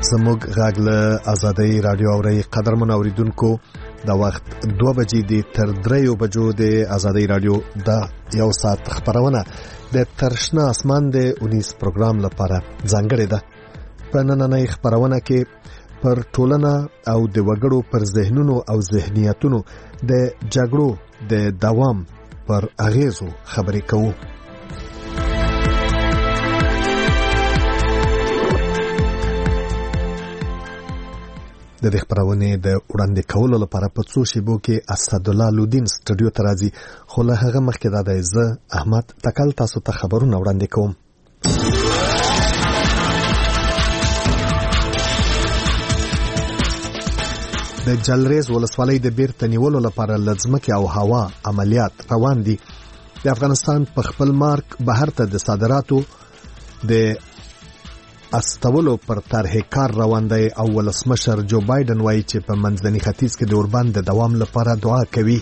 زموږ غږ له آزادۍ رادیو اوري قدرمن اوریدونکو دا وخت 2 بجې دي تر 3 بجو د آزادۍ رادیو دا یو ساعت خبرونه د ترشنا اسمان د 19 پروګرام لپاره ځانګړې ده. په نننۍ خبرونه کې پر ټولنه او د وګړو پر ذهنونو او ذهنیتونو د جګړو د دوام پر اغیزو خبرې کوو. د دې خبرونه د وړاندې کولو لپاره په څو شیبو کې اسدالله لودین سټوډیو ته راځي، خو له هغه مخکې دا دی زه احمد تکل تاسو ته خبرونه وړاندې کوم. د جلریز ولسوالۍ د بیرته نیولو لپاره لځمکې او هوا عملیات روان دي. د افغانستان په خپل مارک بهر ته د صادراتو د استولو پر طرح کار روان دی او ولسمشر جو بایدن وایي چې په منځني ختیځ کې د اوربان د دوام لپاره دعا کوي.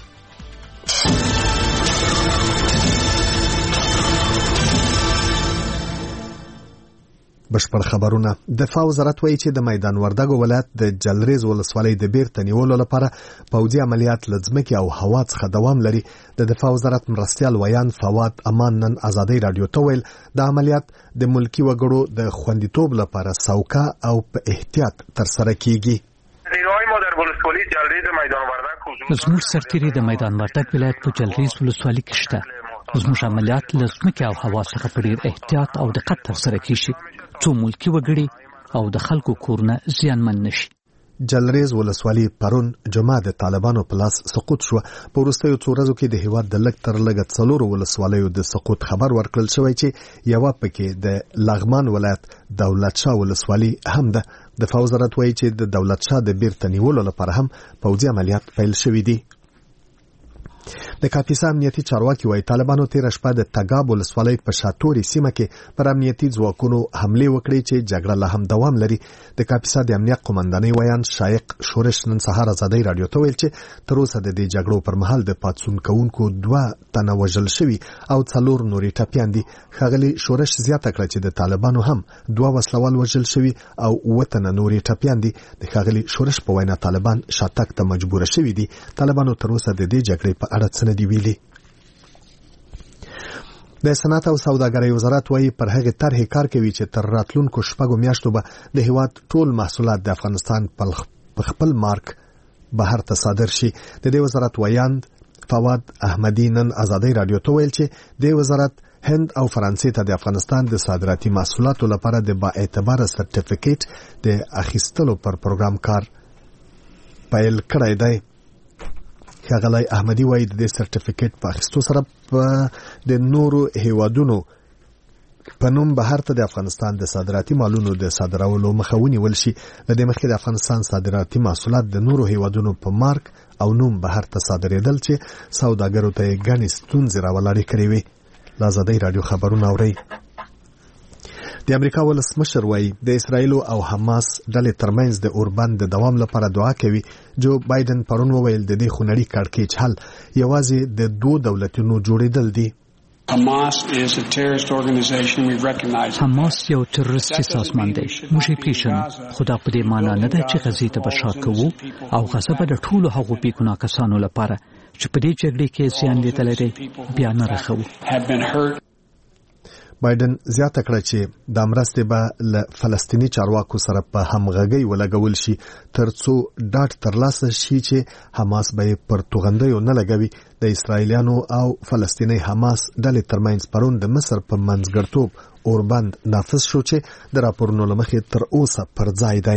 بشپړ خبرونه. دفاع وزارت وایي چې د میدان وردګو ولایت د جلریز ولسوالۍ د بیرته نیولو لپاره پوځي عملیات لځمکې او هوا څخه دوام لري. د دفاع وزارت مرستیال ویان فواد امان نن آزادۍ رادیو ته ویل د عملیات د ملکی وګړو د خوندیتوب لپاره سوکا او په احتیاط ترسره کیږي. زموږ سرتیري د میدان وردګ ولایت په جلریز ولسوالۍ کې شته. زموږ عملیات لځمکې او هوا څخه په ډیر احتیاط او دقت ترسره کیږي څو ملکی وګړي او د خلکو کورونه زیانمن نشي. جلریز ولسوالۍ پرون جمعه د طالبانو په لاس سقوط شو. په وروستیو څو ورځو کې د هیواد د لږ تر لږه 4 ولسوالیو د سقوط خبر ورکړل شوی چې یوه پکې د لغمان ولایت دولت شاه ولسوالۍ هم ده. دفاع وزارت وایي چې د دولت شاه د بیرته نیولو لپاره هم پوځي عملیات پیل شوي دي. د کاپیسا امنیتي چارواکي وایي طالبانو تیر شپه د تګاب ولسوالۍ په شاتوري سیمه کې پر امنیتي ځواکونو حمله وکړې چې جګړه لا هم دوام لري. د کاپیسا د امنیت قومندانۍ ویان شایق شورش نن سهار آزادۍ رادیو ته ویل چې تر اوسه د دې جګړو پر مهال د پاتسون کوونکو 2 تنه وژل شوي او 4 نورې ټپيان دي. ښاغلي شورش زیاته کړه چې د طالبانو هم 2 وسلوال وژل شوي او 7 تنه نورې ټپيان دي. د ښاغلي شورش په وینا طالبان شاتګ ته مجبور شوي دي. طالبانو تر اوسه د دې جګړې په اړه څه نه دی ویلي. د صنعت او سوداګرۍ وزارت وایي پر هغه طرح کار کوي چې تر راتلونکو 6 میاشتو به د هیواد ټول محصولات د افغانستان په خپل مارک بهر ته صادر شي. د دې وزارت ویاند فواد احمدی نن آزادۍ رادیو ته ویل چې د وزارت هند او فرانسې ته د افغانستان د صادراتي محصولاتو لپاره د با اعتبار سرټیفیکیټ د اخیستلو پر پروګرام کار پیل کړی دی. ښاغلی احمدی وایي د دې سرټیفیکیټ په اخیستو سره د نورو هیوادونو په نوم بهر ته د افغانستان د صادراتي مالونو د صادرولو مخه ونیول شي. د دې مخکې د افغانستان صادراتي محصولات د نورو هیوادونو په مارک او نوم بهر ته صادرېدل چې سوداګرو ته یې ګڼې ستونزې راولاړې کړې وې. له آزادۍ رادیو خبرونه اورئ. د امریکا ولسمشر وایي د اسرایل او حماس ډلې ترمنځ د اوربند د دوام لپاره دعا کوي. جو بایدن پرون وویل د دې خونړي کړکېچ حل یوازې د 2 دولتونو جوړېدل دي. حماس یو تروریستي سازمان دی. موږ یې پیژنو، خو دا په دې معنی نه ده چې غزې ته به شا کوو او غزه به د ټولو هغو بېګناه کسانو لپاره چې په دې جګړې کې زیان لیدلی دی بیا نه رخوو. بایدن زیاته کړه چې د مرستې به له فلسطینی چارواکو سره په همغږۍ ولګول شي ترڅو ډاډ ترلاسه شي چې حماس به پر توغندیو نه لګوي. د اسرایلیانو او فلسطینی حماس ډلې ترمنځ پرون د مصر په منځګړتوب اوربند نافذ شو چې د راپورونو له مخې تر اوسه پر ځای دی.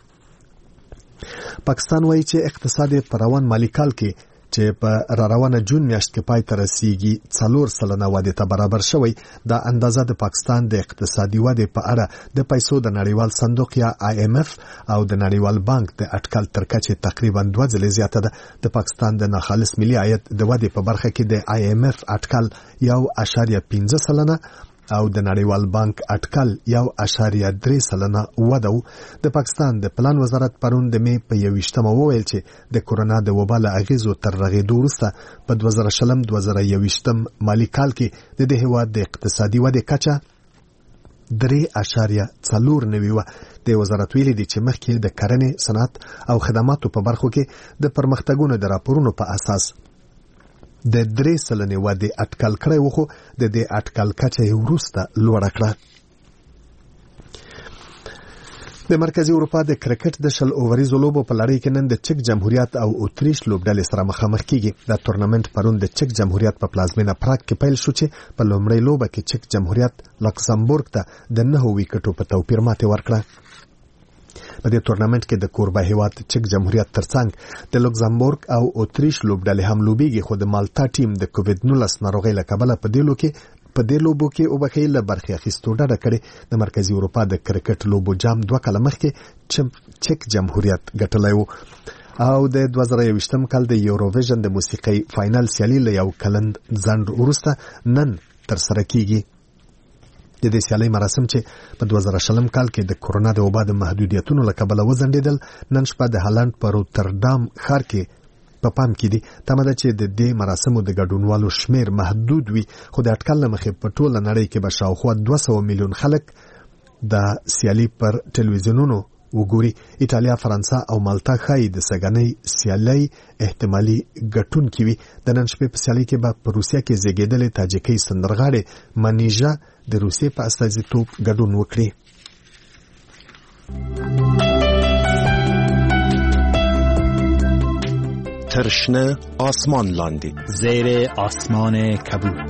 پاکستان وایي چې اقتصاد په روان مالي کال کې چې په روانه جون میاشت کې پای ته رسیږي 4% ودې ته برابر شوی. دا اندازه د پاکستان د اقتصادي ودې په اړه د پیسو د نړیوال صندوق یا IMF او د نړیوال بانک د اټکل تر کچې تقریبا 2 ځلې زیاته ده. د پاکستان د ناخالص ملي عاید د ودې په برخه کې د IMF اټکل 1.5% او د نړیوال بانک اټکل 1.3% وده. د پاکستان د پلان وزارت پرون د می په 21 وویل چې د کورونا د وبا له اغیزو تر رغېدو وروسته په 2020-2021 مالي کال کې د دې هیواد د اقتصادي ودې کچه 3.4 وه د وزارت ویلي دی چې مخکې د کرنې، صنعت او خدماتو په برخو کې د پرمختګونو د راپورونو په اساس د 3% ودې اټکل کړی و، خو د دې اټکل کچه یې وروسته لوړه کړه. د مرکزی اروپا د کرکټ د 10 اووریزو لوبو په لړۍ کې نن د چک جمهوریت او اتریش لوبډلې سره مخامخ کیږي. دا تورنمنت پرون د چک جمهوریت په پلازمینه پراګ کې پیل شو چې په لومړۍ لوبه کې چک جمهوریت لکسمبورګ ته د 9 ویکټو په توپیر ماتې ورکړه. په دې تورنمنت کې د کوربه هیواد چک جمهوریت ترڅنګ د لکسمبورګ او اتریش لوبډلې هم لوبېږي، خو د مالټا ټیم د کووډ-19 ناروغۍ له کبله په دې لوبو کې وبخې له برخې اخیستو ډډه کړې. د مرکزی اروپا د کرکټ لوبو جام 2 کاله مخکې چک جمهوریت ګټلی و او د 2021 کال د یوروویژن د موسیقۍ فائنل سیالي له یو کلند ځنډ وروسته نن ترسره کیږي. د دې سیالۍ مراسم چې په 2020 کال کې د کورونا د وبا د محدودیتونو له کبله وځنډېدل، نن شپه د هالند په روتردام ښار کې په پام کې دي. تمه ده چې د دې مراسمو د ګډونوالو شمیر محدود وي، خو د اټکل له مخې په ټوله نړۍ کې به شاوخوا 200 میلیون خلک د سیالي پر ټلویزیونونو وګوري. ایټالیا، فرانسه او مالټا ښایي د سګنۍ سیالۍ احتمالي ګټونکي وي. د نن شپې په سیالۍ کې به په روسیه کې زیږېدلې تاجکۍ سندرغاړې منیژا د روسیې په استازیتوب ګډون وکړي. ترشنه آسمان لاندی زیر آسمان کبود.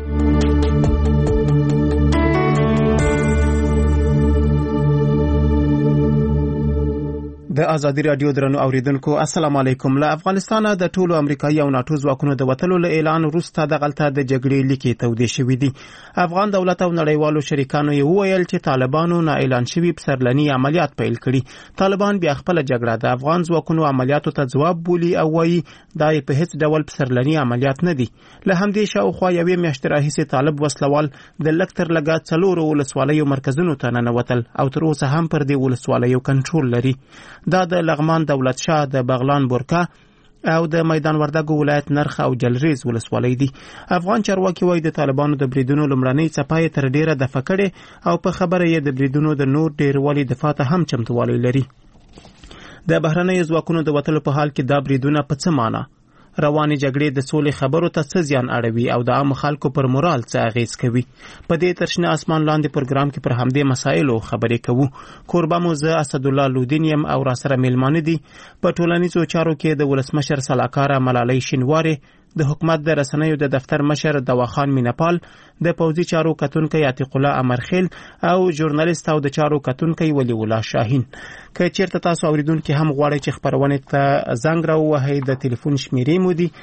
د ازادي رادیو درنو اوریدونکو السلام علیکم. له افغانستانه د ټولو امریکایي او ناتو ځواکونو د وټلو له اعلان وروسته د غلطه د جګړې لیکې تودې شوې دي. افغان دولت او نړیوالو شریکانو یې وویل چې طالبانو نه اعلان شوي پسرلني عملیات پیل کړي. طالبان بیا خپل جګړه د افغان ځواکونو عملیاتو ته ځواب بولي او وایي دا په هیڅ ډول پسرلني عملیات نه دي. له همدې شاوخوا یوې میاشتې راهیسې طالب وسلوال د لکتر لګا 4 ولسوالیو مرکزونو ته ننوتل او تر اوسه هم پر دې ولسوالیو کنټرول لري. دا د لغمان دولت شاه د بغلان بورکا او د میدان وردګو ولایت نرخ او جلریز ولسوالۍ دي. افغان چارواکي وایي د طالبانو د بریدونو لمړنۍ څپه تر ډیره د فکړې او په خبره یې د بریدونو د نور ډیروالي دفاع ته هم چمتووالی لري. د بهرنیو ځواکونو د وټلو په حال کې دا بریدونه په څه معنی رواني جګړې د سولې خبرو ته څه زیان اړوي او د عام خلکو پر مورال څه اغیز کوي. په دې ترشنه آسمان لاندې پروګرام کې پر همدې مسایلو خبرې کوو. کوربه مو زه اسدالله لودین یم او را سره میلمانه دي په ټولنیزو چارو کې د ولسمشر سلاکار ملالۍ شینواري، د حکومت د رسنیو د دفتر مشر دواخان مینپال، د پوځي چارو کتونکي عتیق الله امرخیل او ژورنالیست او د چارو کتونکي ولی الله شاهین. که چیرته تاسو اوریدونکو هم غواړئ چې خبرونه ته زنګ راووهئ د ټلیفون شمیرې مو دي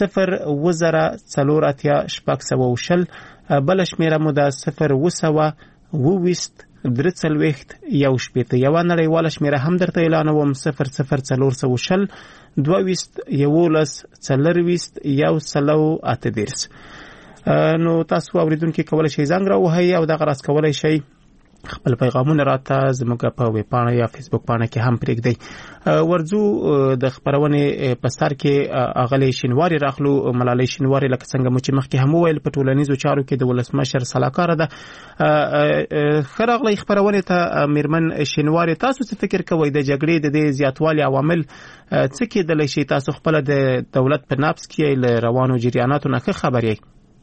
00480 بل شمیره مو ده 020 درڅلويخت یو شپېته. یو نړیواله شمیره هم درته اعلانوم 00420 22 11 40 138. نو تاسو اوریدونکو کولای شئ زنګ راوهئ او دغه راس کولای شئ خپل پیغامونه راته زموږ په ویب پاڼه یا فیسبوک پاڼه کې هم پرېږدئ. ورځو د خبرونې په سر کې اغلی شینواري راخلو. ملالۍ شینواري لکه څنګه مو چې مخکې هم وویل په ټولنیزو چارو کې د ولسمشر سلاکاره ده. ښه راغلی خبرونې ته میرمن شینواري. تاسو څه فکر کوئ د جګړې د دې زیاتوالي عوامل څه کېدلی شي؟ تاسو خپله د دولت په نبض کې له روانو جریاناتو نه ښه خبر یئ.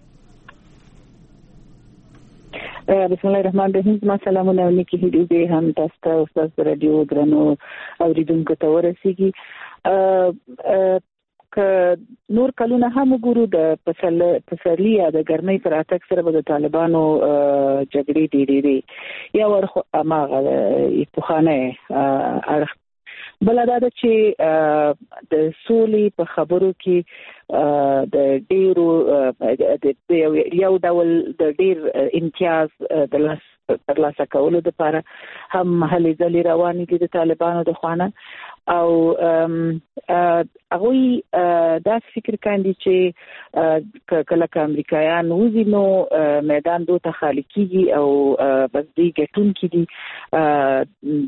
بسم الله الرحمن الرحیم. ما سلامونه او نیکی هیلې دې هم تاسو ته استاد رادیو درنو اوریدونکو ته ورسیږي. که نور کلونه هم وګورو د پسرلي یا د ګرمۍ پر اتک سره به د طالبانو جګړې ډېرې یا ورخو اماغه پخوانی اړخ بل دا چې د سولې په خبرو کې د ډیرو د یو ډول د ډیر امتیاز د ترلاسه کولو لپاره هم هلې ځلې روانې دي د طالبانو د خوانه او هغوی دا فکر کوي چې کله که امریکایان وځي نو میدان دوی ته خالي کیږي او بس دوی ګټونکي دي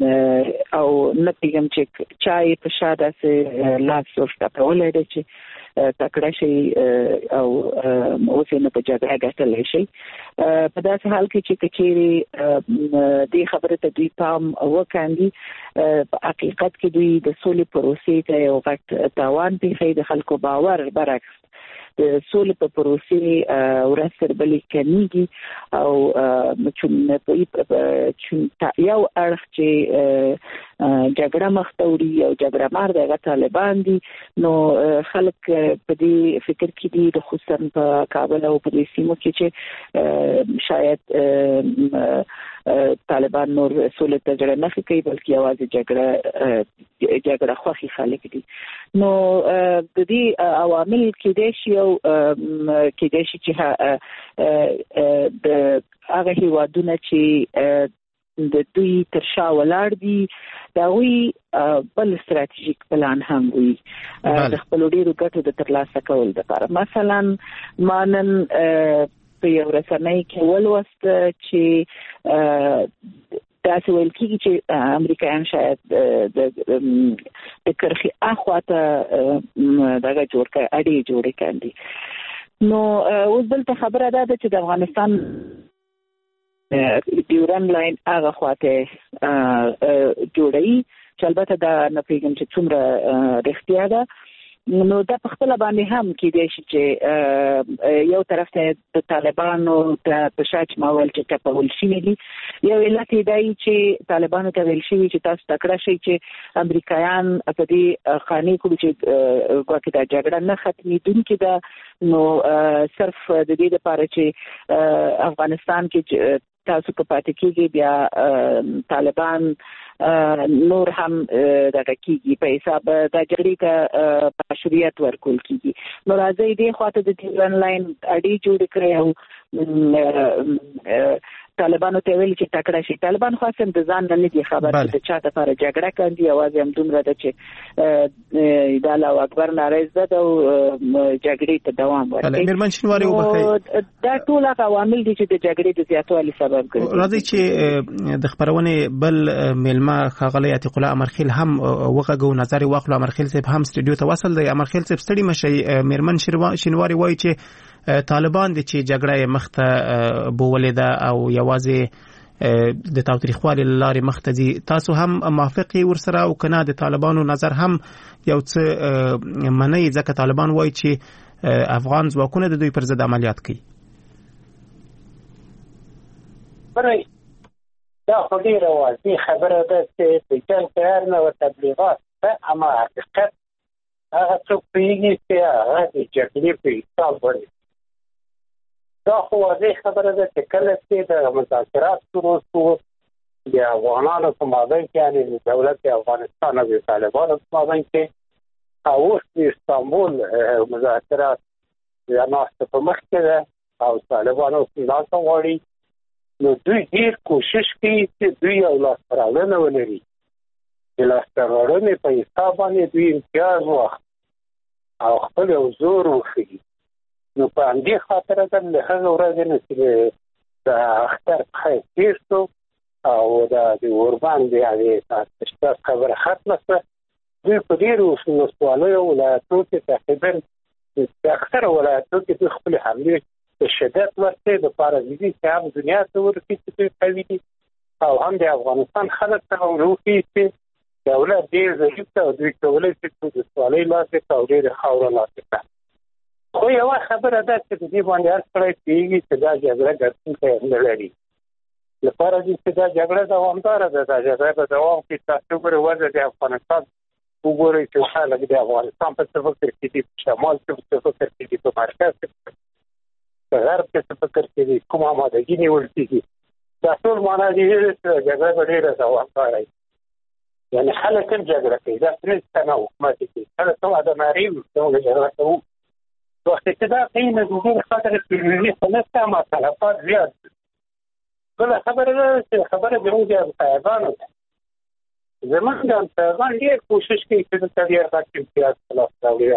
او نه پیږم چې چای په شا داسې لاس ورته کولی دی چې تکړه شي او اوس نه په جګړه ګټلای شي. په داسې حال کې چې کچېری د خبره ته دوی پام وکاندي، په حقیقت کې دوی د سولې پروسې ته یو غټ تاوان پیښي، د خلکو باور برعکس د سولې په پروسې ورسره بلې کمیږي او چې یو اړخ چې جګړه مختوري او جګړه مار د طالبان دي، نو خلک په دې فکر کې دي د خصوصا په کابل او په دې سیمو کې چې شاید طالبان نور سولې ته جګړه نه کوي بلکې یوازې جګړه خوخي خلک دي. نو د دې عوامل کې د شی او کې د شي چې د هغه هیوادونه چې د دوی تر شا ولاړ دي دا وی بل استراتیژیک پلان هم وي د خپل ډیرو ګټو د ترلاسه کول لپاره. مثلا مانن په یو رسنۍ کې ولوست چې تاسو ویل کیږي چې امریکایان شاید د کرخي اخواته دغه اړې جوړې کړي. نو اوس دلته خبره ده چې د افغانستان ډیورن لاین هغه خواته جوړي چې البته دا نه پیږم چې څومره رښتیا ده. نو دا په خپل باندې هم کې دی چې یو طرف ته د طالبانو ته په شاچ ماول چې ټپول شي دي، یو علت دی چې طالبانو ته ویل شي چې تاسو تکړه شي چې امریکایان په دې خاني کوي چې ګواکې دا جګړه نه ختمېدونکې ده. نو صرف د دې لپاره چې افغانستان کې تاسو په پاتې کېږي بیا طالبان نور هم دغه کېږي په حساب د جګړې ته مشروعیت ورکول کېږي. نو راځي دې خواته د ډیورن لاین اړې جوړ کړي او طالبانو ته ویل چې تکړه شي. طالبان خاصم د ځان نه دي خبر چې چا ته لپاره جګړه کوي، اوازې هم دومره ده چې د الله اکبر ناره زده او جګړې ته دوام ورکړي. میرمن شینواری وبخښئ، دا ټول عوامل دي چې د جګړې د زیاتوالي سبب ګرځي. راځي چې د خبرونه بل ملما خاغلی عتیق الله امرخیل هم وغږو نظر واخلو. امرخیل صاحب هم استودیو ته وصل دی. امرخیل صاحب ستړي مشي. میرمن شینواری وایي چې طالبان دي چې جګړه مخته بولې ده او یوازې د تاوتریخوالي لارې مخته دي. تاسو هم موافقي ورسره او کنه د طالبانو نظر هم یو څه منئ ځکه طالبان وایي چې افغان ځواکونه د دوی پر ضد عملیات کوي؟ دا خو ډیره واضح خبره ده چې د جنګ تیار نه و تبلیغات ده، اما حقیقت هغه څوک پوهېږي چې هغه د جګړې په حساب وړي. دا خو واضح خبره ده چې کله چې د مذاکرات شروع شو د افغانانو په مابین کې، یعنې د دولت افغانستان او د طالبانو په مابین کې، او اوس د استانبول مذاکرات یا ناسته په مخ کې ده او طالبانو همداسې غواړي، نو دوی ډېر کوشش کوي چې دوی یو لاسته راوړنه ولري. د لاسته راوړنې په حساب باندې دوی امتیاز واخلي او خپل یو زور وښیي. نو په همدې خاطر ده له هغه ورځې نه چې د اختر په خیر تېر شو او د اوربان د هغې تشدد خبره ختمه شوه، دوی په ډېرو ولسوالیو ولایتونو کې تقریبا د اکثره ولایتونو کې دوی خپلې حملې په شدت ورکړې دپاره دي چې هم دنیا ته ورسي چې دوی قوي دي او هم د افغانستان خلک ته هم وښیي چې دولت ډېر ضعیف ده او دوی کولی شي چې ولسوالۍ لاندې کړه او ډېرې خاوره لاندې کړه. خو یوه خبره ده چې د دې باندې هر سړی پوهېږي چې دا جګړه ګټونکی نه لري. لپاره دي چې دا جګړه دوامداره ده، دا جګړه به دوام کړي. تاسو ګورئ وضع د افغانستان وګورئ چې خلک د افغانستان په څه فکر کې دي، په شمال کې په څه فکر کې دي، په مرکز کې په غرب کې څه فکر کې دي، کوم آمادګي نیول کېږي. دا ټول معنا دي چې جګړه به ډېره دوامداره وي. یعنې خلک هم جګړه کوي، دا څه نه حکومت کوي، خلک هم ادماري موږ جګړه کوو. وخت چې دا کوي نو د دې خاطر پیژنې خو نه شته، اما تلفات زیات دي. بله خبره ده چې خبره زموږ د امریکایانو ده. زموږ د امریکایان ډېر کوشش کوي چې دلته ډېر غټ امتیاز په لاس راوړي.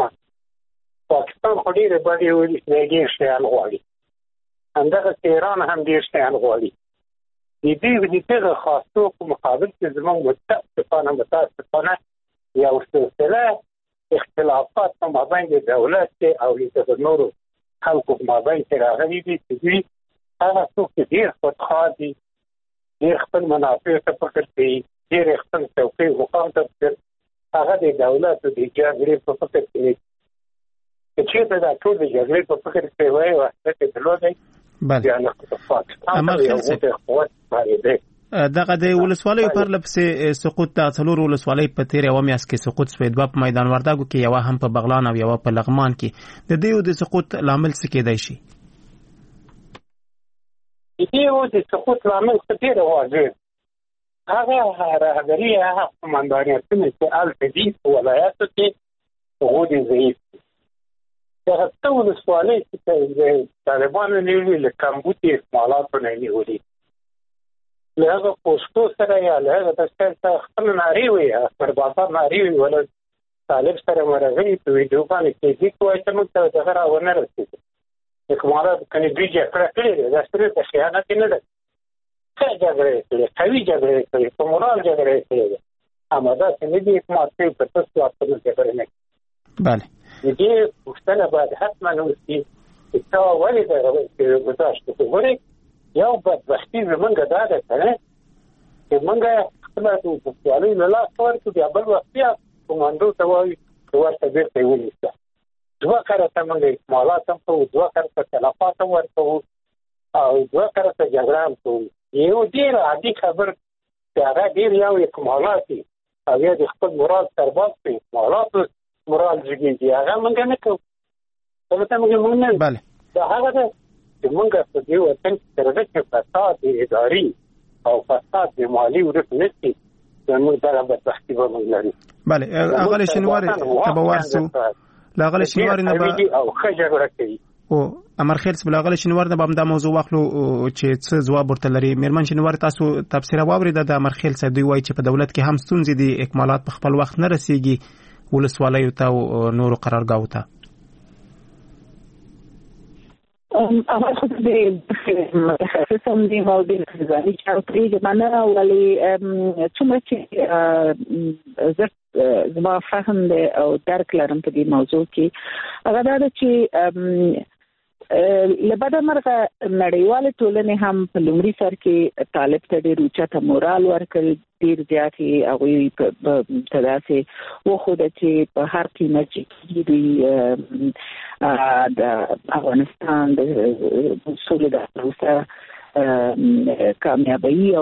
پاکستان خو ډېرې بدې ویلي چې ډېر شیان غواړي، همدغسې ایران هم ډېر شیان غواړي. د دې د دغه خاصو په مقابل کې زموږ متاسفانه یو سلسله اختلافات په مابین د دولت او د نورو خلکو په مابین کې راغلي دي چې دوی هغه څوک چې ډېر خودخواه دي، ډېر خپل منافع ته فکر کوي، ډېر خپل څوکۍ مقام ته فکر، هغه د دولت د جګړې په فکر کې دي. که چېرته دا ټول د جګړې په فکر کې وای وحدت یې درلودی، بیا نه خطفات قوت باندې دغه د ولسوالیو پر لپسې سقوط د څلور ولسوالۍ په تیر یو میاشت کې سقوط شوی، دوه په میدان وردګو کې، یوه هم په بغلان او یوه په لغمان کې. د دې د سقوط لامل څه کېدای شي؟ د دې د سقوط لامل څه ډېر واضح، هغه رهبري، هغه قومندانیتونه چې هلته دي په ولایاتو کې هغوی ډېر ضعیف دي. دغه څه ولسوالۍ چې طالبانو نیولي له کمبودي اکمالاتو نه نیولي، له هغه پوسټو سره یا له هغه دفتر سره خپل نارې وي، پر بازار نارې وي، ولا طالب سره مرغلي په ویډیو باندې کې دي کوی چې موږ ته دغه راونه رسېږي. اکمالات کنې دوی جګړه کړې ده، دا سره ته خیانت نه ده، څه جګړه کړې، قوي جګړه کړې، په مورال جګړه کړې ده، اما دا چې نه دي اکمالات کوي په تاسو خپل جګړه نه. بله دې پوښتنه باید حتما وشي چې تا ولې دغه ګذاشت وګورئ. یو بدبختي زمونږ دا ده کنه چې مونږ خپل د ولسوالۍ له لاسه ورکړو، بیا بل وخت بیا کمانډو ته وایي چې ورته بېرته یې ونیسه. دوه کرته مونږ اکمالات هم کوو، دوه کرته تلفات هم ورکوو او دوه کرته جګړه هم کوو. یو ډېر عادي خبر چې هغه ډېر یو اکمالات دي او یا د خپل مراد سرباز په اکمالاتو مراد جګېږي، هغه مونږ نه کوو. البته مونږ نه، دا هغه ده چې مونږ په دې وطن کې تر دې چې فساد اداري او فساد مالي ورک نشي، زموږ دغه بدبختي به موږ لرو. بله اغلی شینواري ته به ورسو، له اغلی شینواري نه به او ښه جګړه کوي. او امرخیل صاحب، له اغلی شینواري نه به همدا موضوع واخلو چې څه ځواب ورته لري. میرمن شینواري، تاسو تبصره واورېده د امرخیل صاحب، دوی وایي چې په دولت کې هم ستونزې دي، اکمالات په خپل وخت نه رسېږي ولسوالیو ته او نورو قرارګاهو ته. اول خود د متخصصم دی موضوع ځاني چارې د معنا ولې څومره چې زما فهم دی او درک لرم په دې موضوع کې، هغه دا ده چې لبدا مرغه نړیواله ټولنه هم په لومړي سر کې طالب ته ډېر اوچته مورال ورکړ، ډېر زیاتې هغوی په داسې وښوده چې په هر قیمت چې دوی د افغانستان د سولې د پروسه کامیابی او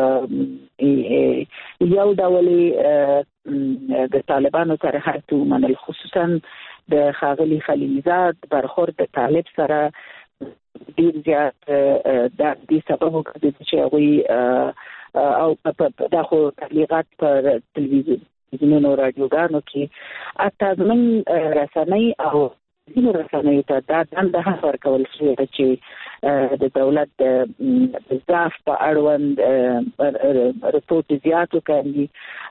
یو ډول د طالبانو سره هرڅه ومنل، خصوصا د ښاغلي خلیلزاد برخورد د طالب سره ډېر زیات د دې سبب وکړي چې هغوی او دا خو تبلیغات پر تلویزیونونو او راډیوګانو کې حتی زموږ رسنۍ او ځینو رسنیو ته دا دنده هم ورکول شوې ده چې د دولت د ضعف په اړوند رپورټ زیات وکړي.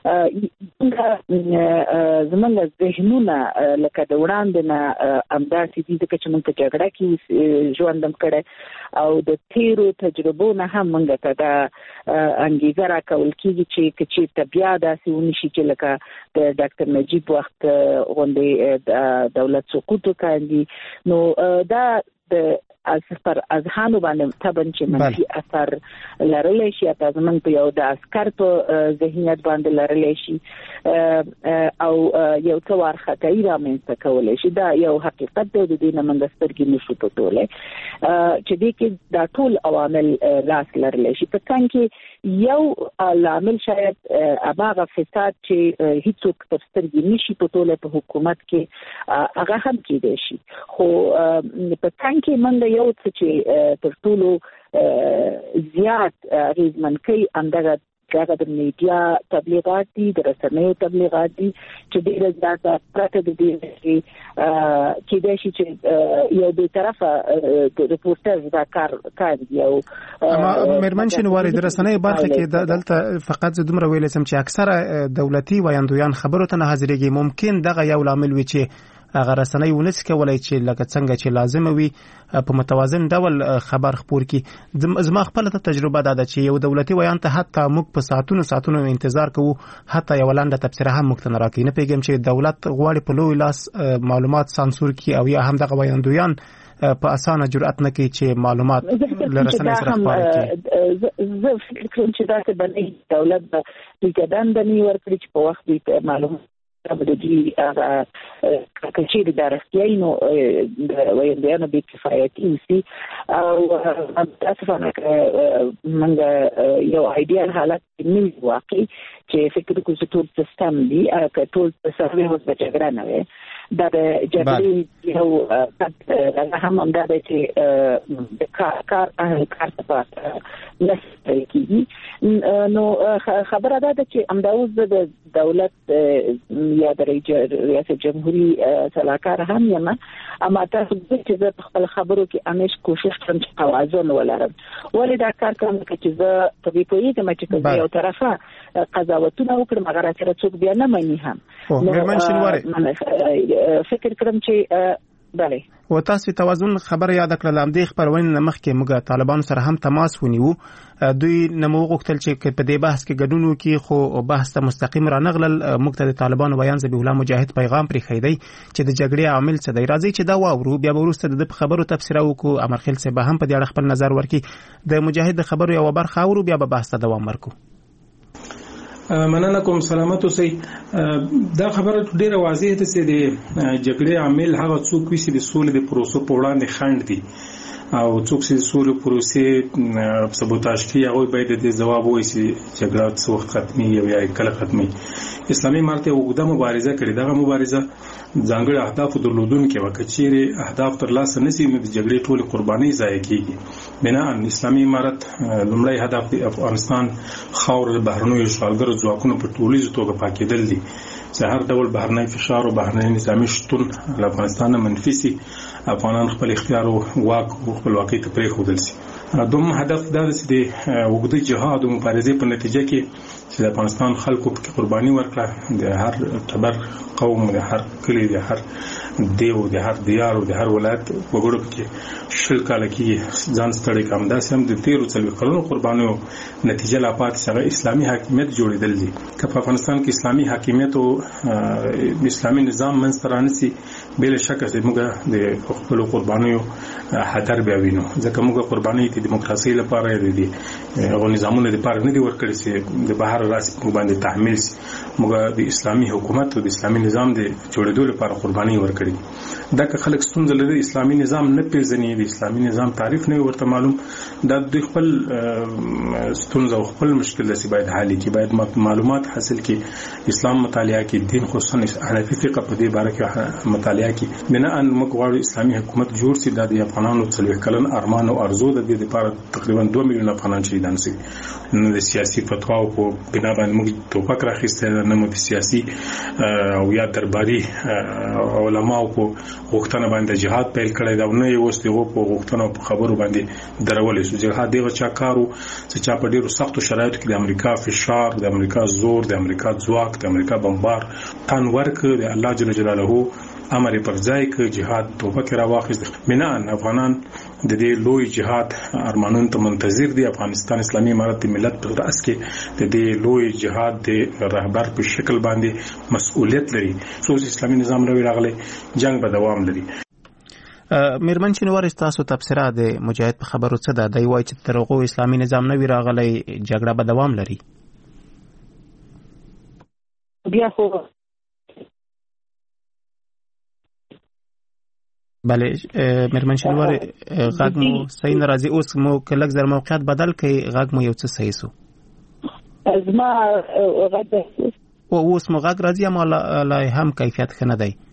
زموږ ذهنونه لکه د وړاندې نه همداسې دي، ځکه چې موږ په جګړه کې ژوند هم کړی او د تېرو تجربو نه هم موږ ته دا انګېزه راکول کېږي چې که چېرته بیا داسې ونشي چې لکه د ډاکټر نجیب وخت غوندې دولت سقوط وکړي، نو دا د پر اذهانو باندې طبعا چې منفي اثر لرلی شي، حتی زموږ په یو د عسکر په ذهنیت باندې لرلی شي او یو څه وارخطایي رامنځته کولی شي. دا یو حقیقت دی، د دې نه موږ سترګې نشو پټولی چې دې کې دا ټول عوامل لاس لرلی شي. په څنګ کې یو لامل شاید هماغه فساد چې هیڅوک تر سترګې نشي پټولی په حکومت کې، هغه هم کېدای شي، خو په څنګ کې موږ یو څه چې تر ټولو زیات اغېزمن کوي همدغه د میډیا تبلیغات دي، د رسنیو تبلیغات دي چې ډېره زیاته پرته د دې چې کېدای شي چې یو بې طرفه رپورټر دا کار دی. او میرمن شینواري، د رسنیو برخه کې دلته فقط زه دومره ویلی سم چې اکثره دولتي ویاندویان خبرو ته نه حاضرېږي. ممکن دغه یو لامل وي چې هغه رسنۍ ونس کولای چې لکه څنګه چې لازم وي په متوازن ډول خبر خپور کی. زما خپل تجربه ده چې یو دولتي ویان ته حتی موږ په ساعتونو انتظار کوو، حتی یو لاندې تبصره هم موږ ته راکې. نه پیګم چې دولت غواړي په لوی لاس معلومات سانسور کی او یا هم دغه ویاندویان په اسانه جرأت نه کوي چې معلومات لرسنۍ سره خپاره کړي. زه فکر کوم چې دا څه باندې دولت د لیکدان د نیور کړی چې په وخت کې معلومات د دې هغه کچې د درستیای نو د ویاندویانو به کفایتي وي او متاسفانه موږ یو ایډیال حالت نه واقعي چې فکر کوم چې ټول سیستم دی که ټول سروي اوس په جګړه نه وي دا د جګړې یو هم دا چې د کار څخه لسته کیږي. نو خبره ده چې امداوز د دولت یا د ریاست جمهوریت صلاحکار هم یم، اما تاسو چې زه په خپل خبرو کې همیش کوشش کوم چې توازن ولرم. ولې دا کار کوم چې زه طبيعي کوم چې یو طرفه قضاوتونه وکړم هغه سره څوک بیا نه مانی هم. فکر کوم چې بله و تاسو توازن خبر یاد کړل. هم د خبرونه مخکې موږ طالبانو سره هم تماس ونیو. دوی نمو غوښتل چې په دې بحث کې ګډون وکړي، خو بحث ته مستقیم را نغلل. موږ ته د طالبانو بیان ذبیح الله مجاهد پیغام پرې خیدی چې د جګړې عامل څه دی. راځي چې دا واورو، بیا وروسته د خبرو تفسیر وکړو. امرخیل صاحب هم په دې اړه خپل نظر ورکړي. د مجاهد د خبرو یو برخه اورو، بیا به بحث ته دوام ورکړو. مننه کوم، سلامت اوسئ. دا خبره ډیره واضحه ده چې د جګړې عامل هغه څوک وي چې د سولې د پروسو په وړاندې خنډ دي او څوک چې د سولې پروسې سبوتاژ کوي هغه باید د ځواب وایي چې جګړه څه وخت ختمي او یا کله ختمي. اسلامي امارت یو اوږده مبارزه کړې. دغه مبارزه ځانګړي اهداف درلودونکي وه. که چیرې اهداف ترلاسه نشي نو د جګړې ټولې قربانۍ ضایع کیږي. بناء اسلامي امارت لومړی هدف د افغانستان خاور د بهرنیو اشغالګرو ځواکونو په ټولیزه توګه پاکېدل دي چې هر ډول بهرنی فشار او بهرنی نظامي شتون له افغانستان منفي سي، افغانان خپل اختیار او واک او خپلواکۍ ته پرېښودل سي. دوم هدف دا دی چې د اوږده جهاد او مبارزې په نتیجه کې چې د افغانستان خلکو په قرباني ورکړه، د هر ټبر قوم، د هر کلی، د هر دیو، د هر دیار او د هر ولایت وګړو کې 20 کال کې ځان ستړي کم. داسې هم د 13 کلونو قربانیو نتیجه لا پاتې هغه اسلامي حاکمیت جوړېدل دي. که په افغانستان کې اسلامي حاکمیت او اسلامي نظام منځته رانسي، بل شک چې موږ د خپل قربانیو هدر بیا وینو. ځکه موږ قرباني د دیموکراسي لپاره دي او نظامونه لپاره نه دي ورکړي چې د بهر راسي په باندې تحمیل سي. موږ د اسلامي حکومت او د اسلامي نظام د جوړېدو لپاره قرباني ورکړي. دا که خلک ستونزه لري اسلامي نظام نه پیژني، د اسلامي نظام تعریف نه ورته معلوم، دا د خپل ستونزه او خپل مشکل د باید حل کی، باید معلومات حاصل کی، اسلام مطالعه کی، دین خصوصا حنفي فقه په دې باره کې مطالعه کی. بنا ان موږ غواړو اسلامي حکومت جوړ سي. د افغانانو څلوي کلن ارمان او ارزو د دې لپاره تقریبا 2 میلیون افغانان شهیدان شي. نو د سیاسي فتواو په بنا باندې موږ توپک راخسته نه مو د سیاسي او یا درباري علماء په غوښتنه باندې جهاد پیل کړی دا نه یو ستو په غوښتنه په خبرو باندې درولې شو. جهاد دی چا کارو چې چا په ډیرو سختو شرایطو کې د امریکا فشار، د امریکا زور، د امریکا ځواک، د امریکا بمبار تن ورک د الله جل جلاله امر پر ځای کې جهاد توپک راواخیست. بنا افغانان د دې لوی جهاد ارمانون ته منتظر دي. افغانستان اسلامي امارت ملت په راس کې د دې لوی جهاد د رهبر په شکل باندې مسؤلیت لري. څو اسلامي نظام راغلی جنگ به دوام لري. میرمن شنوار تاسو تفسیره د مجاهد په خبرو څه ده؟ دی وایي چې ترغو اسلامي نظام نه وی راغلی جګړه به دوام لري. بیا خو بله میرمن شنوار غږ مو صحیح ناراضي. اوس مو کلک زر موقعیت بدل کړي، غږ مو یو څه صحیح سو. ازما غږ او اوس مو غږ راځي اما لا هم کیفیت ښه نه دی.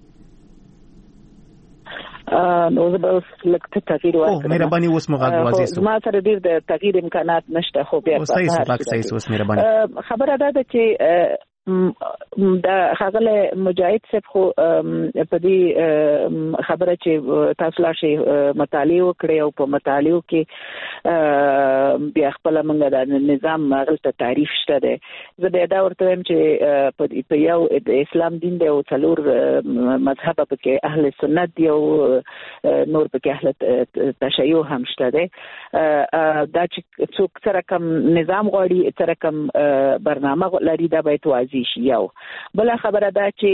نو زه به اوس لږ تغییر ورکړم. مهرباني اوس مو غږ واضح سو. ما سره ډیر د تغییر امکانات نشته. خو بیا صحیح سو، غږ صحیح سو. مهرباني. خبره ده چې دا هغه مجاهد صاحب خو په دې خبره چې تاسو لا شي مطالعه وکړي او په مطالعه کې بیا خپل موږ د نظام غلطه تعریف شته ده. زه به دا ورته وایم چې په یو د اسلام دین دی او څلور مذهب په کې اهل سنت دی او نور په کې اهل تشیع هم شته ده. دا چې څوک سره کوم نظام غواړي سره کوم برنامه لري دا باید واضح شي. یو بل خبره دا چې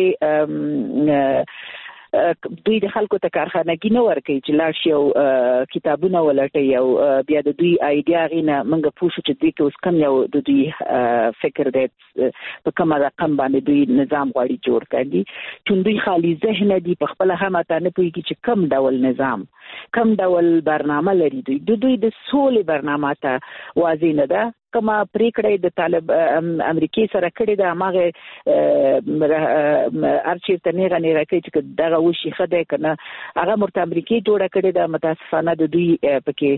دوی د خلکو ته کارخانګي نه ورکوي چې لاړ شي او کتابونه ولټي او بیا د دوی ایډیا غینه موږ پوښتنه چې دوی کې اوس کم یو د دوی فکر دی په کومه رقم باندې دوی نظام غواړي جوړ کړي چې دوی خالي ذهن دي په خپل هم ته نه پوهیږي چې کم ډول نظام کم ډول برنامه لري. دوی د سولې برنامه ته واضح نه ده. کما پریکړه د طالب امریکای سره کړی دا ماغه ارچې تنه غنی راکې چې دغه وشي خدای کنه هغه مرته امریکای جوړه کړی دا متاسفانه د دوی پکې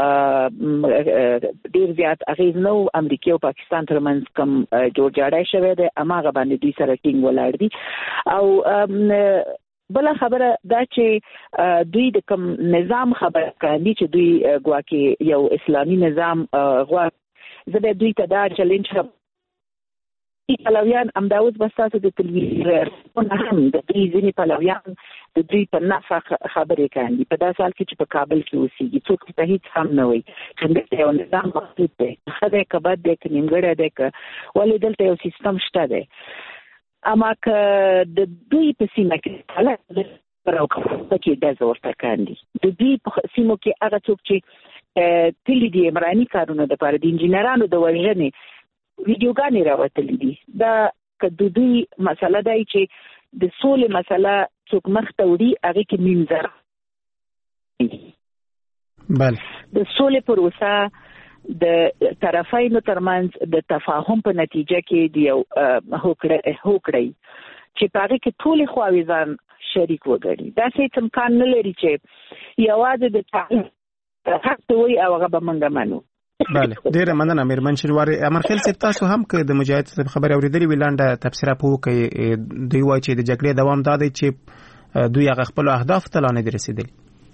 ډیر زیات اغیز نو امریکای او پاکستان ترمنځ کم جوړ جاړای شوی دی اماغه باندې دوی سره ټینګ ولاړ دي. او بل خبره دا چې دوی د کوم نظام خبر کوي چې دوی ګواکې یو اسلامي نظام غوا زه به دوی ته دا چیلنج کوم پلویان امداوز بساسو د تلویزیون هم د دوی ځینې پلویان د دوی په نفع خبرې کوي په داسې حال کې چې په کابل کې اوسېږي څوک ته هیڅ هم نه وایي چې یو نظام محدود دی ښه دی که بد دی که نیمګړی دی که ولې دلته یو سیستم شته دی. اما که د دوی په سیمه کې حالت پکې ډز ورته کاندي د دوی په سیمو کې هغه څوک چې تللی دی عمراني کارونه د پاره د انجینرانو د وژنې ویډیوګانې راوتلې دي. دا که د دوی مسله دی چې د سولې مسله څوک مخ ته وړي هغې کې منظره د سولې پروسه د طرفینو ترمنځ د تفاهم په نتیجه کې د یو هوکړې چې په هغې کې ټولې خواوې ځان شریک وګڼي. داسې هېڅ امکان نه لري چې یوازې د حق ته وایي او هغه به موږ منو. بله ډیره مننه میرمن شینواري. امرخیل صاحب تاسو هم که د مجاهد صاحب خبرې اورېدلې وي لنډه تبصره پوه کوي. دوی وایي چې د جګړې دوام دا دی چې دوی هغه خپلو اهدافو ته لا نه دي رسېدلي.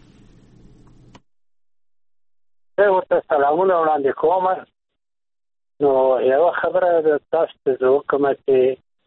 زه ورته سلامونه وړاندې کوم. نو یوه خبره تاسو ته زه وکړم چې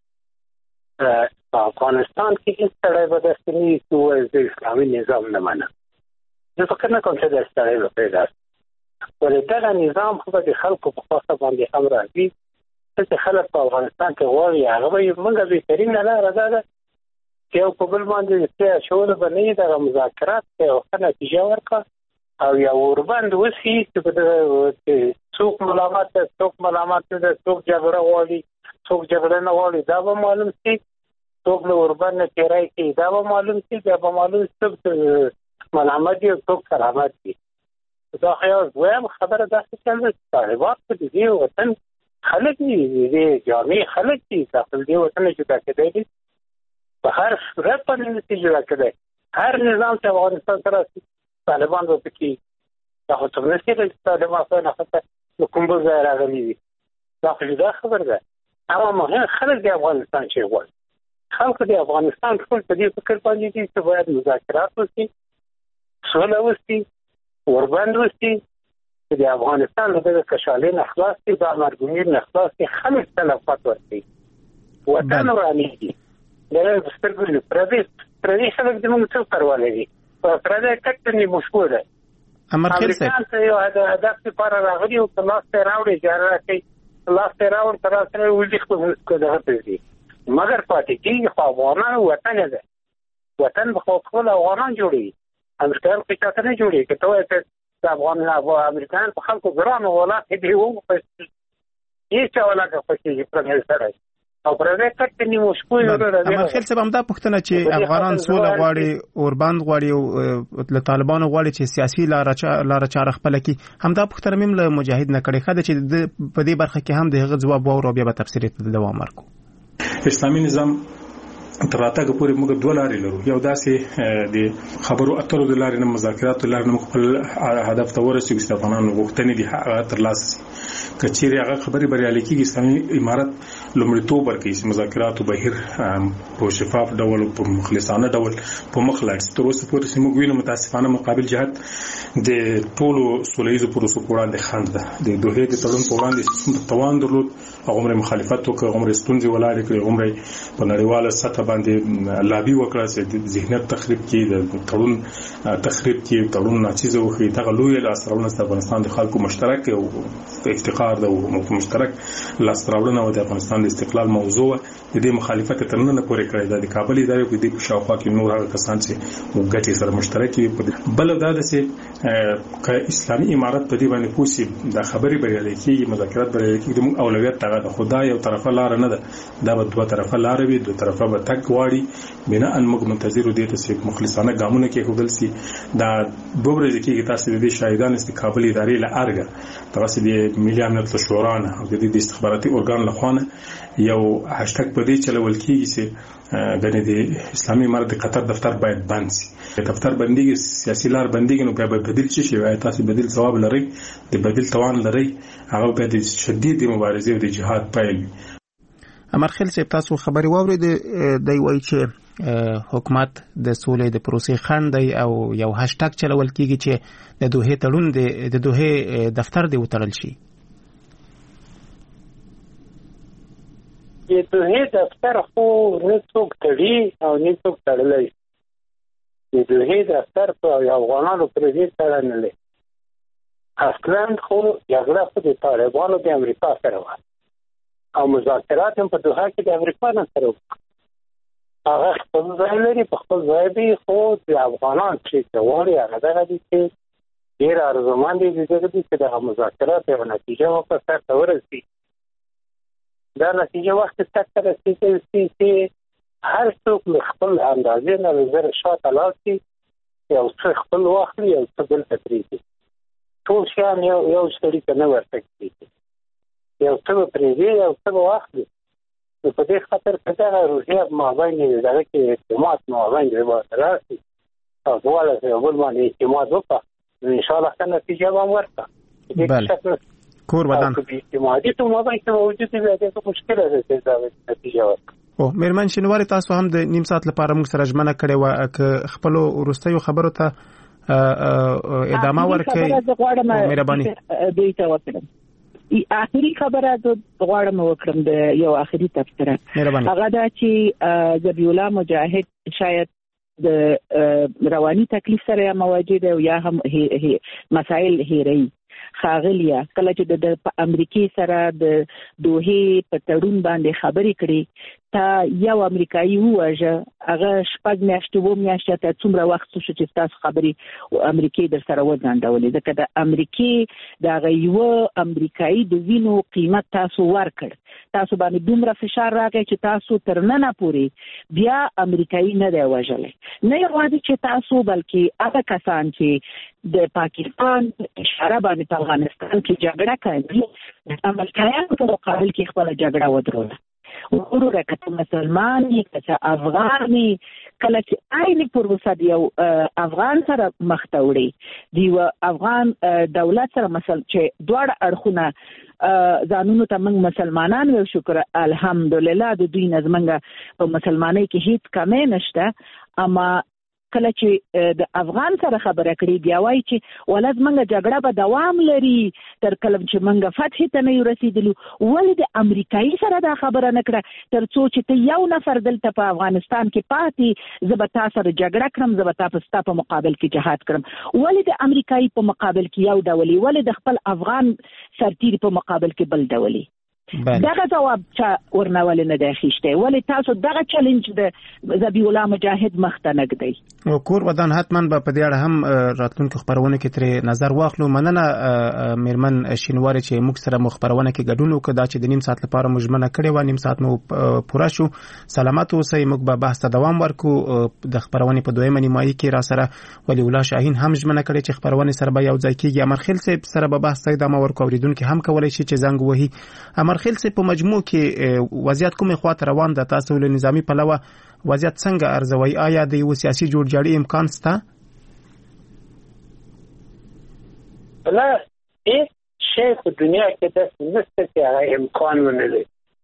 په افغانستان کې هېڅ سړی به داسې نه وي چې ووایي زه اسلامي نظام نه منم. زه فکر نه کوم چې داسې سړی به پیدا شي. ولې دغه نظام خو به د خلکو په خوښه باندې هم راځي. څه چې خلک په افغانستان کې غواړي هغه به موږ بهترینه لاره دا ده چې یو په بل باندې څه اچول به نه وي دغه مذاکرات ته یو ښه نتیجه ورکړه او یو وربند وسي چې څوک ملامت ده څوک ملامت نه ده څوک جګړه غواړي څوک جګړه نه غواړي دا به معلوم شي. څوک له وربند نه تېری کوي دا به معلوم شي. بیا به معلوم شي څوک ملامت دي او څوک سلامت دي. دا خیال دویم خبره داسې چل چې طالبان په دې وطن خلک دي دې جامع خلک دي داخل دې وطن جدا کېدی دي په هر صورت باندې نشي جدا کېدی. هر نظام چې افغانستان سره طالبان به پکې دا خو څه نه کېږي چې طالبان سره نفته نو کوم بل ځای راغلي دي. دا خو دا خبره ده. اما مهم خلک د افغانستان چې غواړي خلک د افغانستان ټول په دې فکر باندې دي چې باید مذاکرات وشي سوله وشي وربند وشي چې د افغانستان دغه کشالې نه خلاص شي دا مرګونیر نه خلاص شي خلک تلفات ورکړي وطن ورانېږي. دغه سترګې پردي خلک د موږ څه پروا لري پردی کټ نه مشکو ده. امرخیل صاحب امریکان ته یو هدف لپاره راغلي او په لاس ته راوړي جاره کوي لاس ته راوړ تر سره ولې خو دغه پېږي مګر پاتې کېږي خو افغانانو وطن ده. وطن به خو خپل افغانان جوړوي. امریکایان خو چاته نه جوړوي. که ته وایې چې د امریکایان په خلکو ګرانو ولات دې هېڅ ولاکه پکېږي پردی سړی او پردی کټ نه مشکو یو ده. امرخیل صاحب همدا پوښتنه چې افغانان سوله غواړي اوربند غواړي او له طالبانو غواړي چې سیاسي لاره چاره خپل کړي همدا پوښتنه مم له مجاهد نه کړي خاله چې په دې برخه کې هم د هغه ځواب واورو بیا به تفسیر ته دوام ورکړو. اسلامي نظام تر راتګ پورې موږ دوه لارې لرو. یو داسې د خبرو اترو د لارې نه مذاکرات د لارې نه خپل هدف ته ورسېږو چې افغانانو غوښتنې دي هغه ترلاسه شي. که چیرې هغه خبرې بریالۍ کېږي اسلامي امارت لومړیتوب ورکوي چې مذاکراتو بهیر په شفاف ډول او په مخلصانه ډول په مخ لاړ شي. تر اوسه پورې چې موږ وینو متاسفانه مقابل جهت د ټولو سوله ییزو پروسو په وړاندې خنډ ده. د دوحې د تړون په وړاندې څومره توان درلود هغومره مخالفت وکړ، هغومره ستونزې ولاړې کړې، هغومره په نړیواله سطح باندې لابي وکړه چې د ذهنیت تخریب کړي، د تړون تخریب کړي، تړون ناچیزه وکړي. دغه لویه لاسته راوړنه د افغانستان د خلکو مشترک او افتخار ده او مشترک لاسته راوړنه او د افغانستان د استقلال موضوع د دې مخالفت تر نن پورې کړی ده. د کابل ادارې په دې په شاوخوا کې نور هغه کسان چې ګټې سره مشترک وي. بل دا ده چې که اسلامي امارت په دې باندې پوسي د خبرې بریالۍ کېږي، مذاکرات بریالۍ کېږي، موږ اولویت هغه ده. خو دا یو طرفه لار نه ده، دا به دوه طرفه لار وي، دوه طرفه به تک غواړي. بنا ان موږ منتظر دي چې مخلصانه ګامونه کې خودل سي. دا دوه ورځې کې تاسو د دې شاهدان است کابل ادارې له ارګه تاسو د ملي امنیت شورا نه او د دې استخباراتي ارګان له خوا یو هاشټګ په دې چلول کېږي چې د اسلامي امارت د قطر دفتر باید بند شي. دفتر بنديږي، سیاسي لار بنديږي، نو بیا به بدیل شي. وای تاسو بدیل ثواب لري، د بدیل توان لري، هغه به د شدید مبارزې او د جهاد پیل وي. امرخیل صاحب تاسو خبري واورید دی وایي چې حکومت د سولې د پروسې خنډ دی او یو هاشټګ چلول کېږي چې د دوحې تړون د دوحې دفتر دی وتړل شي. د دوحې دفتر خو نه څوک تړي او نه څوک تړلی. د دوحې دفتر په افغانانو پرې تړل نه لري. اصلا خو جګړه خو د طالبانو د امریکا سره وه او مذاکرات هم په دوحه کې د امریکا نه سره وکړه. هغه خپل ځای لري، په خپل ځای دی، خو د افغانان چې غواړي هغه دغه دي چې ډېر ارزومند دي چې دغه مذاکرات یوه نتیجه وکړه، سر ته ورسي. دا نتیجه وخت سر ته رسېږي چې هر څوک له خپل اندازې نه له زره شاته لاړ شي، یو څه خپل واخلي، یو څه بل ته پرېږدي. ټول شیان یو سړي ته نه ورته کېږي، یو څه به پرېږدي، یو څه به واخلي. نو په دې خاطر که دغه روحیه په مابین کې دغه کې اعتماد مابین کې به راشي او دواړه یو بل باندې اعتماد وکړه، نو انشاءالله ښه نتیجه به هم ورکړه. بله کور ودان اعتمادي په مابین کې موجود وي، بیا ډېره مشکله ده چې دا نتیجه ورکړه. مېرمن شینواري تاسو هم د نیم ساعت لپاره موږ سره ژمنه کړې وه که خپلو وروستیو خبرو ته ادامه ورکړئ. مهرباني دوی ته وکړم. آخري خبره زه غواړم وکړم د یو آخري تبصره. هغه دا چې ذبیح الله مجاهد شاید د رواني تکلیف سره مواجه دی او یا هم مسائل هیروي. خاغلیه کله چې د امریکای سره د دوحې په تړون باندې خبرې کړي تا یو امریکایي وواژه، هغه 6 میاشتې و میاشتې ته څومره وخت شو چې تاسو خبرې امریکای در سره وځانډولې. ځکه د امریکای د یو امریکایي د وینو قیمت تاسو ورکړ، تاسو باندې دومره فشار راغی چې تاسو تر نن پورې بیا امریکایي نه دی وژلی. نه یوازې چې تاسو بلکې هغه کسان چې د پاکستان اشاره باندې په افغانستان کې جګړه کوي د امریکایانو په مقابل کې خپله جګړه ودروله. وګوره که ته مسلمان یې که ته افغان یې، کله چې عین پروسه د یو افغان سره مخ ته وړي، د یو افغان دولت سره مثلا چې دواړه اړخونه ځانونو ته موږ مسلمانان یو، شکر الحمدلله د دوی نه زموږ په مسلمانۍ کې هیڅ کمی نشته. اما کله چې د افغان سره خبره کړي بیا وایي چې ولې زموږ جګړه به دوام لري تر کله چې موږ فتح ته نه یو رسېدلو. ولې د امریکایي سره دا خبره نه کړه تر څو چې ته یو نفر دلته په افغانستان کې پاتې، زه به تا سره جګړه کړم، زه به تا ستا په مقابل کې جهاد کړم. ولې د امریکایي په مقابل کې یو ډول، ولې د خپل افغان سرتیري په مقابل کې بل ډول؟ دغه جواب چې ورنول نه دی اخیستی. ولې تاسو دغه چیلنج د ذبیح الله مجاهد مخ ته نږدئ؟ کور ودان حتما به په دې اړه هم راتلونکو خپرونه کې ترې نظر واخلو. مننه مېرمن شینواري چې موږ سره مو خپرونه کې ګډون وکړ. دا چې د نیم ساعت لپاره مو ژمنه کړې وه، نیم ساعت مو پوره شو. سلامت اوسئ. موږ به بحث ته دوام ورکو. د خپرونې په دویمه نیمایي کې را سره ولی الله شاهین هم ژمنه کړې چې خپرونې سره به یو ځای کېږي. امرخیل صاحب سره به بحث ته ادامه ورکو. اورېدونکي هم کولی شي چې زنګ ووهي. امرخیل صاحب په مجموع کې وضعیت کومې خواته روان ده؟ تاسو له نظامي پلوه وضعیت څنګه ارزوي؟ آیا د یو سیاسي جوړجاړي امکان شته؟ لا هیڅ شی په دنیا کې داسې نشته چې هغه امکان ونه لري.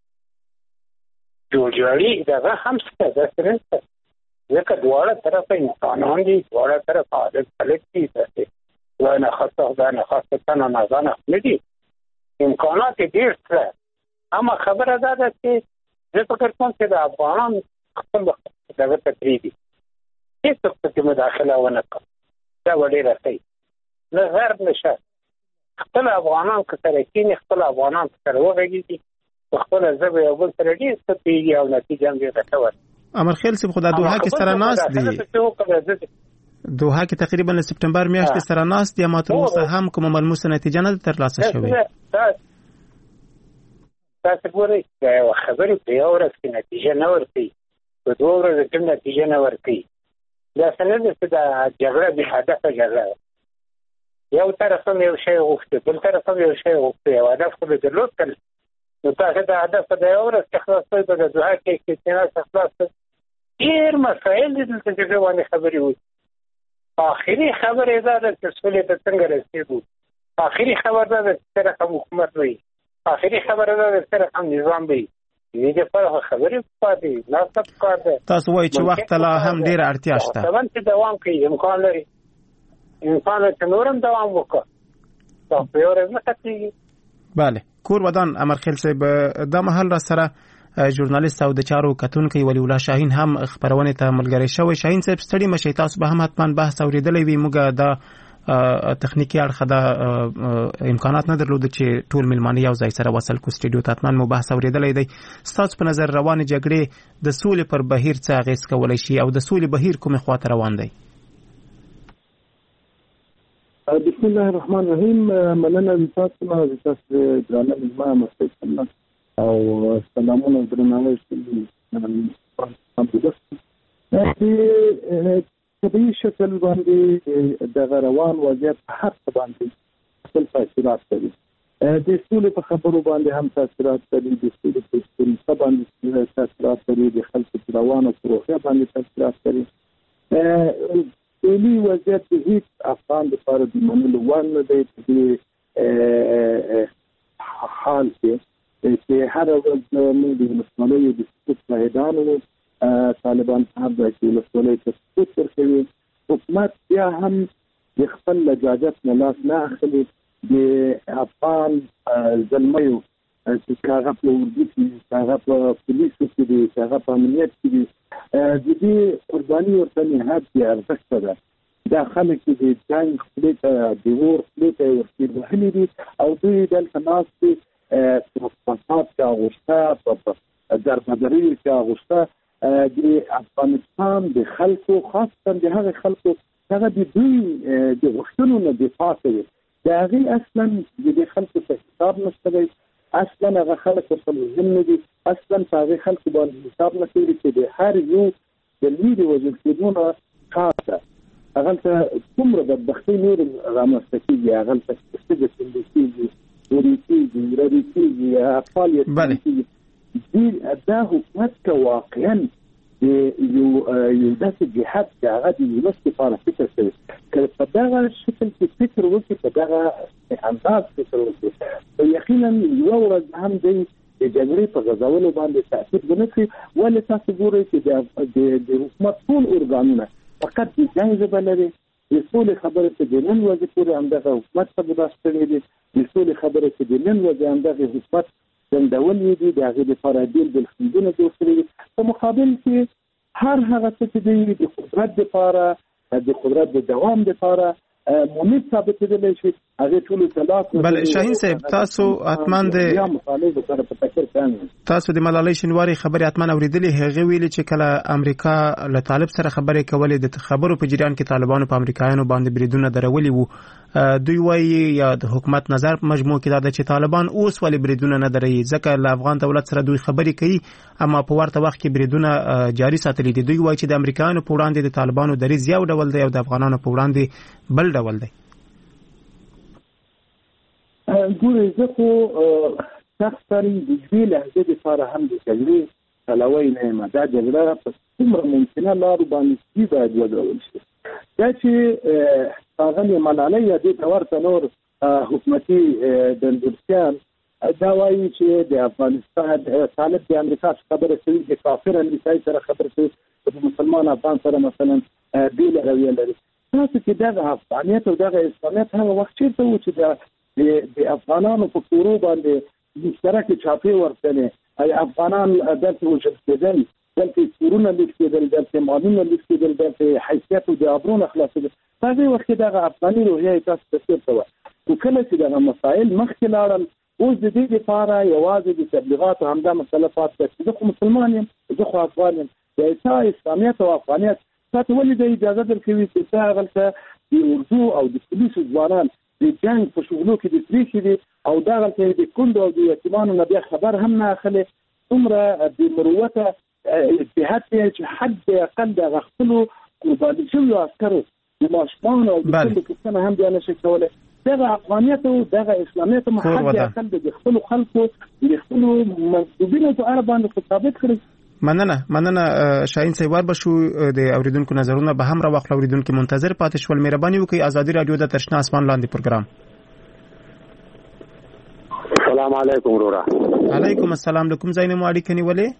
جوړجاړي دغه هم شته، داسې نشته، ځکه دواړه طرفه انسانان دي، دواړه طرفه عادت خلک دي، داسې نه خاصه دا نه خاصه تنه نه نه دي، امکانات ډېر شته. اما خبره دا ده چې زه فکر کوم چې د افغانان خپل دغه تقریبي هیڅوک پکې مداخله ونه کړي، دا به ډېره ښه وي. نه غرب نه شرق، خپل افغانان که سره کېني، خپل افغانان سره وغږېږي، په خپله ژبه یو بل سره ډېر څه پوهېږي او نتیجه هم ډېره ښه ورکوي. امرخیل صاحب خو دا دوحه کې سره ناست دي، دوحه کې تقریبا د سپټمبر میاشتې سره ناست دي، اما تر اوسه هم کومه ملموسه نتیجه نه ده ترلاسه شوې. تاسو ګورئ دا یوه خبرې په یوه ورځ کې نتیجه نه ورکوي، په دوه ورځو کې نتیجه نه ورکوي. داسې نه ده چې دا جګړه بې هدفه جګړه ده. یو طرف هم یو شی غوښتي، بل طرف هم یو شی غوښتي، یو هدف خو به درلود کړي. نو تاسو دا هدف په یوه ورځ کې خلاص کړئ، په دوحه کې اجتماع خلاص کړئ. ډېر مسایل دي دلته چې باندې خبرې وکړي. آخري خبره دا ده چې سولې ته څنګه رسېږو. آخري خبره دا ده چې څه رقم حکومت وي، آخري خبره دا ده چې څه رقم نظام وي. دې دپاره خبرې پکار دي، ناسته پکار ده. تاسو وایئ چې وخت ته لا هم ډېره اړتیا شته. طبعا چې دوام کوي امکان لري، امکان لري چې نور هم دوام وکړه، دا په یوه ورځ نه ختمېږي. بله، کور ودان امرخیل صاحب، دا مهال را سره ژورنالیست او د چارو کتونکی ولی الله شاهین هم خبرونه ته ملګری شوی. شاهین صاحب ستړي مشئ، تاسو به هم حتما بحث اوریدلی وي. موږ دا تخنیکی اړخه دا امکانات نه درلود چې ټول ملمانه یو ځای سره وصل کو سټډیو ته، حتما مو بحث اوریدلی دی. ستاسو په نظر روانې جګړې د سولې پر بهیر څه اغېز کولی شي او د سولې بهیر کومې خواته روان دی؟ بسم الله الرحمن الرحیم. مننه تاسو نه، تاسو درانه مهمان مستقیم او سلامونه درناوی شي. طبیعي شکل باندې د روان وضعیت هر څه باندې خپل تاثیرات کوي. د سولې په خبرو باندې هم تاثیرات کوي، د سولې په پروسه باندې تاثیرات کوي، د خلکو په روانو پروسه باندې تاثیرات کوي. سولې وضعیت هیڅ افغان لپاره د منلو وړ نه دی په حال کې چې هر ورځ موږ د ولسوالیو د سقوط شاهدانو طالبان صاحب د ولسوالۍ ته سقوط ورکوي. حکومت بیا هم د خپل لجاجت نه لاس نه اخلي. د افغان زلمیو چې هغه په اردو کې، هغه په پولیسو کې دي، هغه په امنیت کې دي، د دې قرباني ورته نهایت بې ارزښته ده. دا خلک چې د جنګ خولې ته، د اور خولې ته ورتېر وهلي دي او دوی دلته ناست دي فساد کې اغوسته، په دربدریو کې اغوسته. د افغانستان د خلکو، خاصتا د هغه خلکو هغه د دوی د غوښتنو نه دفاع کوي. د هغې اصلا د دې خلکو څه حساب نشته دی، اصلا هغه خلک ورته ملزم نه دي، اصلا په هغې خلکو باندې حساب نه کوي چې د هر یو د لرې وژل کېدو نه کار ده. هغلته څومره بدبختۍ نور رامنځته کېږي، هغلته ښځې څنډې کېږي، ورې کېږي، ربې کېږي، اطفال یې کېږي. دا حکومت که واقعا یو داسې جهاد چې هغه د ولس لپاره فکر کوي، که په دغه شکل کې فکر وکړي، په دغه انداز فکر وکړي، یقینا یوه ورځ هم دی د جګړې په غځولو باندې تاثیر ونه کړي. ولې تاسو ګورئ چې د حکومت ټول ارګانونه فقط د جنګ ژبه لري. د سولې خبره چې د نن ورځې پورې همدغه حکومت ته برداشت کړې دي، د سولې خبره چې د نن ورځې همدغه حکومت ځنډولې دي، د هغې لپاره بېل خنډونه جوړ کړي دي. په مقابل کې هر هغه څه چې دی د قدرت لپاره، د قدرت د دوام لپاره مونږ ثابتېدلی شي، هغې ټولو ته لاس. بله شاهین صاحب، تاسو حتما د ملالۍ شینواري خبرې حتما اورېدلې. هغې ویلي چې کله امریکا له طالب سره خبرې کولې، د خبرو په جریان کې طالبانو په امریکایانو باندې بریدونه درولي وو. دوی وایي یا د حکومت نظر په مجموع کې دا ده چې طالبان اوس ولې بریدونه نه دروي، ځکه له افغان دولت سره دوی خبرې کوي اما په ورته وخت کې بریدونه جاري ساتلي دي. دوی وایي چې د امریکایانو په وړاندې د طالبانو دریځ یو ډول دی او د افغانانو په وړاندې بل ډول دی. ګورئ، زه خو شخصا د دې لهجې لپاره هم د جګړې پلوی نه یم. دا جګړه په څومره ممکنه لارو باندې باید وګرول شي. دا چې ښاغلې ملالۍ یا دې ته ورته نور حکومتي دندورچیان دا وایي چې د افغانستان طالب د امریکا خبره کوي، د کافر امریکایي سره خبره کوي، د مسلمان افغان سره مثلا بیل رویه لري. تاسو چې دغه افغانیت او دغه اسلامیت هغه وخت چیرته و چې د افغانانو په کورو باندې مشترک چاپی ورتنه ای افغانان دلته وجود کېدل، دلته کورونه لیک کېدل، دلته مالونه لیک کېدل، دلته حیثیت او د ابرون خلاصېدل. هغه وخت دغه افغاني روحیه تاسو ته چیرته و؟ وکله چې دغه مسائل مخکې لاړل، اوس د دې لپاره یوازې د تبلیغاتو همدا مسله پاتې ده. زه خو مسلمان یم، زه خو افغان یم، د اسلامیت او افغانیت تاسو ولې د اجازه درکوي چې تاسو هغلته د اردو او د پولیسو ځوانان د جنګ په شغلو کې د پریښي دي او دغلته د کندو او د یتیمانو نه بیا خبر هم نه اخلي. څومره د مروته اجتهاد چې حد اقل د غختلو قرباني شویو عسکرو د ماشومان او د کندو پوښتنه هم بیا نشي کولی. دغه افغانیت او دغه اسلامیت حد اقل د خپل خلکو د خپل منسوبینو په اړه باندې ثابت کړي. مننه شاهین صاحب، بشو د اوریدونکو نظرونه به هم را واخلو. اوریدونکو منتظر پاتې شول. مهرباني وکړئ ازادي رادیو د تشنا اسمان لاندې پروګرام. السلام علیکم ورورا. علیکم السلام. کوم ځای نه مو اړیکه نیولې؟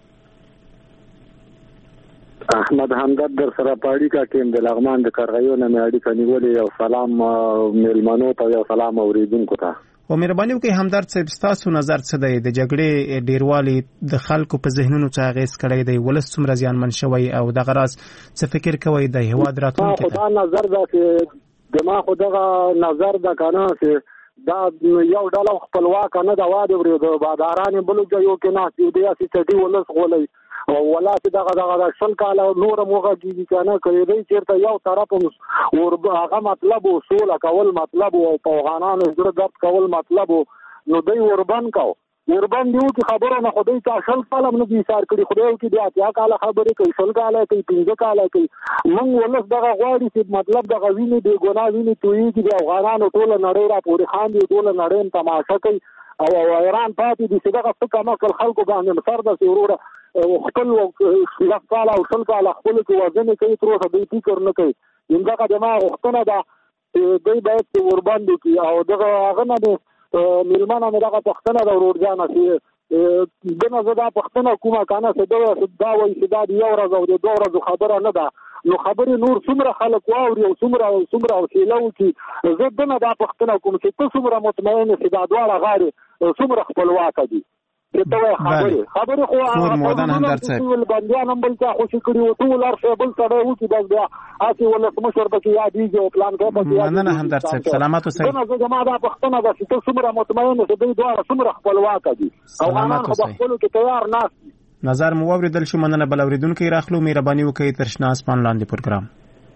احمد همدرد در سره پاړی کا کېم د لغمان د کارغیو نه مې اړیکه نیولې. یو سلام میلمنو ته، یو سلام اوریدونکو ته. او مهرباني وکړئ همدرد صاحب، ستاسو نظر څه دی د جګړې ډیروالي د خلکو په ذهنونو څه اغیز کړی دی؟ ولس څومره زیانمن شوی او دغه راز څه فکر کوي د هیواد راتلونکي ته؟ دا نظر دا چې دما خو دغه نظر دا کنه چې دا یو ډول خپلواک نه دا واده ورو د باداران بلو جو کې نه چې د سیاسي ولس غولي او ولا چې دغه شل کاله نور موغه کیږي کنه کوي دی چیرته یو طرف ور هغه مطلب اصول کول مطلب او افغانانو زړه درد کول مطلب نو دوی وربان دیو چې خبره نه خدای ته شل کاله نه دي سار کړی، خدای کې بیا اتیا کاله خبرې کوي، شل کاله کوي، 15 کاله کوي. موږ ولس دغه غواړي چې مطلب دغه ویني دی ګناه ویني توي چې افغانانو ټول نړۍ را پورې خان دي، ټول نړۍ تماشا کوي او ایران پاتې دي چې دغه څه کمکل خلکو باندې سر د وروره خپل شل کاله او شل کاله خپل کې وزن کوي، تر اوسه دوی فکر نه کوي. دغه دماغ وختونه دا دوی باید ورباندې کی او دغه هغه نه میلمانه مې دغه پښتنه د ورورجانه چې دغه زدا پښتنه کومه کنه چې دا وایي چې دا یو ورځ او د دوه ورځې خبره نه ده. نو خبرې نور څومره خلک واوري او څومره حوصله وکړي. زه دنه دا پښتنه کوم چې ته څومره مطمئن یې چې دا دواړه غاړې څومره خپلواکه دي. خبرې خو مودان همدرد صاحب بندیان هم بل څه خوشي کړي او ټول هر بل سره وکړي بس بیا اسی ولسمشر پکې یادېږي او پلان کوي پکې. مننه همدرد صاحب، سلامات اوسئ. زه زما دا پښتنه ده چې ته څومره مطمئن یې چې دوی دواړه څومره خپلواکه دي او سلامات اوسئ. خپلو کې تیار ناست نظر مو واوریدل شو. مننه. بل اوریدونکو راخلو. مهرباني وکړئ تر شنا اسمان لاندې پروګرام.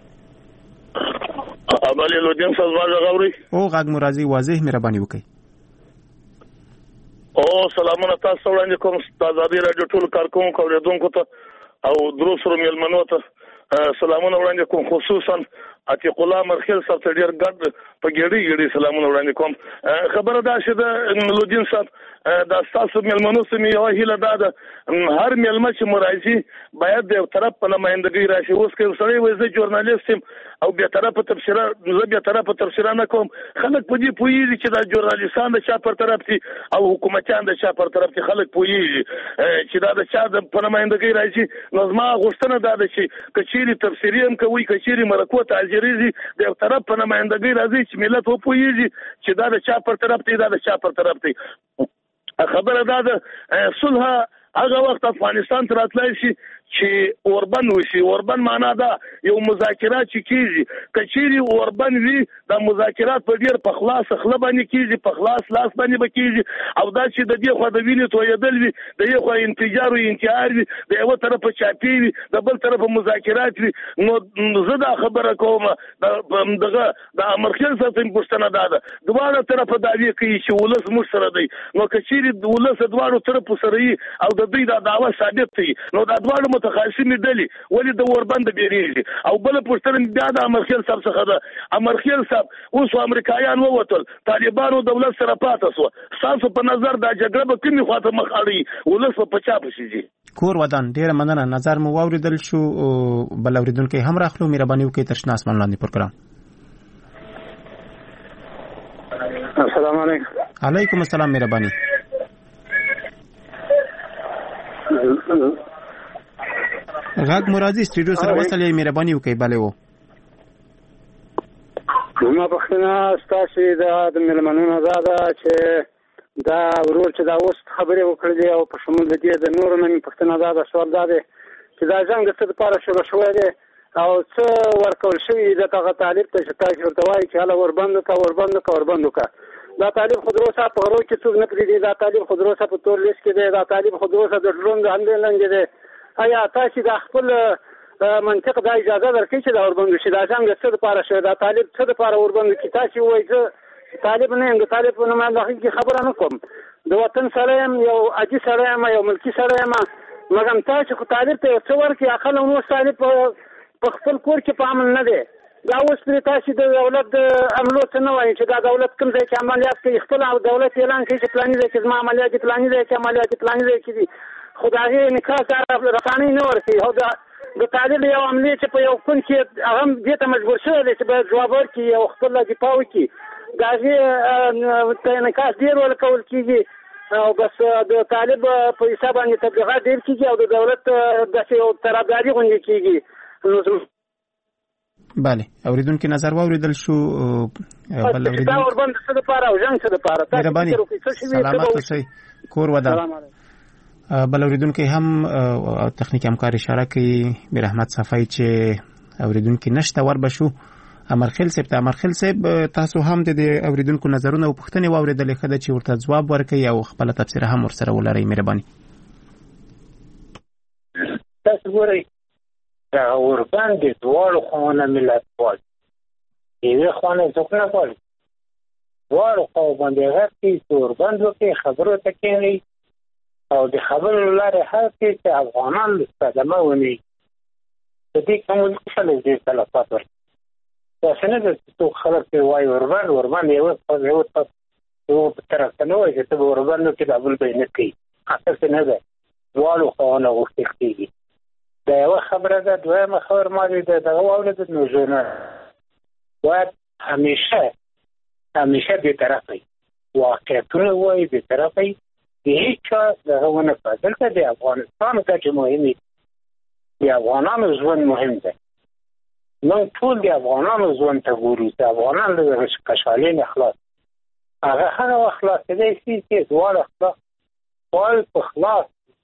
ابل لودین فزواج غوري او غږ مرازي واضح. مهرباني وکړئ. او سلامونه تاسو وړاندې کوم آزادي رادیو ټول کارکونکو اوریدونکو ته او دروسرو میلمنو ته سلامونه وړاندې کوم، خصوصا عتیق الله مرخیل صاحب ته ډیر ګډ په ګډي سلامونه وړاندې کوم. خبره دا چې د لودین صاحب دا تاسو میلمنو سمې یو هیله ده هر میلمه چې مرایي باید د طرف په نمائندګۍ راشي. اوس کې سړی وایي زه ژورنالیست یم او بیا طرف تفسیره نه کوم. خلک په دې پوهیږي چې دا ژورنالیستان د چا پر طرف دي او حکومتیان د چا پر طرف دي. خلک پوهیږي چې دا د چا په نمائندګۍ راځي. نو زما غوښتنه دا ده چې کچېرې تفسیري هم کوي، کچېرې مرکو تعزیري د یو طرف په نمائندګۍ راځي چې ملت وپوهیږي چې دا د چا پر طرف دی، دا د چا پر طرف دی. خبره دا ده صلح هغه وخت افغانستان ته راتلای شي چې اوربن وشي. اوربن معنا دا یو مذاکرات چې کیږي، کچېرې اوربن وي دا مذاکرات په ډیر په خلاص خله باندې کیږي، په خلاص لاس باندې بکیږي او دا چې د دې خو د وینې تویدل وي، د یو خو انفجار او انتحار وي، د یو طرف چاپی وي، د بل طرف مذاکرات وي. نو زه دا خبره کوم دغه د امرخیل صاحب پښتنه ده دواړه طرف داوی کوي چې ولس مو سره دی. نو کچېرې ولس دواړو طرف سره وي او د دوی دا دعوه ثابت وي نو دا دواړو متخاصمې ډلې ولې د اوربند بیریږي او بل پوښتنه بیا د امرخیل صاحب څخه ده. امرخیل صاحب اوس امریکایان ووتل طالبانو دولت سره پاتې شو تاسو په نظر دا جګړه به کومې خواته مخ اړوي ولس په چا پسې ځي؟ کور ودان ډیره مننه نظر مو واوریدل شو بل اوریدونکو هم راخلو مهرباني وکړئ تر شنه اسمان لاندې پروګرام. السلام علیکم. علیکم السلام مهرباني. غږ مرادي سټډیو سره وصلې مهرباني وکړئ bale وو. ما پښتنه ستاسو د ملمنونو دا چې دا ورور چې دا اوس خبرې وکړې او په شمول د دې د نورو نه پښتنه دا سوال دا دی چې دا څنګه څه لپاره شروع شوی دی او څه ورکول شوی د هغه طالب ته چې تاسو ورته وایي چې هله وربند کا دا طالب خودروسا په غرو کې څوک نه پریږدي دا طالب خودروسا په تور لیست کې دی دا طالب خودروسا د ډرون د حمله لاندې دی آیا تاسو د خپل منطق دا اجازه درکړئ چې دا وربند شي دا څنګه څه لپاره شوی دا طالب څه لپاره وربند کی تاسو وایي چې طالب نه یم د طالب په نوم د خبره نه کوم د وطن سره یو اجي سره یو ملکی سره یم مګم تاسو خو طالب ته څو ورکی اخل نو طالب په خپل کور کې په امن نه دی دا اوس پر تاسو د دولت عملو څه نه وایي چې دا دولت کوم ځای کې عملیات کوي خپل دولت اعلان کوي چې پلان دی چې ما عملیات پلان دی چې عملیات پلان دی چې خدای نکاح سره رساني نه ورکي او دا د طالب یو عملی چې په یو کون کې هغه دې ته مجبور شوی دی چې باید جواب ورکړي او خپل دفاع وکړي دا چې نکاح ډیر ورکول کیږي او بس د طالب په حساب باندې تبلیغات ډیر کیږي او د دولت داسې یو طرفداري غونډې کیږي. بله اوریدونکو نظر واوریدل شو بل اوریدونکو دا وربند څه لپاره او جنگ څه لپاره تاسو سلامات اوسئ کور ودان. بل اوریدونکو هم تخنیک همکار اشاره کوي میر احمد صفای چې اوریدونکو نشته ور بشو امرخیل صاحب تاسو هم د اوریدونکو نظرونه او پوښتنې واوریدل خده چې ورته جواب ورکړي او خپل تفسیر هم ورسره ولري مهرباني. تاسو ګورئ دا اوربند د دوړو خونه ملت وال یوه خونه څوک نه وال دوړو خو باندې غږی اوربند وکي خبرو ته کوي او د خبرو لاره هر چې افغانان صدمه ونی د دې کوم څه لږه تلفات ورته تاسو نه د خلک په وای اوربند یو په طرف ته نو چې ته اوربند کې د ابل بینه کوي اصل نه ده دوړو خونه وختي دا یو خبره ده دویمه خبر ما دې دا واولد نو ژوند باید همیشه به طرفي واقعیتونه وای به طرفي هیڅ دغه نه پاتل د افغانستان ته چې مهمه دی افغانانو ژوند مهم دی نو ټول د افغانانو ژوند ته ګوري چې افغانان له کشالین اخلاص هغه اخلاص دې چې دوه اخلاص ټول په خلاص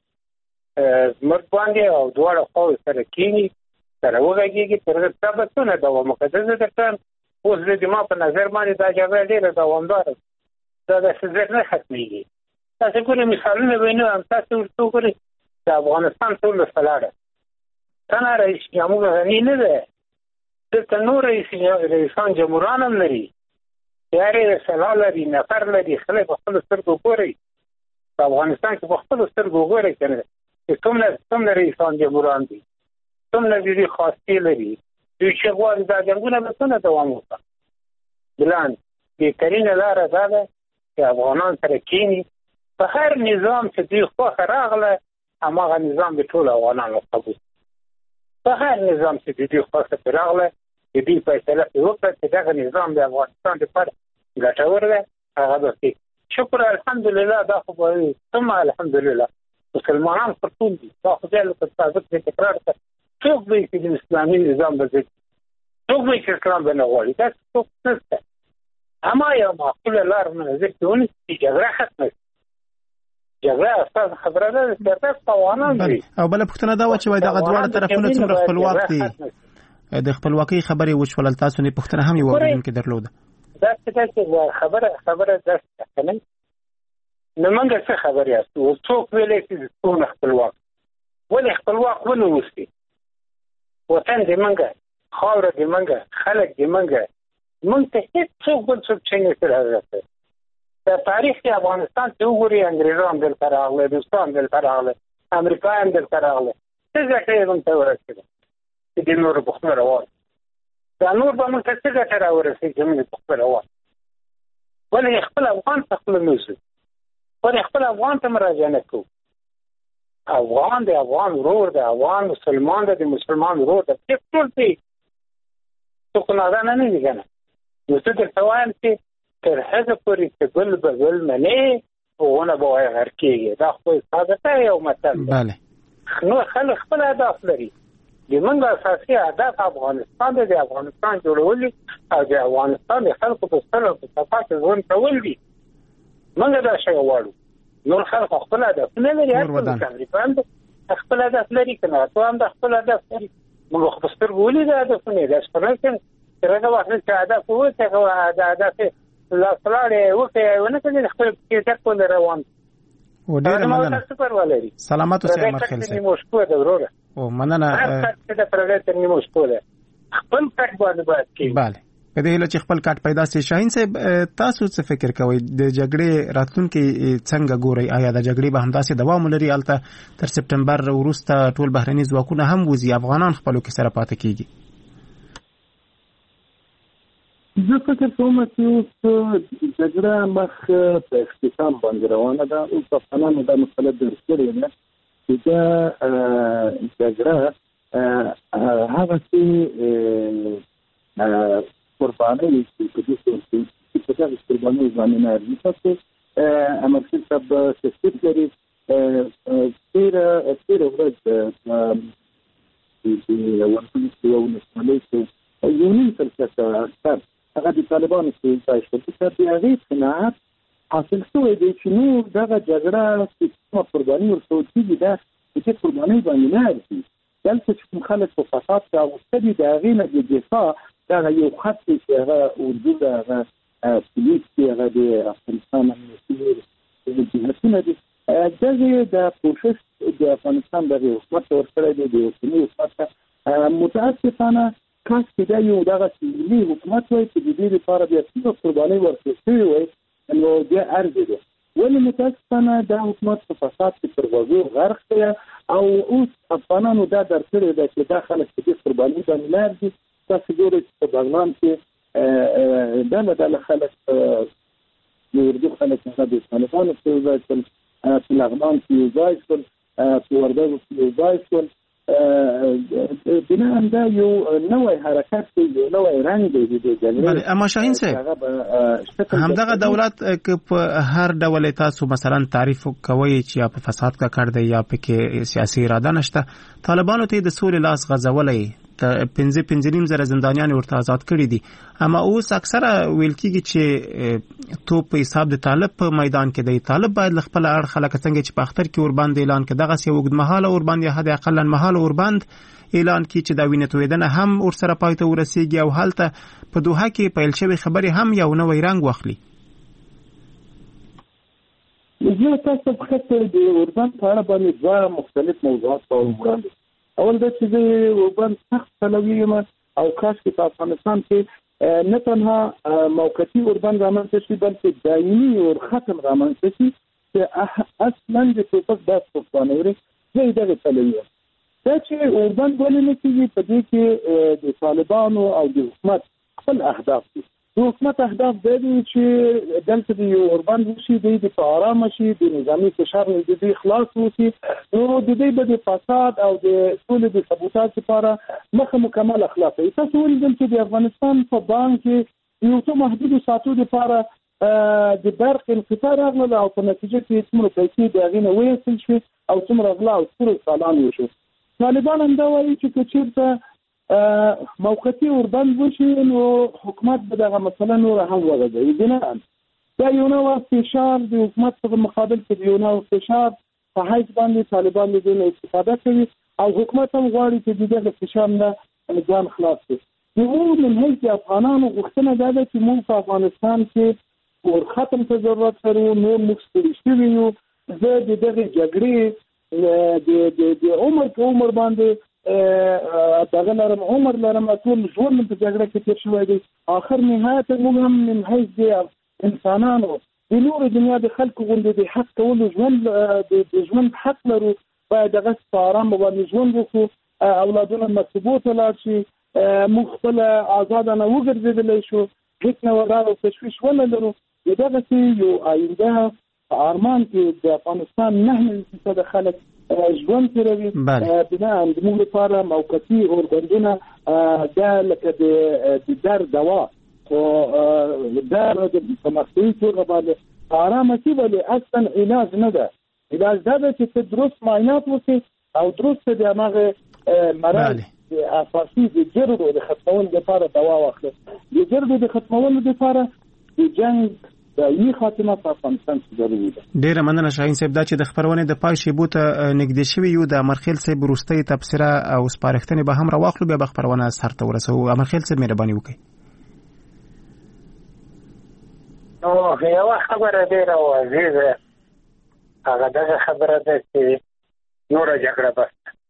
مرګ باندې او دواړه خو سره کینی سره وګړي تر څه دا مقدسه ده کان اوس دې ما په نظر باندې دا جګړه ډیره دوامدار ده دا څه نه ختميږي تاسو کومه مثالونه وینئ تاسو ورته د افغانستان ټول مسله څنګه رئیس جمهور غنی نه ده د نور رئیسان جمهوران هم لري یاري رساله لري نفر لري خلک په خپل سترګو ګوري په افغانستان کې په خپل سترګو ګوري کنه کوم رئیسان جمهوران دي کوم دې خاصې لري چې غواړي دا جنگونه به څنګه دوام وکړي بلان دې کرینه لاره ده چې افغانان سره کینی په هر نظام چې دوی خو راغله هغه نظام به ټول افغانانو قبول په هر نظام چې دوی خو راغله دې فیصله وکړه چې دا نظام د افغانستان لپاره ګټور دی هغه به شکر الحمدلله دا خو به ثم الحمدلله مسلمانان پر ټول دي دا خو ځل په تاسو کې تکرار کړ څوک به چې د اسلامي نظام به څوک به چې اسلام به نه غواړي دا څوک نشته اما یو معقوله لار نه ذکرونه چې جګړه ختمه جګړه اساس خبره ده چې تاسو قوانین دي او بل پښتنه دا و چې وای دا غوړه طرفونه څومره خپلواک دي د خپلواکۍ خبرې وشول تاسو نه پښتنه هم یو ورته درلوده دا څه خبره ده کنه نو موږ څه خبر یاست او څوک ویلې چې څونه خپلواک ولې خپلواک ونه وستي وطن دې موږ خاور دې موږ خلک دې موږ ته هیڅ څوک بل څوک چې نه سره راځي د تاریخ افغانستان ته وګوري انګریزان دلته راغله روسان دلته راغله امریکایان دلته راغله څه ګټه هم ته ورسېده چې د نور په خبره روان دا نور به موږ ته څه ګټه راورسېږي چې موږ په خبره روان ولې خپل افغان ته خپل نوزو ولې خپل افغان ته مراجعه نه کوو افغان د افغان ورور د افغان مسلمان د مسلمان ورور د ټول دی څوک نادان نه دي کنه نو څه درته وایم چې تر هغه پورې چې بل به بل منې ونه به غر کېږي دا خو ساده یو مطلب دی نو خلک خپل اهداف لري د موږ اساسي اهداف افغانستان د افغانستان جوړول او د افغانستان د خلکو په سره په صفه کې ژوند کول دي موږ دا شی غواړو نور خلک خپل اهداف نه لري هر خپل اهداف لري کنه ته هم د خپل اهداف لري موږ خپل سترګولې د اهدافونه د سپرنټ ترغه وخت چې اهداف وو چې د اهداف لا سلاله وکي ونه کړي خپل کې تک ول روان و ډیر مننه سلامات اوسئ مرخل سي موشکو د وروره او مننه د پرګټ نیمه موشکو ده خپل کټ باندې باید کې bale په دې هله چې خپل کټ پیدا سي شاهین صاحب تاسو څه فکر کوئ د جګړې راتلونکي څنګه ګوري آیا د جګړې به همداسې دوام لري البته تر سپټمبر وروسته ټول بهرني ځواکونه هم وزي افغانان خپلو کې سره پاتې کیږي زه فکر کوم چې جګړه مخ په اختتام باندې روانه ده او په افغانانو دا مسله درک کړې ده چې دا جګړه هغه چې قرباني چې په دې کې قرباني باندې نه دي تاسو امرشد صاحب څه لري تیر ورځ چې ورته یو نسملې یو نیم تر هغه د طالبانو چې ځای شو چې هغه صنعت حاصل شوی دی چې نو دغه جګړه چې قرباني ورته کیږي دا چې قرباني باندې نه دي دلته چې خلک په فساد کې اوسېدي د هغې نه د دفاع دا یو خط چې هغه اردو د هغه پولیس چې هغه د افغانستان امنیتي جهتونه دي دغه د کوشش د افغانستان د حکومت ورسره دی د اوسني حکومت متاسفانه کاش چې دا یو دغه سیاسي حکومت وای چې د دې لپاره بیا څه قرباني ورکړي وای نو بیا ارزي ده ولې متاسفانه دا حکومت په فساد کې پر وضو غرق دی او اوس افغانانو دا درکړي ده چې دا خلک په قرباني باندې لاري تاسو ګورئ چې په بغلان کې دا خلک د اردو خلک نه د طالبانو په ځای په لغمان کې ځای شول په وردګو کې ځای شول بنا دا یو نوې حرکت دی یو نوې رنګ دی د جګړې اما شاهین صاحب همدغه دولت په هر ډول تاسو مثلا تعریف کوي چې یا په فساد کا کړ دی یا په کې سیاسي اراده نشته طالبانو ته د سولې لاس غځولې پنځه نیم زره زندانیان ورته آزاد کړي دي اما اوس اکثره ویل کیږي چې تو په حساب د طالب په میدان کې دی طالب باید خپل اړ خلک څنګه چې په اختر کې ورباندې اعلان کړي دغه سی وګد مهاله ورباندې حد اقل مهاله ورباند اعلان کړي چې دا وینې تویدنه هم ورسره پاتې ورسیږي او حالت په دوحه کې پیل شوی خبري هم یو نوې رنګ واخلي زه تاسو په خاطر د اوربان په اړه باندې دوه مختلف موضوعات وړاندې اول دا چې اوربان سخت پلوي یم او کاش چې په افغانستان کې نه تنها موقتی اوربان رامنځته شي بلکې دایمي او ختم رامنځته شي چې اصلا د توپک داس قرباني وري زه دغه پلوي یم دا چې اوربان ولې نه کیږي په دې کې د طالبانو او د حکومت خپل اهداف دي د حکومت اهداف دی چې دلته د اوربان وشي د په آرام شي د نظامی فشار نه د اخلاص وشي نو د دې د فساد او د ټول د سبوتاژ لپاره مخه مکمل اخلاص ای تاسو ولې چې د افغانستان په بانک یو څه محدود ساتو لپاره د برق انقطاع راغله او په نتیجه کې څومره پیسې د غینه وېسل شي او څومره غلا او څومره چالان وشو طالبان هم دا وایي چې چیرته موقتی اوربان وشي نو حکومت به دغه مثلا نور هم وغځوي بنا دا یو نوع فشار د حکومت په مقابل کې یو نوع فشار په حیث باندې طالبان د دې استفاده کوي او حکومت هم غواړي چې دغه فشار نه ځان خلاص کړي نو من هیڅ افغانانو غوښتنه ده چې موږ په افغانستان کې ور ختم ته ضرورت لرو نو موږ ستړي شوي یو زه د دغه جګړې د عمر باندې دغه لرم عمر لرم ټول ژوند په جګړه کې تیر شوی دی اخر نهایت موږ هم من حیث د انسانانو د نور دنیا د خلکو غوندې د حق کولو ژوند د ژوند حق لرو باید دغه آرام باندې ژوند وکړو، اولادونه مکتبو ته لاړ شي، موږ خپل آزادانه وګرځېدلی شو، هیڅ نوغه او تشویش ونه لرو. دغسې یو آینده ارمان کې د افغانستان 9% خلک ژوند تیروي. بنا د موږ لپاره موقتي اوربندونه دا لکه د درد دوا خو دا په مصنوعي توګه باندې ارامه شي، ولې اصلا علاج نه ده. علاج دا ده چې ته درست معاینات وکړې او درست د هغه مرض اساسي د جرړو د ختمولو لپاره دوا واخلې. د جرړو د ختمولو لپاره د جنگ دایمي خاتمه په افغانستان کې ضروري ده. ډیره مننه شاهین صاحب. دا چې د خبرونه د پای شیبو ته نږدې شوی یو، د امرخیل صاحب وروستۍ تبصره او سپارښتنې به هم راواخلو، بیا به خبرونه سر ته ورسوو. امرخیل صاحب مهرباني وکړئ. یوه خبره ډیره واضحه ده، هغه دغه خبره ده چې نوره جګړه بس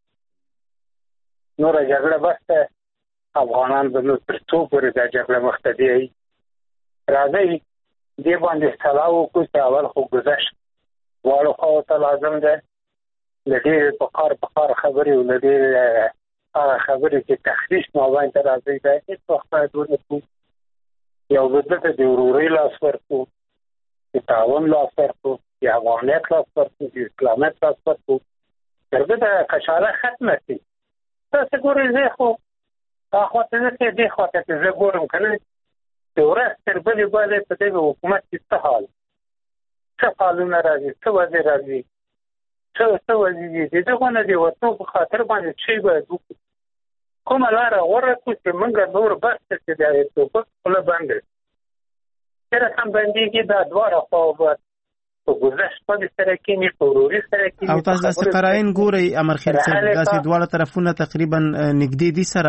ده. افغانان به نو تر څو پورې دا جګړه مخته بیایي. راځئ دې باندې اصطلاح وکړو چې اول خو گذشت واړو خواو ته لازم ده. له ډېرې پکار خبرې او له ډېرې هغه خبرې چې تخریش مابین ته راځي دا هېڅ وخت باید ونه کړو. یو بل ته د ورورۍ لاس ورکړو، د تعاون لاس ورکړو، د افغانیت لاس ورکړو، د اسلامیت لاس ورکړو، تر دې د کشاله ختمه شي. تاسې ګورئ زه خو هغه خواته زه چې دې خواته چې زه ګورم که نه د ورځ تر بلې باندې په دې حکومت کې څه حالونه راځي، څه وضع راځي، څه وضع دي. د دغو نه د وتو په خاطر باندې څه باید وکړو، کومه لاره غوره کړو چې موږ نور بس چې د ټوپک خوله بنده چېرې هم بندېږي. دا دواړه خواو باید په ګذشت باندې سره کېني، په وروري سره کېني. او تاسو داسې قراین ګورئ امرخیل صاحب، داسې دواړه طرفونه تقریبا نږدې دي سره؟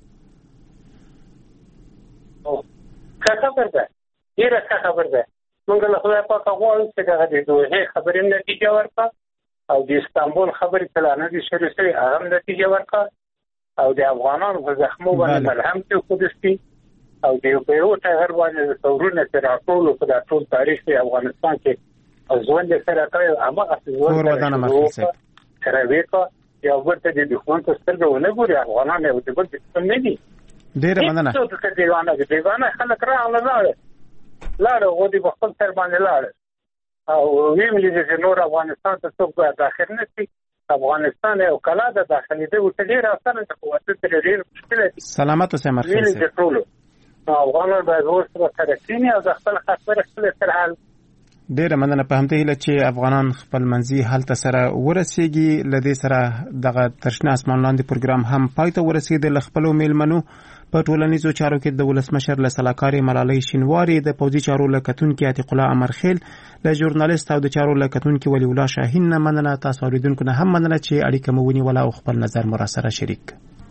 ښه خبر ده، ډېره ښه خبر ده. موږ له خدای پاکه غواړو چې دغه د دوحې خبرې نتیجه ورکړه او د استانبول خبرې چې لا نه دي شروع شوې هغه هم نتیجه ورکړه او د افغانانو په زخمو باندې ملهم کېښودل او د په یو ټغر باندې د ثورونو چې راټولو په دا ټول تاریخ د افغانستان کې ژوند یې سره کړی هماغسې ژوند سره وکړه. یو بل ته د دښمن په سترګه ونه ګوري. افغانان یو د بل دښمن نه دي. ډېره مننه. بیګانه خلک راغله لاړه غودي په خپل سر باندې لاړه او ویلي چې نور افغانستان ته څوک باید داخل نه شي. افغانستان یو کلا ده، داخلېدل ورته ډېره اسانه ده، خو ورته ترې ډېر مشکله دي. سلامت اوسئ امرخیل صاحب. افغانان باید ورسره سره کېني او د خپل خبرې خپلې سر حل. ډیره مننه. په همدې هیله چې افغانان خپل منځي حل ته سره ورسیږي. له دې سره دغه ترشنه اسمان لاندې پروګرام هم پای ته ورسېد. له خپلو میلمنو په ټولنیزو چارو کې د ولسمشر له سلاکارې ملالۍ شینواري، د پوځي چارو له کتونکي عتیق الله امرخیل، له ژورنالیست او د چارو له کتونکي ولی الله شاهین نه مننه. تاسو اوریدونکو نه هم مننه چې اړیکه مو ونیوله او خپل نظر مو راسره شریک.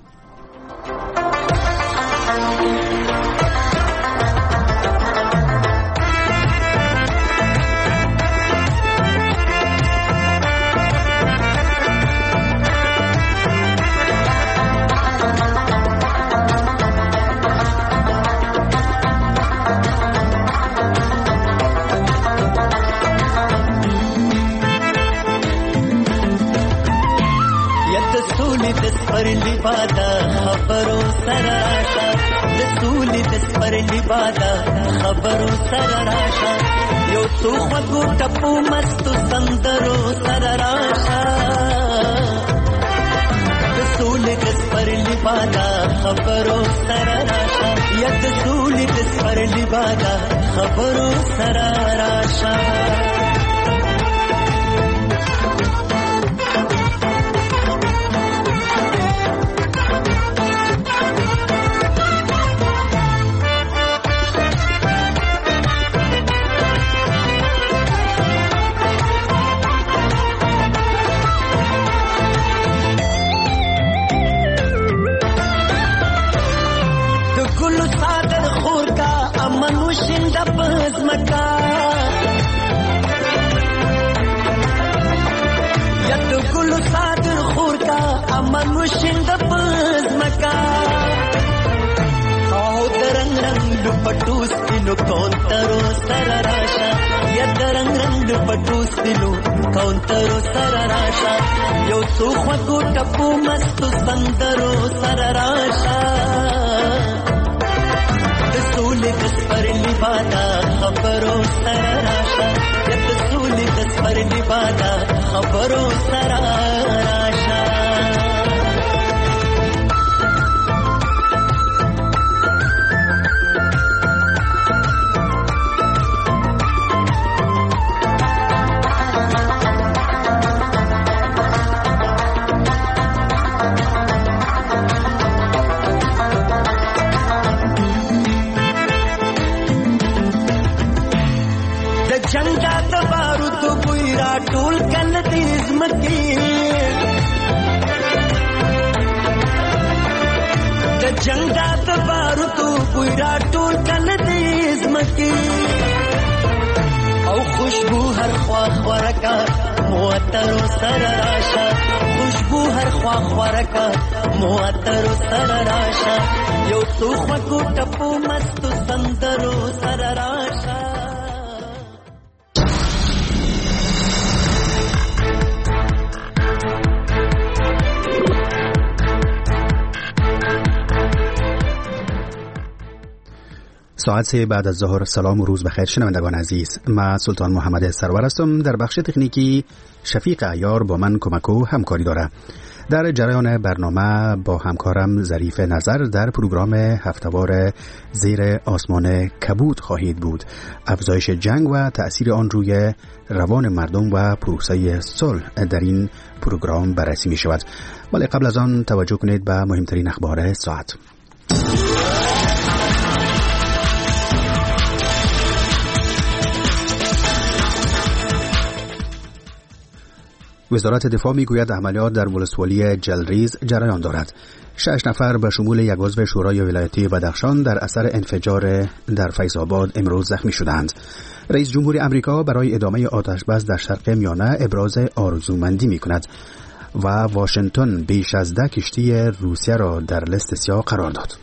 خبرو سره راشه یو څو خوږو ټپو مستو سندرو سره راشه د سولې د سپرلي بادا خبرو سره راشه یا د سولې د سپرلي بادا خبرو سره راشه. پټو سپینو کونترو سره راشه یا درنګ رنگ پټو سپینو کاونټرو سره راشه یو څو خوږو ټپو مستو سندرو سره راشه د سولې د سپرلي بادا خبرو سره راشه د سولې د سپرلي بادا خبرو سره راشه جنگات بارود بوی را ټول کل دې زمکي د جنگات بارود بوی را ټول کل دې زمکي او خوشبو هر خوا خورکا موتر سره راشه خوشبو هر خوا خورکا موتر سره راشه یو څو خوږو ټپو مستو سندرو سره راشه ساعت 3 بعد از ظهر. سلام و روز بخیر شنوندگان عزیز. من سلطان محمد سرور هستم. در بخش تکنیکی شفیق عیار با من کمک و همکاری داره. در جریان برنامه با همکارم ظریف نظر در پروگرام هفته‌وار زیر آسمان کبود خواهید بود. افزایش جنگ و تأثیر آن روی روان مردم و پروسه صلح در این پروگرام بررسی می شود. ولی قبل از آن توجه کنید به مهمترین اخبار ساعت. وزارت دفاع میگوید عملیات در ولسوالی جلریز جریان دارد. 6 نفر به شمول یک عضو شورای ولایتی بدخشان در اثر انفجار در فیض‌آباد امروز زخمی شدند. رئیس جمهور آمریکا برای ادامه آتش‌بس در شرق میانه ابراز آرزومندی می‌کند و واشنگتن بیش از 10 کشتی روسیه را در لیست سیاه قرار داد.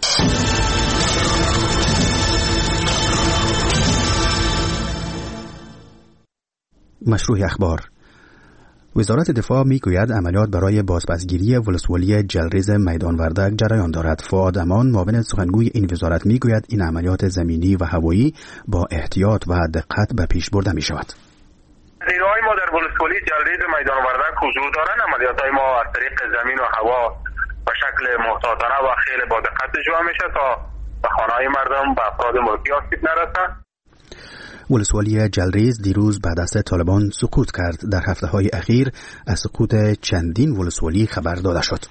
مشروع اخبار. وزارت دفاع میگوید عملیات برای بازپسگیری ولسوالی جلریز میدان وردک جریان دارد. فؤاد امان معاون سخنگوی این وزارت میگوید این عملیات زمینی و هوایی با احتیاط و دقت به پیش برده می شود. نیروهای ما در ولسوالی جلریز میدان وردک حضور دارند. عملیات‌های ما از طریق زمین و هوا به شکل محتاطانه و خیلی با دقت اجرا میشه تا به خانه‌های مردم و افراد ملکی آسیب نرسد. ولسوالی جلریز دیروز بعد از طالبان سقوط کرد. در هفته‌های اخیر از سقوط چندین ولسوالی خبر داده شد.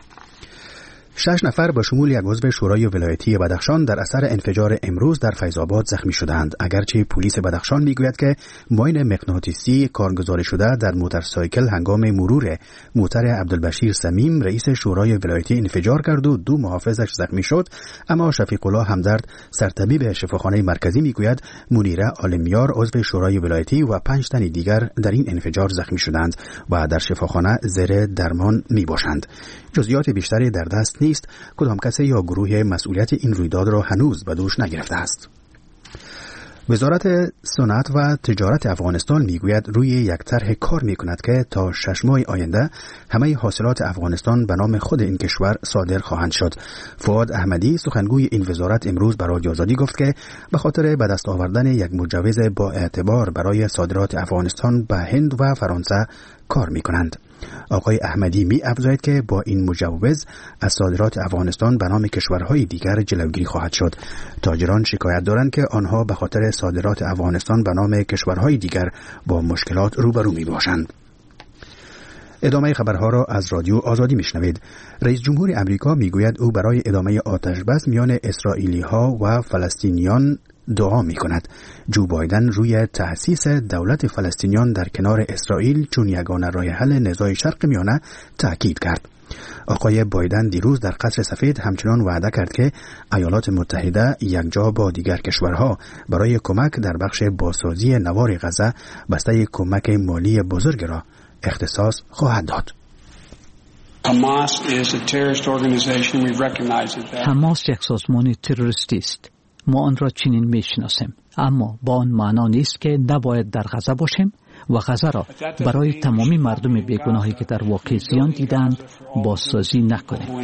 6 نفر به شمول یک عضو شورای ولایتی بدخشان در اثر انفجار امروز در فیض‌آباد زخمی شدند. اگرچه پلیس بدخشان میگوید که ماین مغناطیسی کارگزاری شده در موتورسایکل هنگام مرور موتر عبدالبشیر سمیم رئیس شورای ولایتی انفجار کرد و 2 محافظش زخمی شد، اما شفیق الله همدرد سرطبیب شفاخانه مرکزی میگوید منیره عالمیار عضو شورای ولایتی و 5 تن دیگر در این انفجار زخمی شدند و در شفاخانه زیر درمان میباشند. جزئیات بیشتری در دست نیست. کدام کسی یا گروه مسئولیت این رویداد را هنوز به دوش نگرفته است. وزارت صنعت و تجارت افغانستان میگوید روی یک طرح کار میکند که تا 6 ماه آینده همه حاصلات افغانستان به نام خود این کشور صادر خواهند شد. فؤاد احمدی سخنگوی این وزارت امروز به رادیو آزادی گفت که به خاطر به دست آوردن یک مجوز با اعتبار برای صادرات افغانستان به هند و فرانسه کار میکنند. آقای احمدی می افزاید که با این مجوز از صادرات افغانستان به نام کشورهای دیگر جلوگیری خواهد شد. تاجران شکایت دارند که آنها به خاطر صادرات افغانستان به نام کشورهای دیگر با مشکلات روبرو می باشند. ادامه خبرها را از رادیو آزادی میشنوید. رئیس جمهور آمریکا میگوید او برای ادامه آتش‌بس میان اسرائیلی ها و فلسطینیان دعا می کند. جو بایدن روی تأسیس دولت فلسطینیان در کنار اسرائیل چون یگانه راه حل نزاع شرق میانه تأکید کرد. آقای بایدن دیروز در قصر سفید همچنان وعده کرد که ایالات متحده یکجا با دیگر کشورها برای کمک در بخش بازسازی نوار غزه بسته کمک مالی بزرگ را اختصاص خواهد داد. حماس یک سازمان تروریستی است. ما آن را چنین میشناسیم، اما با آن معنا نیست که نباید در غزه باشیم و غزه را برای تمامی مردم بیگناهی که در واقع زیان دیدند بازسازی نکنیم.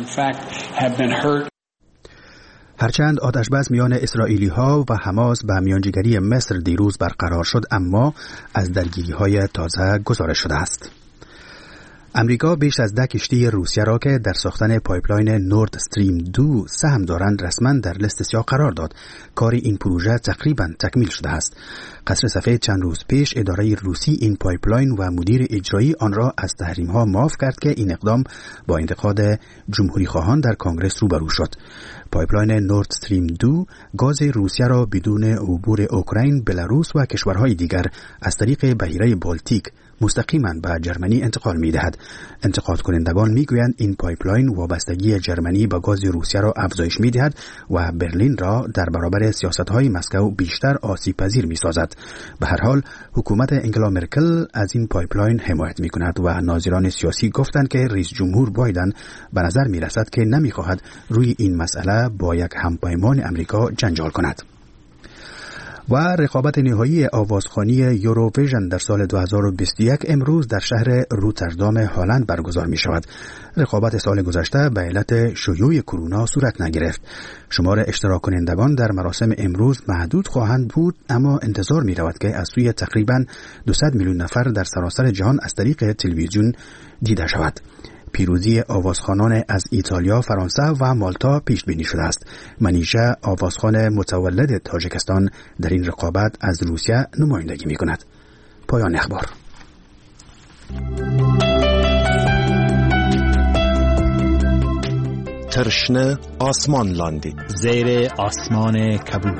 هرچند آتش‌بس میان اسرائیلی‌ها و حماس به میانجیگری مصر دیروز برقرار شد، اما از درگیری‌های تازه گزارش شده است. امریکا بیش از 10 کشتی روسیه را که در ساختن پایپلاین نورد استریم 2 سهم دارند رسما در لیست سیاه قرار داد. کار این پروژه تقریبا تکمیل شده است. قصر سفید چند روز پیش اداره روسی این پایپلاین و مدیر اجرایی آن را از تحریم‌ها معاف کرد که این اقدام با انتقاد جمهوری خواهان در کنگره روبرو شد. پایپلاین نورد استریم 2 گاز روسیه را بدون عبور اوکراین، بلاروس و کشورهای دیگر از طریق بحیره بالتیک مستقیما به جرمنی انتقال می‌دهد. انتقاد کنندگان می‌گویند این پایپلاین وابستگی جرمنی به گاز روسیه را افزایش می‌دهد و برلین را در برابر سیاست‌های مسکو بیشتر آسیب‌پذیر می‌سازد. به هر حال حکومت انگلا مرکل از این پایپلاین حمایت می‌کند و ناظران سیاسی گفتند که رئیس جمهور بایدن به نظر می‌رسد که نمی‌خواهد روی این مسئله با یک همپیمان امریکا جنجال کند. و رقابت نهایی آوازخوانی یوروویژن در سال 2021 امروز در شهر روتردام هلند برگزار می شود. رقابت سال گذشته به علت شیوع کرونا صورت نگرفت. شمار اشتراک کنندگان در مراسم امروز محدود خواهند بود، اما انتظار می رود که از سوی تقریباً 200 میلیون نفر در سراسر جهان از طریق تلویزیون دیده شود. پیروزی آوازخوانان از ایتالیا، فرانسه و مالتا پیش بینی شده است. منیژه آوازخوان متولد تاجیکستان در این رقابت از روسیه نمایندگی می کند. پایان اخبار. ترشنه آسمان لاندی زیر آسمان کبود.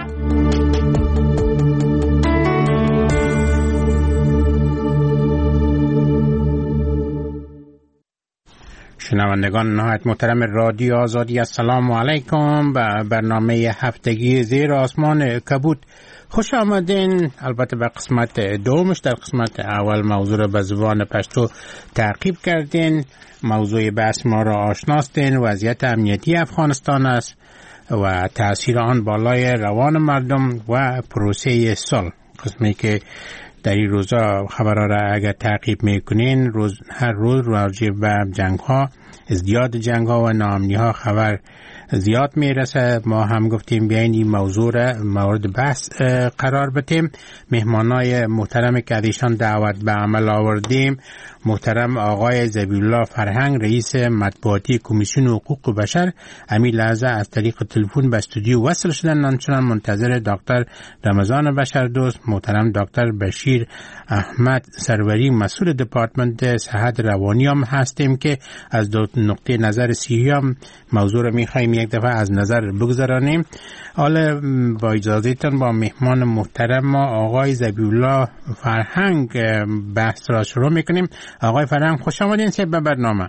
شنوندگان نهایت محترم رادیو آزادی، السلام علیکم. به برنامه هفتگی زیر آسمان کبود خوش آمدین. البته به قسمت دومش، در قسمت اول موضوع را به زبان پشتو تعقیب کردین. موضوع بحث ما را آشناستین. وضعیت امنیتی افغانستان است و تأثیر آن بالای روان مردم و پروسه صلح. قسمی که در این روزا خبرها را اگر تعقیب میکنین، هر روز راجع به جنگ ها، ازدیاد جنگ ها و ناامنی ها خبر زیاد میرسه. ما هم گفتیم بیاین این موضوع را مورد بحث قرار بدیم. مهمانای محترم که ازشان دعوت به عمل آوردیم، محترم آقای ذبیحالله فرهنگ، رئیس مطبوعاتی کمیسیون حقوق بشر، همین لحظه از طریق تلفن به استودیو وصل شدن. همچنان منتظر دکتر رمضان بشردوست، محترم دکتر بشیر احمد سروری، مسئول دپارتمنت صحت روانی هم هستیم که از دو نقطه نظر صحی هم موضوع رو میخوایم یک دفعه از نظر بگذارانیم. حالا با اجازهتون با مهمان محترم ما آقای ذبیحالله فرهنگ بحث را شروع میکنیم. آقای فرهنگ خوش آمدین به برنامه.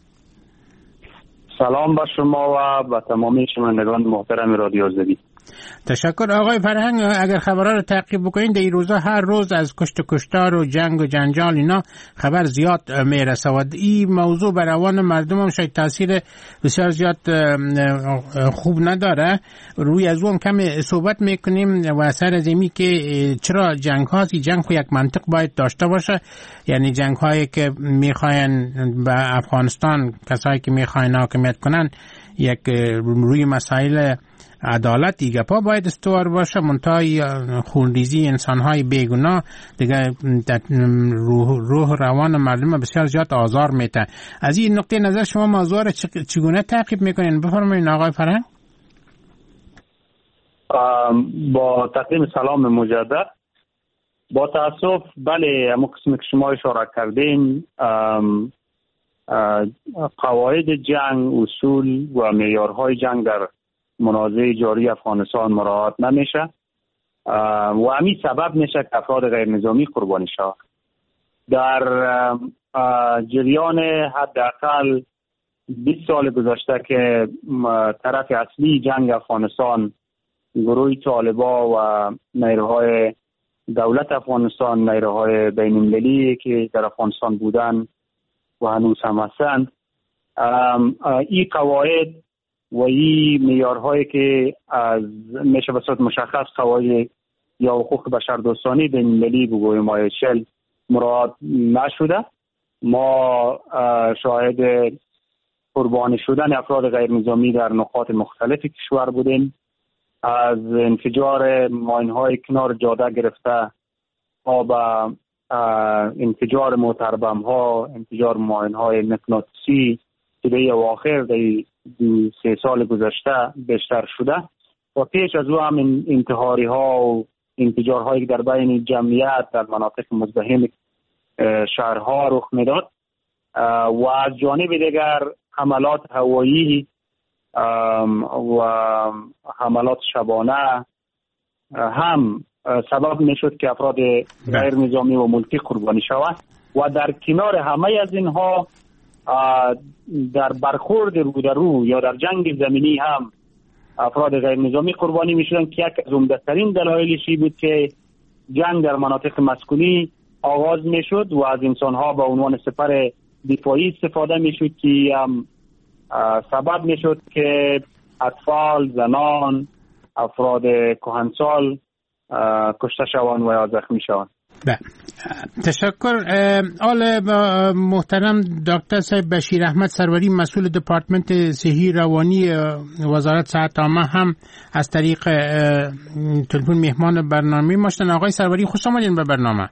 سلام به شما و به تمامی شنوندگان محترم رادیو آزادی. تشکر. آقای فرهنگ، اگر خبرها رو تعقیب بکنین، در این روزا هر روز از کشت و کشتار و جنگ و جنجال اینا خبر زیاد میرسه و این موضوع بر روان مردم هم شاید تاثیر بسیار زیاد خوب نداره. روی از اون کم صحبت میکنیم و سر از اینی که چرا جنگ هاست. این جنگ یک منطق باید داشته باشه، یعنی جنگ هایی که میخواین به افغانستان، کسایی که میخواین حاکمیت کنن، یک روی مسائل عدالت دیگه پا باید استوار باشه. منتهای خونریزی انسانهای بیگناه دیگه روح روان مردم بسیار زیاد آزار میده. از این نقطه نظر شما موضوع را چگونه تعقیب میکنین؟ بفرمایید آقای فرهنگ. با تقدیم سلام مجدد. با تاسف بله، همون قسمی که شما اشاره کردین، قواعد جنگ، اصول و معیارهای جنگ در منازعه جاری افغانستان مراعات نمیشه و همین سبب میشه که افراد غیر نظامی قربانی شود. در جریان حداقل 20 سال گذشته که طرف اصلی جنگ افغانستان گروه طالبان و نیروهای دولت افغانستان، نیروهای بین المللی که در افغانستان بودن و هنوز هم هستند، این قواعد و این معیارهایی که از میشه به صورت مشخص قواعد یا حقوق بشر دوستانه بین المللی بگویم IHL مراعات نشده. ما شاهد قربانی شدن افراد غیر نظامی در نقاط مختلف کشور بودیم، از انفجار ماین‌های کنار جاده گرفته تا به انفجار موتربم ها، انفجار ماین‌های مغناطیسی که در اواخر در 3 سال گذشته بیشتر شده و پیش از او هم انتحاری ها و انفجارهایی در بین جمعیت در مناطق مزدحم شهرها رخ میداد و از جانب دیگر حملات هوایی و حملات شبانه هم سبب میشد که افراد غیر نظامی و ملکی قربانی شوند و در کنار همه از اینها در برخورد رو در رو یا در جنگ زمینی هم افراد غیر نظامی قربانی میشدند که یک از عمده‌ترین دلایلش بود که جنگ در مناطق مسکونی آغاز میشد و از انسانها به عنوان سپر دفاعی استفاده میشد که سبب میشد که اطفال، زنان، افراد کهنسال کشته شوند و یا زخمی شوند. تشکر. آل محترم دکتر صاحب بشیر احمد سروری، مسئول دپارتمنت صحی روانی وزارت صحت عامه، هم از طریق تلفن مهمان برنامه ما شدن. آقای سروری خوش آمدین به برنامه.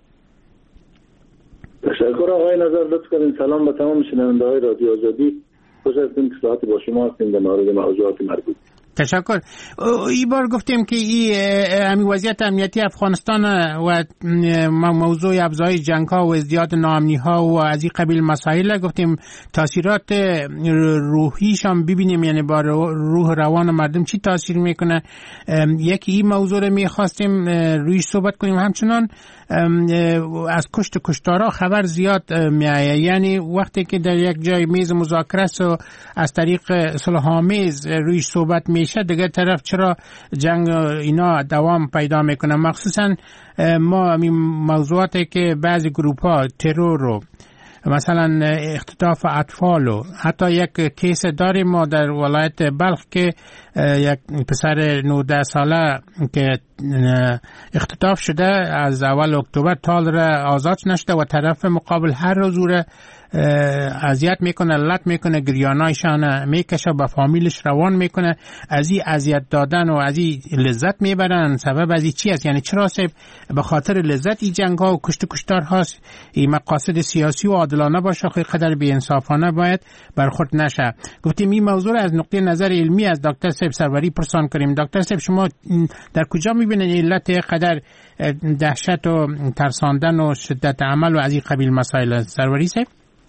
تشکر آقای نظر، لطف کنید. سلام به تمام شنونده‌های رادیو آزادی. خوش هستیم که ساعت با شما هستیم در مورد موضوعات مربوط. تشکر. این بار گفتیم که این وضعیت امنیتی افغانستان و موضوع افزایش جنگ‌ها و ازدیاد ناامنی‌ها و از این قبیل مسائل گفتیم تاثیرات روحیش هم ببینیم، یعنی با روح روان مردم چی تاثیر میکنه. یکی این موضوع رو می‌خواستیم رویش صحبت کنیم. همچنان از کشتارا خبر زیاد میآید، یعنی وقتی که در یک جای میز مذاکره است و از طریق صلح‌آمیز رویش صحبت میشه، دیگه طرف چرا جنگ اینا دوام پیدا میکنه. مخصوصا ما این موضوعاتی که بعضی گروپ ها ترور رو مثلا اختطاف اطفال و حتی یک کیس داریم ما در ولایت بلخ که یک پسر 19 ساله که اختطاف شده از اول اکتبر تا آزاد نشده و طرف مقابل هر روز رو اذیت میکنه، لط میکنه، گریانایشان میکشه، با فامیلش روان میکنه. از این اذیت دادن و از این لذت میبرن. سبب از این چی است؟ یعنی چرا به خاطر لذت این جنگ ها و کشتار هاست؟ این مقاصد سیاسی و عادلانه باشه، خیلی قدر بی انصافانه باید برخورد نشه. گفتیم این موضوع از نقطه نظر علمی از دکتر صاحب سروری پرسان کنیم. دکتر صاحب شما در کجا میبینید علت قدر دهشت و ترساندن و شدت عمل و از این قبیل مسائل؟ سروری صاحب.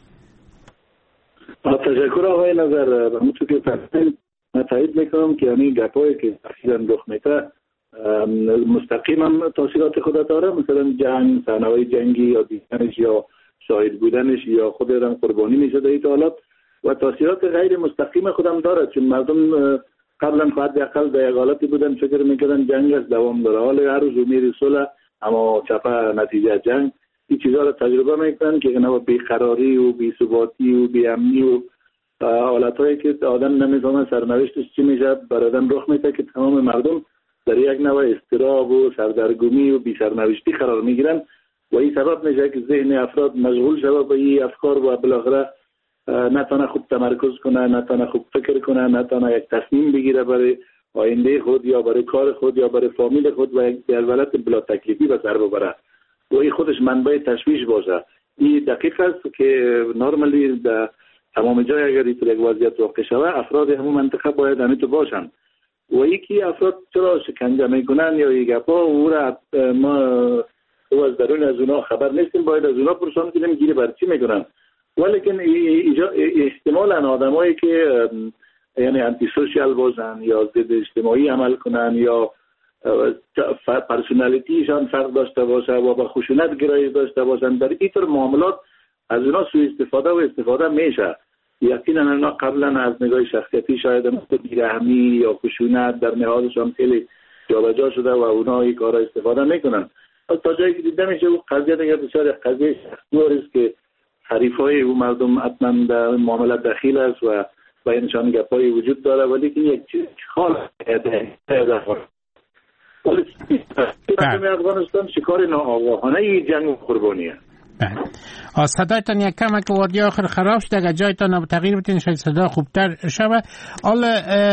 تشکر آقای نظر. همونطور که فرمودید من تایید میکنم که یعنی گپایی که اخیراً رخ میده مستقیما تاثیرات خود داره. مثلا جنگ، صحنه‌های جنگی یا دیدنش یا شاهد بودنش یا خود آدم قربانی میشه در این حالات و تاثیرات غیر مستقیم خودم داره، چون مردم قبلا حداقل در یک حالتی بودن فکر میکردن جنگ از دوام داره، حالا هر روز امید صلح اما چپه نتیجه جنگ. این چیزها رو تجربه میکنن که اینا بیقراری و بی‌ثباتی و بی‌امنی و حالتایی که آدم نمیفهمه سرنوشتش چی میشه بر آدم رخ میده که تمام مردم در یک نوع اضطراب و سردرگمی و بی‌سرنوشتی قرار میگیرن و این سبب میشه که ذهن افراد مشغول شده به این افکار و بالاخره نتونه خوب تمرکز کنه، نتونه خوب فکر کنه، نتونه یک تصمیم بگیره برای آینده خود یا برای کار خود یا برای فامیل خود و یک ولایت بلا تکلیفی به سر ببره و این خودش منبع تشویش باشه. این دقیق است که نرمالی در تمام جای اگر این یک وضعیت واقع شود افراد همون منطقه باید همیتو باشن و یکی افراد چرا شکنجه میکنن یا یک گپا او را ما از درون از اونا خبر نیستیم، باید از اونا پرسان کنیم گیری بر چی میکنن. ولیکن احتمالاً آدمایی که یعنی انتی سوشیال باشن یا ضد اجتماعی عمل کنن یا پرسونالیتیشان فرق داشته باشه و با خشونت گرایش داشته باشن، در این طور معاملات از اونا سوء استفاده و استفاده میشه. یقینا اونا قبلا از نگاه شخصیتی شاید بی‌رحمی یا خشونت در نهادشان خیلی جابجا شده و اونا این کارا استفاده میکنن. تا جایی که دیده میشه او قضیه دیگه بسیار قضیه شخصی است که حریفای او مردم حتما در معاملات دخیل است و بینشان گپایی وجود داره، ولی که یک چیز خاص مردم افغانستان شکار ناآگاهانه جنگ و قربانیه. صدایتان یک کمک وادی آخر خراب شد. اگر جایتان تغییر بتین شاید صدا خوبتر شود. حالا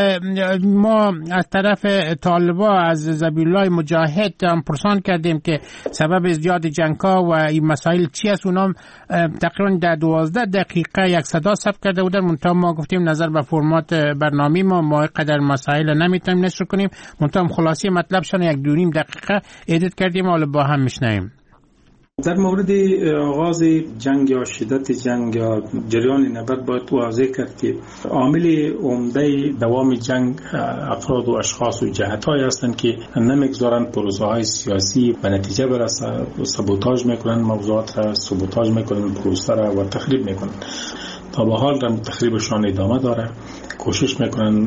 ما از طرف طالبا از ذبیحالله مجاهد هم پرسان کردیم که سبب ازدیاد جنگ‌ها و این مسائل چی است. اونام تقریبا در 12 دقیقه یک صدا ثبت کرده بودن. منتها ما گفتیم نظر به فرمات برنامه ما قدر مسائل نمیتونیم نشر کنیم. منتها خلاصه مطلبشان 1-2 دقیقه ادیت کردیم. حالا با هم میشنویم. در مورد آغاز جنگ یا شدت جنگ یا جریان نبرد باید واضح کرد که عامل عمده دوام جنگ افراد و اشخاص و جهت‌هایی هستند که نمیگذارند پروسه‌های سیاسی به نتیجه برسه. سابوتاژ میکنند موضوعات را، سابوتاژ میکنند پروسه را و تخریب میکنند. تا به حال هم تخریبشان ادامه داره. کوشش میکنن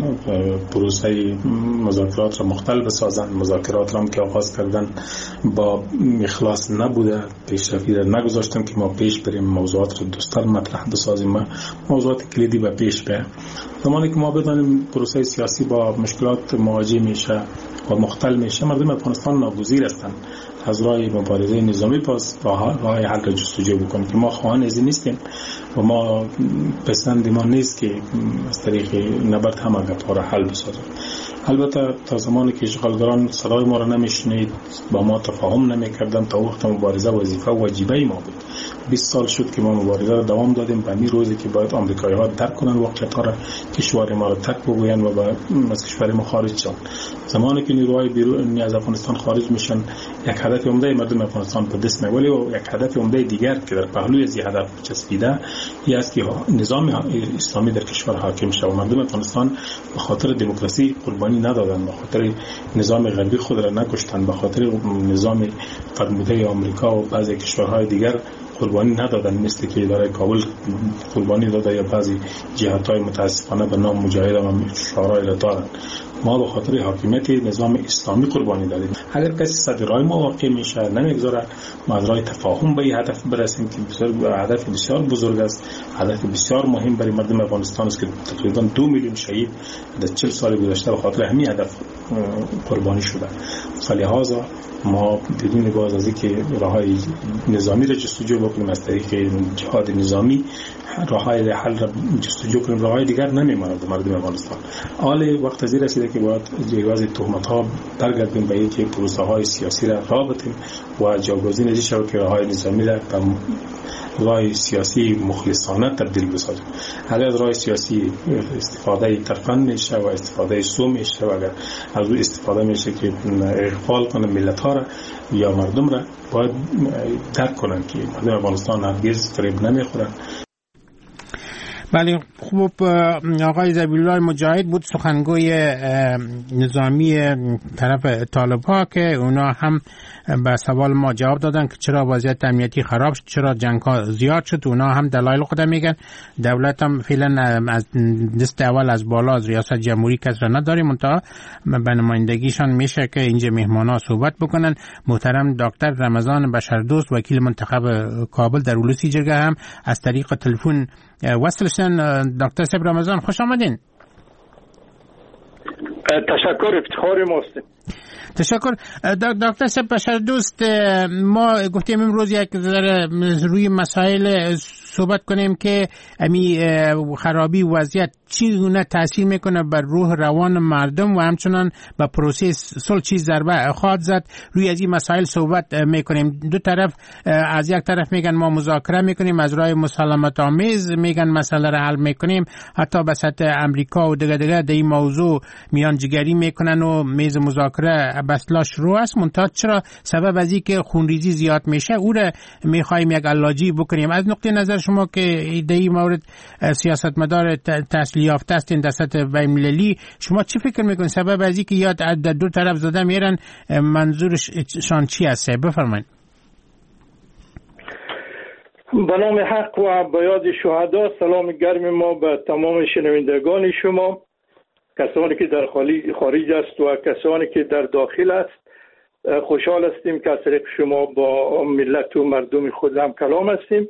پروسه مذاکرات را مختل بسازن. مذاکرات را که آغاز کردن با اخلاص نبوده، پیشرفتی را نگذاشتن که ما پیش بریم، موضوعات را دوستان مطرح بسازیم، موضوعات کلیدی به پیش بریم. زمانی که ما بدانیم پروسه سیاسی با مشکلات مواجه میشه و مختل میشه، مردم افغانستان ناگزیر هستند از راه مبارزه نظامی پس راه حل را جستجو بکنیم که ما خواهان از این نیستیم و ما پسند ما نیست که از طریق نبرد هم گپ‌ها را حل بسازیم. البته تا زمانی که اشغالگران صدای ما را نمیشنید، با ما تفاهم نمیکردن، تا وقت مبارزه وظیفه و واجبه ما بود. 20 سال شد که ما مبارزه را دوام دادیم. به این روزی که باید آمریکایی‌ها درک کنن واقعیت‌ها را، کشور ما را ترک بگوین و از کشور ما خارج شون. زمانی که نیروهای بیرونی از افغانستان خارج میشن، یک هدف عمده مردم افغانستان به دست می‌آوری و یک هدف عمده دیگر که در پهلوی از این هدف چسبیده این است که نظام اسلامی در کشور حاکم شود. مردم افغانستان به خاطر دموکراسی قربانی ندادند، به خاطر نظام غربی خود را نکشتند، به خاطر نظام فرموده آمریکا و بعضی کشورهای دیگر قربانی ندادن، مثل که اداره کابل قربانی داده یا بعضی جهت‌های متاسفانه به نام مجاهد هم شعارهای را دارند. ما به خاطر حاکمیت نظام اسلامی قربانی دادیم. اگر کسی صدر راه ما واقع میشه، نمیگذاره ما از راه تفاهم به این هدف برسیم که هدف بسیار بزرگ است، هدف بسیار مهم برای مردم افغانستان است که تقریبا 2 میلیون شهید در 40 سال گذشته به خاطر همین هدف قربانی شده. فلهذا ما بدون باز از اینکه راههای نظامی را جستجو بکنیم، از طریق جهاد نظامی راههای حل را جستجو کنیم، راههای دیگر نمیماند مردم افغانستان. حال وقت از این رسیده که باید جایگاز تهمت‌ها برگردیم به اینکه پروسه‌های سیاسی را راه بدیم و جاگزین از شود که راههای نظامی را به راه سیاسی مخلصانه تبدیل بسازیم. اگر از راه سیاسی استفاده ترفند میشه و استفاده سو میشه و اگر از او استفاده میشه که اغفال کنه ملت ها را یا مردم را، باید درک کنن که مردم افغانستان هرگز فریب نمیخورن. بله، خوب. آقای ذبیحالله مجاهد بود سخنگوی نظامی طرف طالب‌ها که اونا هم به سوال ما جواب دادن که چرا وضعیت امنیتی خراب شد، چرا جنگ‌ها زیاد شد. اونا هم دلایل خود میگن. دولت هم فعلا از دست اول از بالا از ریاست جمهوری کس را نداره، منتها به نمایندگیشان میشه که اینجا مهمانا صحبت بکنن. محترم دکتر رمضان بشردوست وکیل منتخب کابل در اولوسی جرگه هم از طریق تلفن وصل شدن. دکتر صاحب رمضان خوش آمدین. تشکر، افتخار ماست. تشکر. دکتر صاحب بشردوست، ما گفتیم امروز یک ذره روی مسائل صحبت کنیم که امی خرابی وضعیت چگونه تاثیر میکنه بر روح روان مردم و همچنان به پروسه صلح چی ضربه خواهد زد. روی از این مسائل صحبت میکنیم. دو طرف، از یک طرف میگن ما مذاکره میکنیم، از راه مسالمت آمیز میگن مسئله را حل میکنیم، حتی به سطح امریکا و دیگه در این موضوع میانجیگری میکنن و میز مذاکره بسلا شروع است. منتها چرا سبب از اینکه خونریزی زیاد میشه او را میخوایم یک علاجی بکنیم. از نقطه نظر شما که در این مورد سیاستمدار تحصیل یافته هستین در سطح بین‌المللی، شما چی فکر میکنید سبب از اینکه یا در دو طرف زده میرن منظورشان چی است؟ بفرمایید. به نام حق و به یاد شهدا سلام گرم ما به تمام شنوندگان شما، کسانی که در خارج است و کسانی که در داخل است. خوشحال هستیم که از طریق شما با ملت و مردم خود هم کلام هستیم.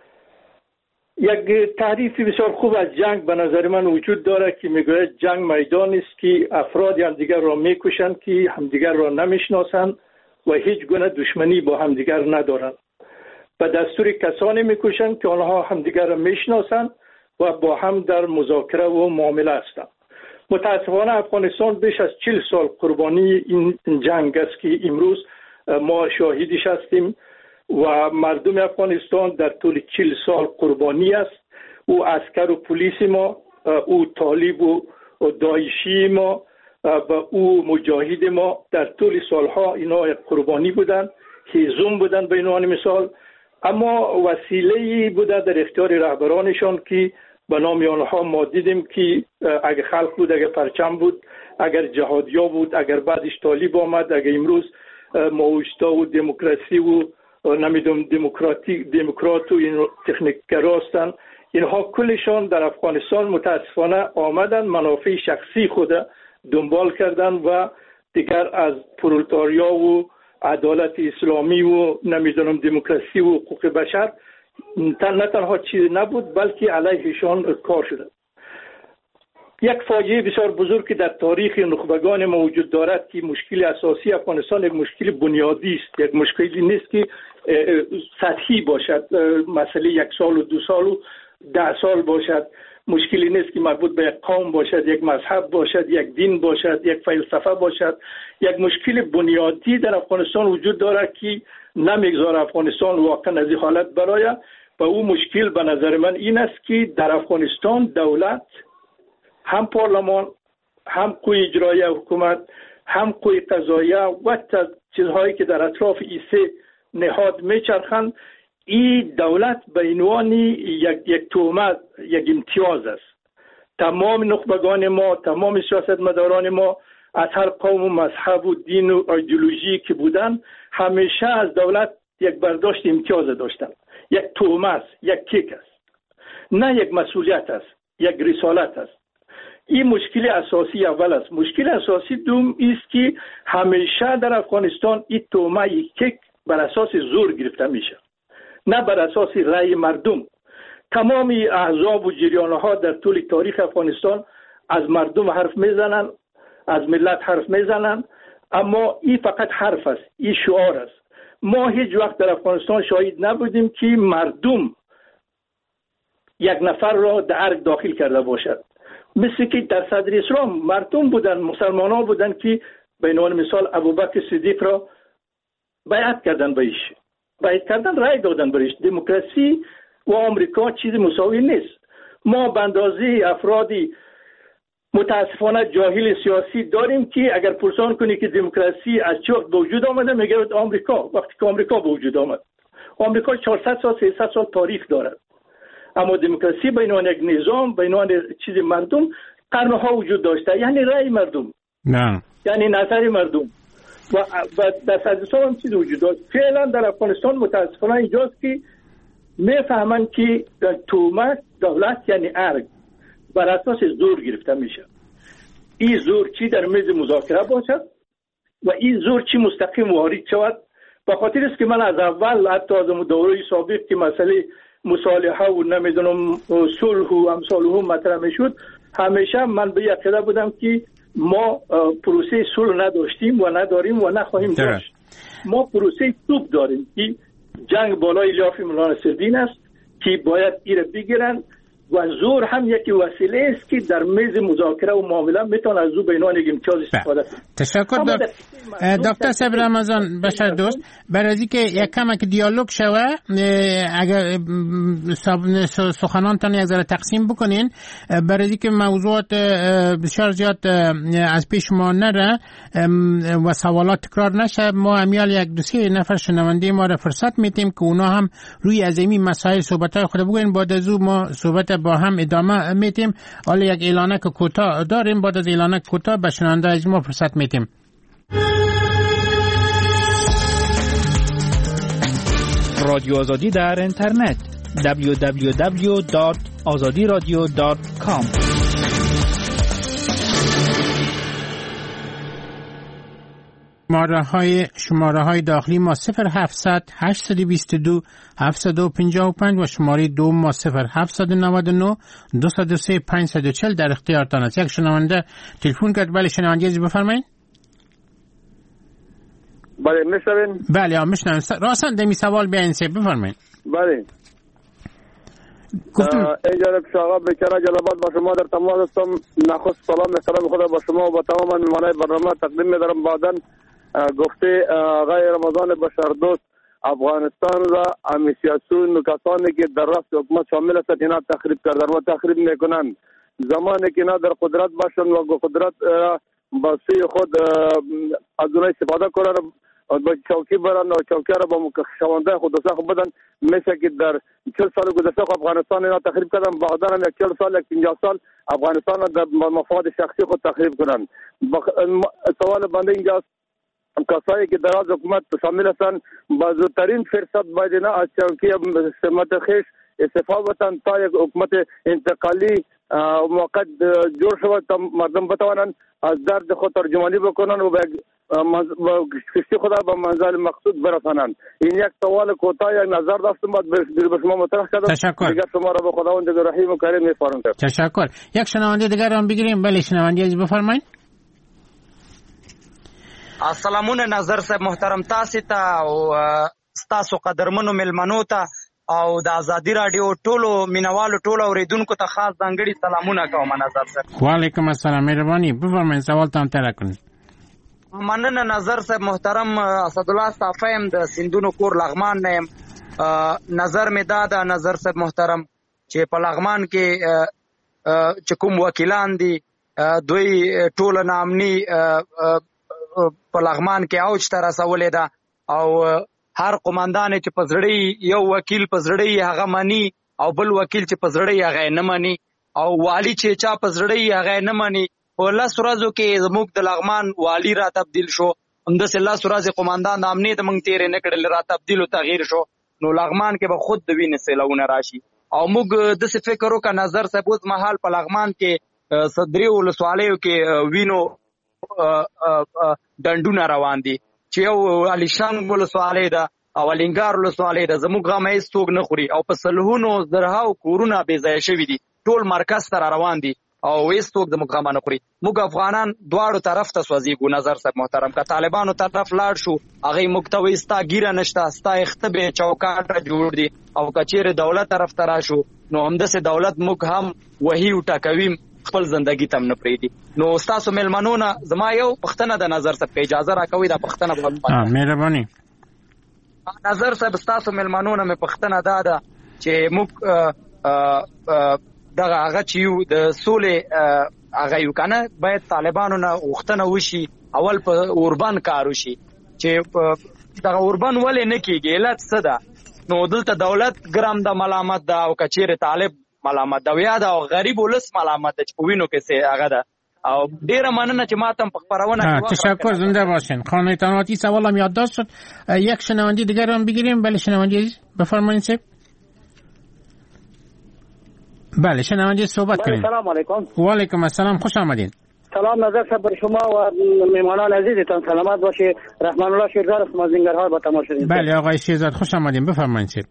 یک تعریف بسیار خوب از جنگ به نظر من وجود داره که میگوید جنگ میدانی است که افراد همدیگر را میکشند که همدیگر را نمیشناسند و هیچ گونه دشمنی با همدیگر ندارند. به دستور کسانی میکشند که آنها همدیگر را میشناسند و با هم در مذاکره و معامله هستند. متاسفانه افغانستان بیش از 40 سال قربانی این جنگ است که امروز ما شاهدش هستیم و مردم افغانستان در طول 40 سال قربانی است. او عسکر و پلیس ما، او طالب و داعشی ما و او مجاهد ما در طول سالها اینا قربانی بودند، هیزم بودند به عنوان مثال، اما وسیله‌ای بوده در اختیار رهبرانشان که به نام آنها ما دیدیم که اگر خلق بود، اگر پرچم بود، اگر جهادیا بود، اگر بعدش طالب آمد، اگر امروز ماویستا و دموکراسی و نمیدونم دموکرات و این تکنیک‌گرا هستند، اینها کلشان در افغانستان متاسفانه آمدن منافع شخصی خود دنبال کردن و دیگر از پرولتاریا و عدالت اسلامی و نمیدونم دموکراسی و حقوق بشر نه تنها چیز نبود بلکه علیهشان کار شده. یک فاجعه بسیار بزرگ که در تاریخ نخبگان ما وجود دارد که مشکل اساسی افغانستان یک مشکل بنیادی است، یک مشکلی نیست که سطحی باشد، مسئله 1 سال و 2 سال و 10 سال باشد، مشکلی نیست که مربوط به یک قوم باشد، یک مذهب باشد، یک دین باشد، یک فلسفه باشد. یک مشکل بنیادی در افغانستان وجود دارد که نمیگذاره افغانستان واقعا از این حالت برآید و او مشکل به نظر من این است که در افغانستان دولت، هم پارلمان، هم قوه اجرایی حکومت، هم قوه قضاییه و چیزهایی که در اطراف ایسه نهاد میچرخند، این دولت به عنوان یک تهمت، یک امتیاز است. تمام نخبگان ما، تمام سیاستمداران ما از هر قوم و مذهب و دین و ایدئولوژی که بودن همیشه از دولت یک برداشت امتیاز داشتن. یک تهمت، یک کیک است، نه یک مسئولیت است، یک رسالت است. این مشکل اساسی اول است. مشکل اساسی دوم است که همیشه در افغانستان این تهمت، کیک بر اساس زور گرفته میشه، نه بر اساس رأی مردم. تمام احزاب و جریانها در طول تاریخ افغانستان از مردم حرف میزنن، از ملت حرف میزنن، اما این فقط حرف است، این شعار است. ما هیچ وقت در افغانستان شاهد نبودیم که مردم یک نفر را در ارگ داخل کرده باشد. مثل که در صدر اسلام مردم بودن، مسلمان ها بودن که به عنوان مثال ابوبکر صدیق را بیعت کردن بهش، بیعت کردن، رای دادن بهش. دموکراسی و آمریکا چیز مساوی نیست. ما به اندازه افرادی متاسفانه جاهل سیاسی داریم که اگر پرسان کنی که دموکراسی از چه وقت به وجود آمده، میگه آمریکا، وقتی که آمریکا به وجود آمد. آمریکا 400 سال 300 سال تاریخ دارد، اما دموکراسی به عنوان یک نظام، به عنوان چیز مردم قرنها وجود داشته، یعنی رأی مردم، نه یعنی نظر مردم و در صدرسال هم چیز وجود داشت. فعلا در افغانستان متاسفانه اینجاست که میفهمن که تهمت دولت یعنی ارگ بر اساس زور گرفته میشه. این زور چی در میز مذاکره باشد و این زور چی مستقیم وارد شود. به خاطر است که من از اول حتی از دوره سابق که مسئله مصالحه و نمیدونم صلح و امثالهم مطرح میشد، همیشه من به عقیده بودم که ما پروسه صلح نداشتیم و نداریم و نخواهیم داشت. ما پروسه توپ داریم که جنگ بالای لیاف مولانا نصرالدین است که باید ایره بگیرن و زور هم یکی وسیله است که در میز مذاکره و معامله میتونه از او به عنوان یک امتیاز استفاده کنه. تشکر دکتر صبر رمضان بشر دوست. برای اینکه یک کمک دیالوگ شوه، اگر سخنانتان یک ذره تقسیم بکنین برای اینکه موضوعات بسیار زیاد از پیش ما نره و سوالات تکرار نشه، ما امیال یک دو سه نفر شنونده ما را فرصت میدیم که اونا هم روی از این مسائل صحبت‌های خود بگوین. بعد از او ما صحبت با هم ادامه میدیم. حالا یک اعلانک کوتاه داریم، بعد از اعلانک کوتاه به شنونده از ما فرصت میدیم. رادیو آزادی در اینترنت www.azadiradio.com. شماره های داخلی ما 0700 822 755 و شماره دوم ما 0799 203 540 در اختیارتان است. یک شنونده تلفن کرد. بله شنونده عزیز بفرمایید. بله میشنوین؟ بله میشنویم. راستن دمی سوال بیاین سه بفرمایید. بله اینجا شما بیچاره جلبات با شما در تماس هستم. نخست سلام احترام خدا با شما و با تمام مهمانان برنامه تقدیم می‌دارم. بعداً گفته آقای رمضان بشردوست افغانستان را امیسیاسون و کسانی که در رأس حکومت شامل هستند اینا تخریب کردن و تخریب میکنند. زمانی که اینا در قدرت باشند و قدرت با سوی خود از اونها استفاده کنند با چوکی برن و چوکی را با شونده خود ساخت بدن، مثل که در 40 سال گذشته افغانستان اینا تخریب کردن. بعدا هم 40 سال 50 سال افغانستان را در مفاد شخصی خود تخریب کنند. سوال بنده اینجاست کسایی که در از حکومت شامل هستند با زودترین فرصت باید اینا از چوکی سمت خیش استفاده بتن تا یک حکومت انتقالی موقت جور شود تا مردم بتوانند از درد خود ترجمانی بکنن و کشتی خدا به منزل مقصود برسانند. این یک سوال کوتاه یک نظر داشتم بعد به شما مطرح کردم. تشکر. دیگر شما را به خداوند رحیم و کریم می‌سپارم. تشکر. یک شنونده دیگر هم بگیریم. بله شنونده عزیز بفرمایید. السلامونه نظر صاحب محترم تاسو ته او تاسو قدرمنو ملمنو ته او د ازادي رادیو ټولو مینوالو ټولو اوریدونکو ته خاص ځانګړي سلامونه کوم نظر صاحب. وعلیکم السلام مهرباني بفرمایئ سوال تام تر کړئ. مننه نظر صاحب محترم اسدالله صافیم د سندونو کور لغمان نه نظر می دادا نظر صاحب محترم چې په لغمان کې چې کوم وکیلان دي دوی ټول نامني په لغمان کې اوج ته رسولې ده او هر قومندان چې پزړی یو وکیل پزړی هغه مني او بل وکیل چې پزړی هغه نه مني او والی چې چا پزړی هغه نه مني. په لاس ورځو کې زموږ د لغمان والی را تبدیل شو، همداسې لاس ورځې قومندان امنیه د موږ تیرې نه کړل را تبدیل او تغییر شو. نو لغمان کې به خود د وینې سیلونه راشي او موږ داسې فکر وکړو نظر صاحب اوس مهال په لغمان کې صدري ولسوالیو کې وینو ډنډونه روان دي چې یو علیشان ولسوالی ده او الینګار ولسوالی ده. زموږ غم هیڅ څوک نه خوري او په سلهونو زرهاو کورونه بې ځایه شوي دي، ټول مرکز ته روان دي او هیڅ څوک زموږ غم نه خوري. موږ افغانان دواړو طرف ته سوځېږو نظر صاحب محترم. که طالبانو طرف لاړ شو هغوی موږ ته وایي ستا ګیره نشته، ستا اخته بې چوکاټه جوړ دي، او که چیرې دولت طرف ته راشو نو همداسې دولت موږ هم وهي او ټکوي، خپل زندگی تم نه پریدي. نو تاسو ملمنو نه زما یو پښتنه د نظر صاحب کې اجازه راکوي دا پښتنه به مهرباني نظر صاحب تاسو ملمنو نه مې پښتنه ده چې موږ دغه هغه چې یو د سولې هغه یو کنه باید طالبانو نه غوښتنه وشي اول په اوربان کار وشي چې دغه اوربان ولې نه کیږي علت څه ده. نو دلته دولت ګرام د ملامت ده او کچېره طالب ملامت ده یا د غریب ولس ملامت ده چې په وینو کې سه هغه ده. او ډیره مننه چې ماتم په خبرونه تشکر زنده باشین. خانه تنواتی سوالم یادداشت شد. یک شنونده دیگر هم بگیریم. بله شنونده بفرمایید صاحب. بله شنونده صحبت کنید. سلام علیکم. و علیکم السلام خوش آمدید. سلام نظر صاحب بر شما و مهمانان عزیزتان سلامت باشید. رحمان الله شیرزاد است از زنگرها با تماس شدیم. بله آقای شیرزاد خوش آمدید بفرمایید صاحب.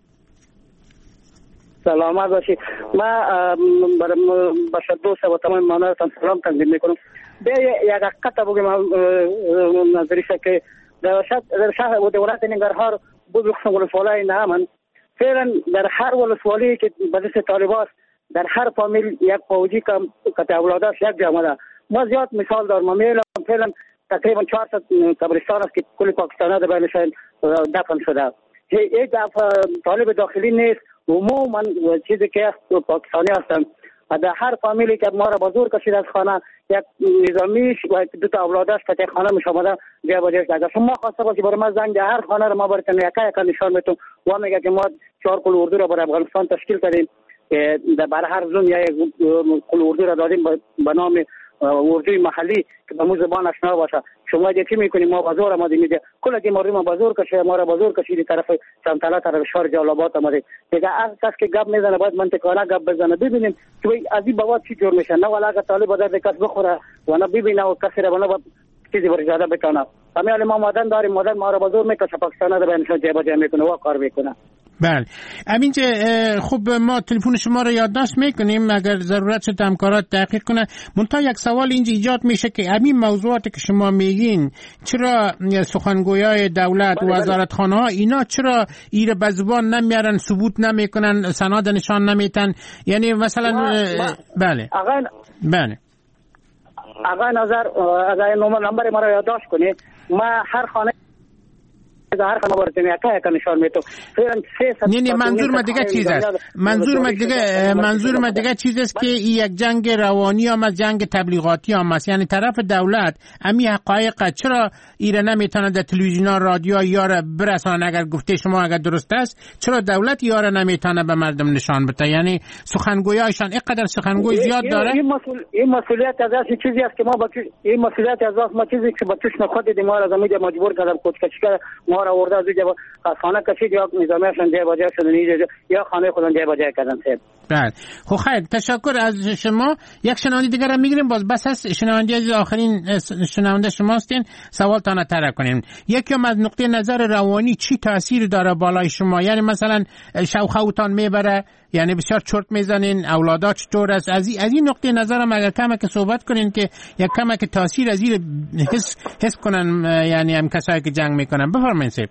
سلامت باشید. ما بشر دوست و تمام مهمانانتان سلام تقدیم میکنم. به یک حقیقت بگم نظریه که در شهر و دولت ننگرهار بود ولسوالی نامن فعلا در هر ولسوالی که به دست طالبان در هر فامیل یک فوجی که اولادش یک جامعه. ما زیاد مثال دارم. میلم فعلا تقریبا 400 قبرستان است که کل پاکستان در بینشان دفن شده. یک طالب داخلی نیست، عموما چیزی که پاکستانی هستند. در هر فامیلی که ما را بزرگ کشید از خانه یک نظامیش و دو تا اولادش که خانه میشه آمده جای با جایش اگر شما خواسته باشی برای ما زنگ هر خانه را ما براتون یکا نشان میتون و میگه که ما 4 قل اردو را برای افغانستان تشکیل کردیم برای هر زون یا قل اردو را دادیم به نام اردوی محلی که به مو زبان آشنا باشه. شما چی میکنیم ما بازار آمدیم میگه کل که ما بازار کشه ما را بازار کشید طرف سمتلا طرف شهر جلالاباد آمده دیگه از کس که گپ میزنه باید منطقانه گپ بزنه ببینیم تو از این بابا چی جور میشه نه ولا که طالب در کس بخوره و نه ببینه و کسی را بنا چیزی برجاده بکنه. همین ما مادن داریم مادن ما را بازار میکشه پاکستان را بینشان جای با جای میکنه و کار میکنه. بله همینجا خب ما تلفن شما رو یادداشت میکنیم اگر ضرورت شد همکارات تحقیق کنه. منتها یک سوال اینجا ایجاد میشه که همین موضوعاتی که شما میگین چرا سخنگویای دولت و وزارتخانه ها اینا چرا ایره به زبان نمیارن، ثبوت نمیکنن، سند نشان نمیتن؟ یعنی مثلا بله بله آقای نظر اگر نمبر ما رو یادداشت کنید، ما هر خانه هر خانه براتون یک نشان میتو. نه منظور ما دیگه چیز است. منظور ما دیگه چیز است که یک جنگ روانی هم از جنگ تبلیغاتی هم است. یعنی طرف دولت امی حقایق چرا ایره نمیتونه در تلویزیون رادیو یاره برسانه؟ اگر گفته شما اگر درست است چرا دولت یاره نمیتونه به مردم نشان بده؟ یعنی سخنگویایشان اینقدر سخنگوی زیاد داره. این مسئولیت از این چیزی است که ما با این مسئولیت از ما چیزی که با توش نخود دیدیم ما را زمین مجبور کردم خودکشی کرد، ما را آورده از اینجا خانه کشید یا نظامیشان جای بجای شدن یا خانه خودن جای بجای کردن. بله خب خیر تشکر از شما. یک شنونده دیگر هم میگیریم باز بس هست شنونده از آخرین شنونده شماستین سوالتان طرح کنیم. یکم از نقطه نظر روانی چی تاثیر داره بالای شما؟ یعنی مثلا شوخوتان میبره، یعنی بسیار چرت میزنین، اولادا چطور است؟ از این نقطه نظر هم اگر کمک صحبت کنین که یک کمک تاثیر از این حس کنن یعنی هم کسایی که جنگ میکنن. بفرمایید سید.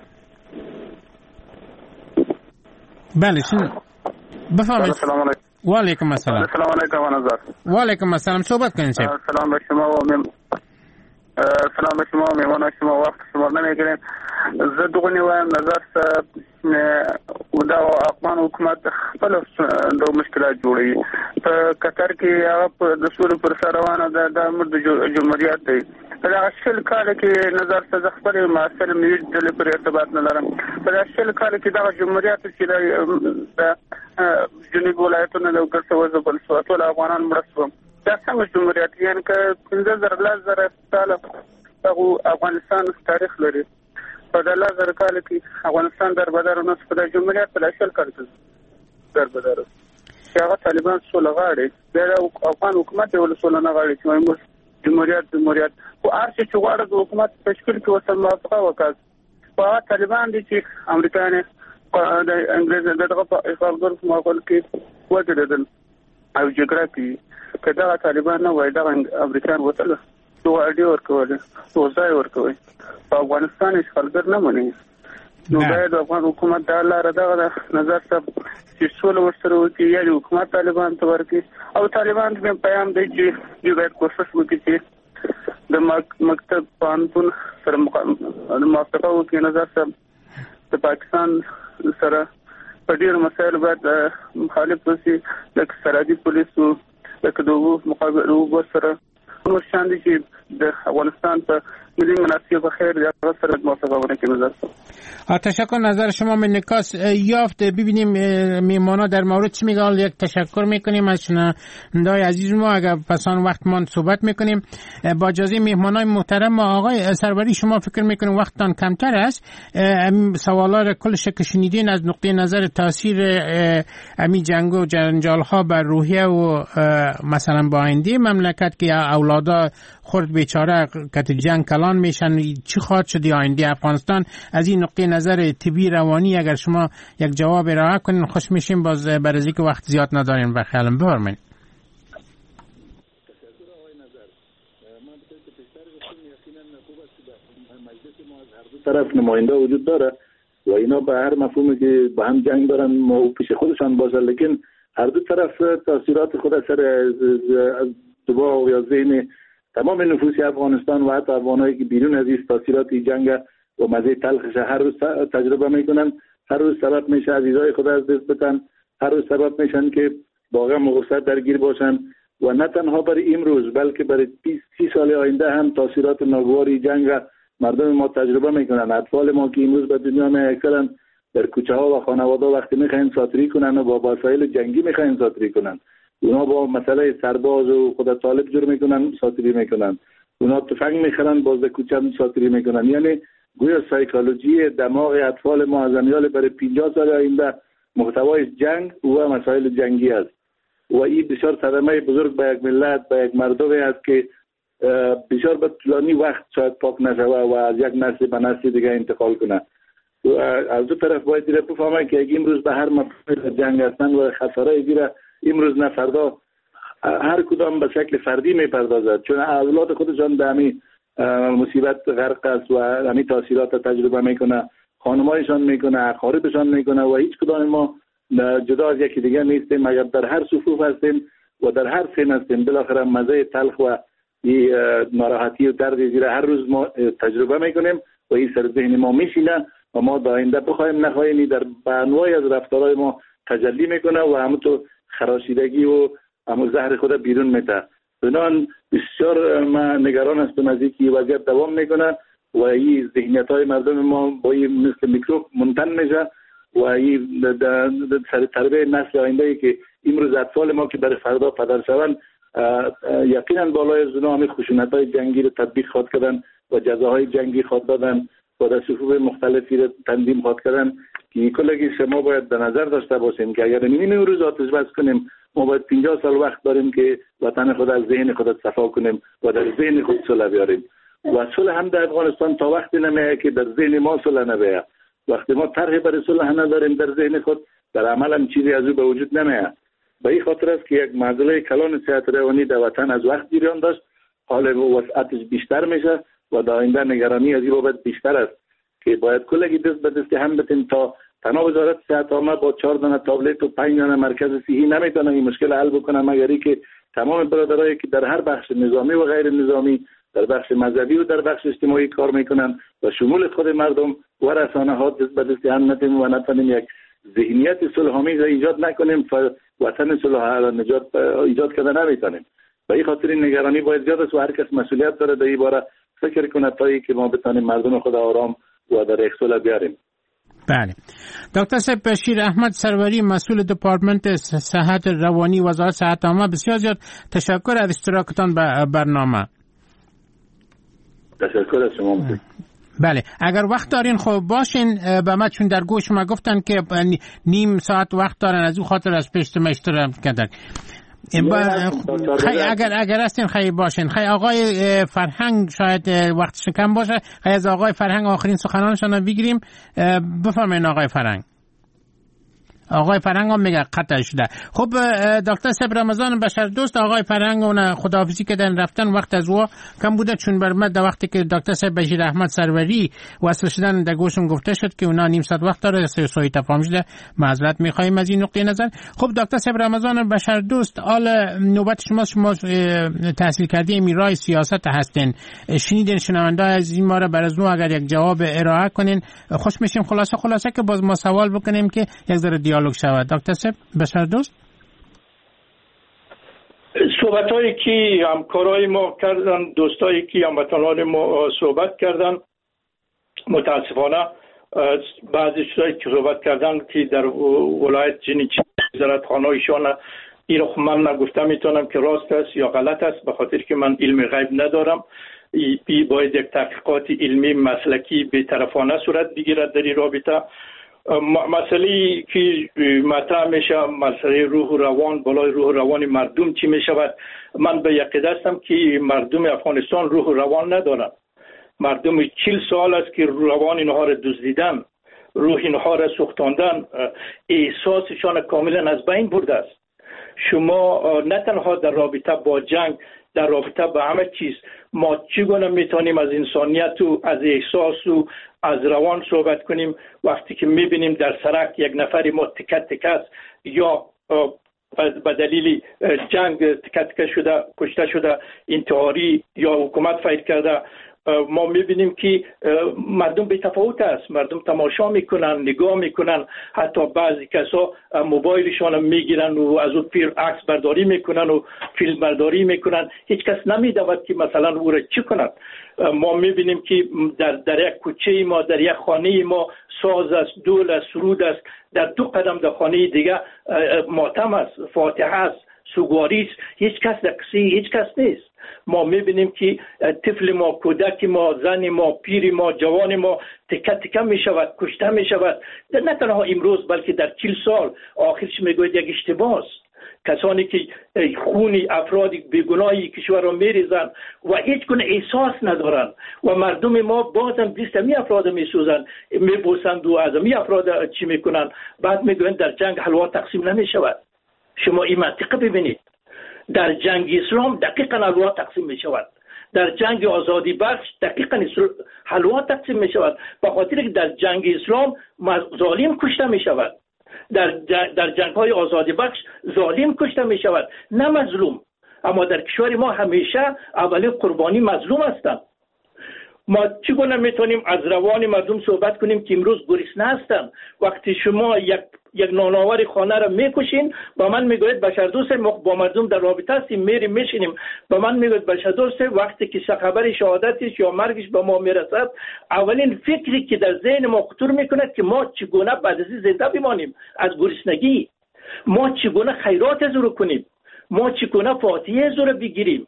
بله بفرمایید. سلام علیکم. و علیکم السلام. سلام علیکم نظر. و علیکم السلام. صحبت کنین سید. سلام به شما سلام به شما میوان شما وقت شما نمیگیریم. زدونی و نظر و دا افغان حکومت خپل د مشکلات جوړي په قطر کې هغه د سولې پر سر روانه ده د جمهوریت دی. په هغه شل کال کې نظر څه خپل معاصر میډ د پر ارتباط نه لرم. په هغه شل کال کې د جمهوریت چې د جنوب ولایتونو د وکړو په سواتو افغانان مرسته دا څنګه جمهوریت یعنی که 15000 سال هغه افغانستان تاریخ لري. په دغه زر کال کې افغانستان در بدر نو په جمهوریت په لاشل کړل در بدر چې هغه طالبان سول غاړي د افغان حکومت ول سول نه غاړي چې موږ جمهوریت او ارشي چې غواړي د حکومت تشکیل کې وسل موافقه وکړي. په طالبان دي چې امریکایان د انګلیز دغه په افغان ماحول کې وځدل او جګړه کې کدا طالبان نه وای د امریکایان وته تو اډي ورکول تو ځای ورکوي په افغانستان هیڅ خلګر نه مني. نو باید افغان حکومت د لار دغه نظر څخه چې څول ورسره وکړي یا حکومت طالبان ته ورکړي او طالبان ته پیغام دی چې باید کوشش وکړي چې د مکتب قانون سره موافقه وکړي. نظر څخه د پاکستان سره په ډیر مسایل باید مخالف وسی د سرحدي پولیسو د کډو مقابله وسره نو شاندي چې د افغانستان په ملي مناسب خیر یا سره موافقه ونکړي. نظر تشکر. نظر شما من نکاس یافت. ببینیم میمانا در مورد چی میگن. یک تشکر میکنیم از شنونده‌های عزیز ما. اگر پسان وقت ما صحبت میکنیم با اجازه میهمانای محترم. آقای سروری شما فکر میکنیم وقتتان کمتر است؟ سوالا را کلش که شنیدین از نقطه نظر تاثیر امی جنگ و جنجال ها بر روحیه و مثلا با آینده مملکت که اولادا خرد بیچاره کت جنگ کلان میشن چی خواهد شد آینده افغانستان؟ از این نقطه نظر طبی روانی اگر شما یک جواب ارائه کنین خوش میشیم. باز برای که وقت زیاد نداریم و خیالم بفرمایید. طرف نماینده وجود داره و اینا به هر مفهومی که با هم جنگ دارن و پیش خودشان باشه، لیکن هر دو طرف تاثیرات خود سر دماغ یا ذهن تمام نفوس افغانستان و حتی افغانایی که بیرون از این تاثیرات جنگ و مزه تلخش هر روز تجربه میکنن، هر روز سبب میشه عزیزای خود از دست بدن، هر روز سبب میشن که با غم و غصه درگیر باشن و نه تنها برای امروز بلکه برای 20-30 سال آینده هم تاثیرات ناگواری جنگ مردم ما تجربه میکنن. اطفال ما که امروز به دنیا می اکثرا در کوچه ها و خانواده وقتی میخواین ساتری کنن و با وسایل جنگی میخواین ساتری کنن، اونا با مسئله سرباز و خود طالب جور میکنن ساتری میکنن، اونا تفنگ میخرن باز در کوچه ساتری میکنن. یعنی گویا سایکولوژی دماغ اطفال ما از امیال برای 50 سال آینده محتوای جنگ و مسائل جنگی است و این بسیار صدمه بزرگ به یک ملت، به یک مردمی است که بسیار به طولانی وقت شاید پاک نشوه و از یک نسل به نسل دیگه انتقال کنه. از دو طرف باید دیره بفهمن که اگه امروز به هر مفهوم جنگ هستن و خساره دیره امروز نه فردا هر کدام به شکل فردی میپردازد، چون اولاد خودشان به همین مصیبت غرق است و همین تاثیرات تجربه میکنه، خانمایشان میکنه، اقاربشان میکنه و هیچ کدام ما جدا از یکی دیگه نیستیم، مگر در هر صفوف هستیم و در هر سن هستیم. بالاخره مزه تلخ و ناراحتی و درد زیر هر روز ما تجربه میکنیم و این سر ذهن ما میشینه و ما در آینده بخوایم نخواهیم در انواعی از رفتارهای ما تجلی میکنه و همونطور خراشیدگی و همون زهر خود بیرون میده. بنابراین بسیار ما نگران هستم از اینکه وضعیت دوام میکنه و این ذهنیت های مردم ما با این مثل میکروب منتن میشه و این سر تربیه نسل آینده ای که امروز اطفال ما که برای فردا پدر شوند یقینا بالای زنا همین خشونت های جنگی رو تطبیق خواهد کردن و جزاهای جنگی خواهد دادن و در صفوف مختلفی رو تنظیم خواهد کردن که کلگی شما باید در نظر داشته باشیم که اگر این روز آتش بس کنیم ما باید 50 سال وقت داریم که وطن خود از ذهن خود صفا کنیم و در ذهن خود صلح بیاریم و صلح هم در افغانستان تا وقتی نمیه که در ذهن ما صلح نبیه. وقتی ما طرح برای صلح نداریم در ذهن خود در عمل هم چیزی از او به وجود نمیه. به این خاطر است که یک معضله کلان صحت روانی در وطن از وقت جریان داشت، حال وسعتش بیشتر میشه و در آینده نگرانی از این بابت بیشتر است که باید کلگی دست به دست هم بتیم تا تنها وزارت صحت عامه با 4 دانه تابلت و 5 دانه مرکز صحی نمیتونه این مشکل حل بکنه مگر اینکه تمام برادرایی که در هر بخش نظامی و غیر نظامی، در بخش مذهبی و در بخش اجتماعی کار میکنن و شمول خود مردم و رسانه ها دست به دست هم ندیم و نتونیم یک ذهنیت صلح‌آمیز ایجاد نکنیم وطن صلح نجات ایجاد کردن نمیتونیم. به این خاطر این نگرانی باید زیاد است و هر کس مسئولیت داره در این باره فکر کنه تا اینکه ما بتونیم مردم خود آرام و در یک صلح بیاریم. بله. دکتر صاحب بشیر احمد سروری مسئول دپارتمنت صحت روانی وزارت صحت عامه، بسیار زیاد تشکر از اشتراکتان به برنامه. تشکر از شما. بله، اگر وقت دارین خب باشین به ما، چون در گوش ما گفتن که نیم ساعت وقت دارن، از اون خاطر از پشت ما اشتراک کردن. اگر هستین خیلی باشین. خیلی آقای فرهنگ شاید وقتش کم باشه، خیلی از آقای فرهنگ آخرین سخنانشان بگیریم. بفرمایید آقای فرهنگ. آقای فرهنگ هم میگه قطع شده. خب دکتر صاحب رمضان بشر دوست، آقای فرهنگ اون خداحافظی کردن رفتن، وقت از او کم بوده، چون بر من در وقتی که دکتر صاحب بشیر احمد سروری وصل شدن در گوشم گفته شد که اونا نیم ساعت وقت داره، سوی تفاهم شده. معذرت میخوایم از این نقطه نظر. خب دکتر صاحب رمضان بشر دوست، حال نوبت شما تحصیل کرده میرای سیاست هستین، شنیدین شنونده از این ماره بر از نو اگر یک جواب ارائه کنین خوش میشیم. خلاصه که باز ما سوال بکنیم که یک ذره دیالوگ شود. دکتر صاحب بشر دوست، صحبتایی که همکارای ما کردن، دوستایی که هموطنان ما صحبت کردن، متاسفانه بعضی چیزایی که صحبت کردن که در ولایت جنین وزارتخانه‌ایشان این رو من نگفته میتونم که راست است یا غلط است، به خاطر که من علم غیب ندارم. باید یک تحقیقات علمی مسلکی بی‌طرفانه صورت بگیرد در این رابطه. مسئله که مطرح میشه مسئله روح و روان، بالای روح و روان مردم چی میشود؟ من به یقین هستم که مردم افغانستان روح و روان ندارن. مردم 40 سال است که روان اینها را دزدیدن، روح اینها را سوختاندن، احساسشان کاملا از بین برده است. شما نه تنها در رابطه با جنگ، در رابطه با همه چیز ما چگونه میتونیم از انسانیت و از احساس و از روان صحبت کنیم وقتی که میبینیم در سرک یک نفری ما تکه است یا به دلیل جنگ تکه شده، کشته شده، انتحاری یا حکومت فیل کرده. ما میبینیم که مردم بی تفاوت است، مردم تماشا میکنن، نگاه میکنن، حتی بعضی کسا موبایلشان میگیرن و از اون پیر عکس برداری میکنن و فیلم برداری میکنن. هیچ کس نمیدود که مثلا او را چی کنند. ما میبینیم که در یک کوچه ما، در یک خانه ما ساز است، دول است، سرود است، در 2 قدم در خانه دیگه ماتم است، فاتحه است، سوگواری است. هیچ کس در قصه هیچ کس نیست. ما میبینیم که طفل ما، کودک ما، زن ما، پیر ما، جوان ما تکه می شود، کشته می شود. نه تنها امروز بلکه در 40 سال. آخرش میگوید یک اشتباه است. کسانی که خون افراد بیگناهی کشور را میریزن و هیچ گونه احساس ندارن و مردم ما بازم دیستمی افراد میسوزن میبوسند و از می افراد چی میکنن بعد میگوین در جنگ حلوا تقسیم نمیشود. شما این منطقه ببینید، در جنگ اسلام دقیقاً حلوا تقسیم میشود، در جنگ آزادی بخش دقیقاً حلوا تقسیم میشود، به خاطر که در جنگ اسلام ظالم کشته میشود، در جنگ های آزادی بخش ظالم کشته میشود نه مظلوم. اما در کشور ما همیشه اولین قربانی مظلوم هستند. ما چگونه میتونیم از روان مردم صحبت کنیم که امروز گریسنه هستند؟ وقتی شما یک نانآور خانه را میکشین، با من میگوید بشردوست با مردم در رابطه هستیم، میریم میشینیم، با من میگوید بشردوست وقتی که خبر شهادتش یا مرگش به ما میرسد، اولین فکری که در ذهن ما خطور میکند که ما چگونه بعد از زنده بمانیم از گریسنگی، ما چگونه خیرات از رو کنیم، ما چگونه فاتحه از رو بگیریم.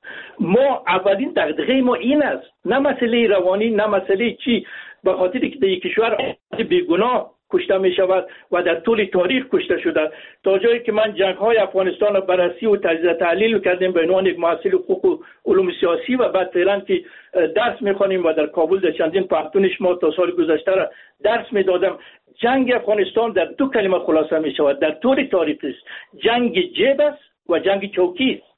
ما اولین دغدغه ما این است، نه مسئله روانی، نه مسئله چی، به خاطر که در یک کشور بیگناه کشته می شود و در طول تاریخ کشته شده. تا جایی که من جنگ های افغانستان را بررسی و تجزیه تحلیل کردیم به عنوان یک محصل حقوق و علوم سیاسی و بعد فعلا که درس میخوانیم و در کابل در چندین پوهنتون شما تا سال گذشته را درس میدادم، جنگ افغانستان در دو کلمه خلاصه می شود در طول تاریخ است: جنگ جیب است و جنگ چوکی است.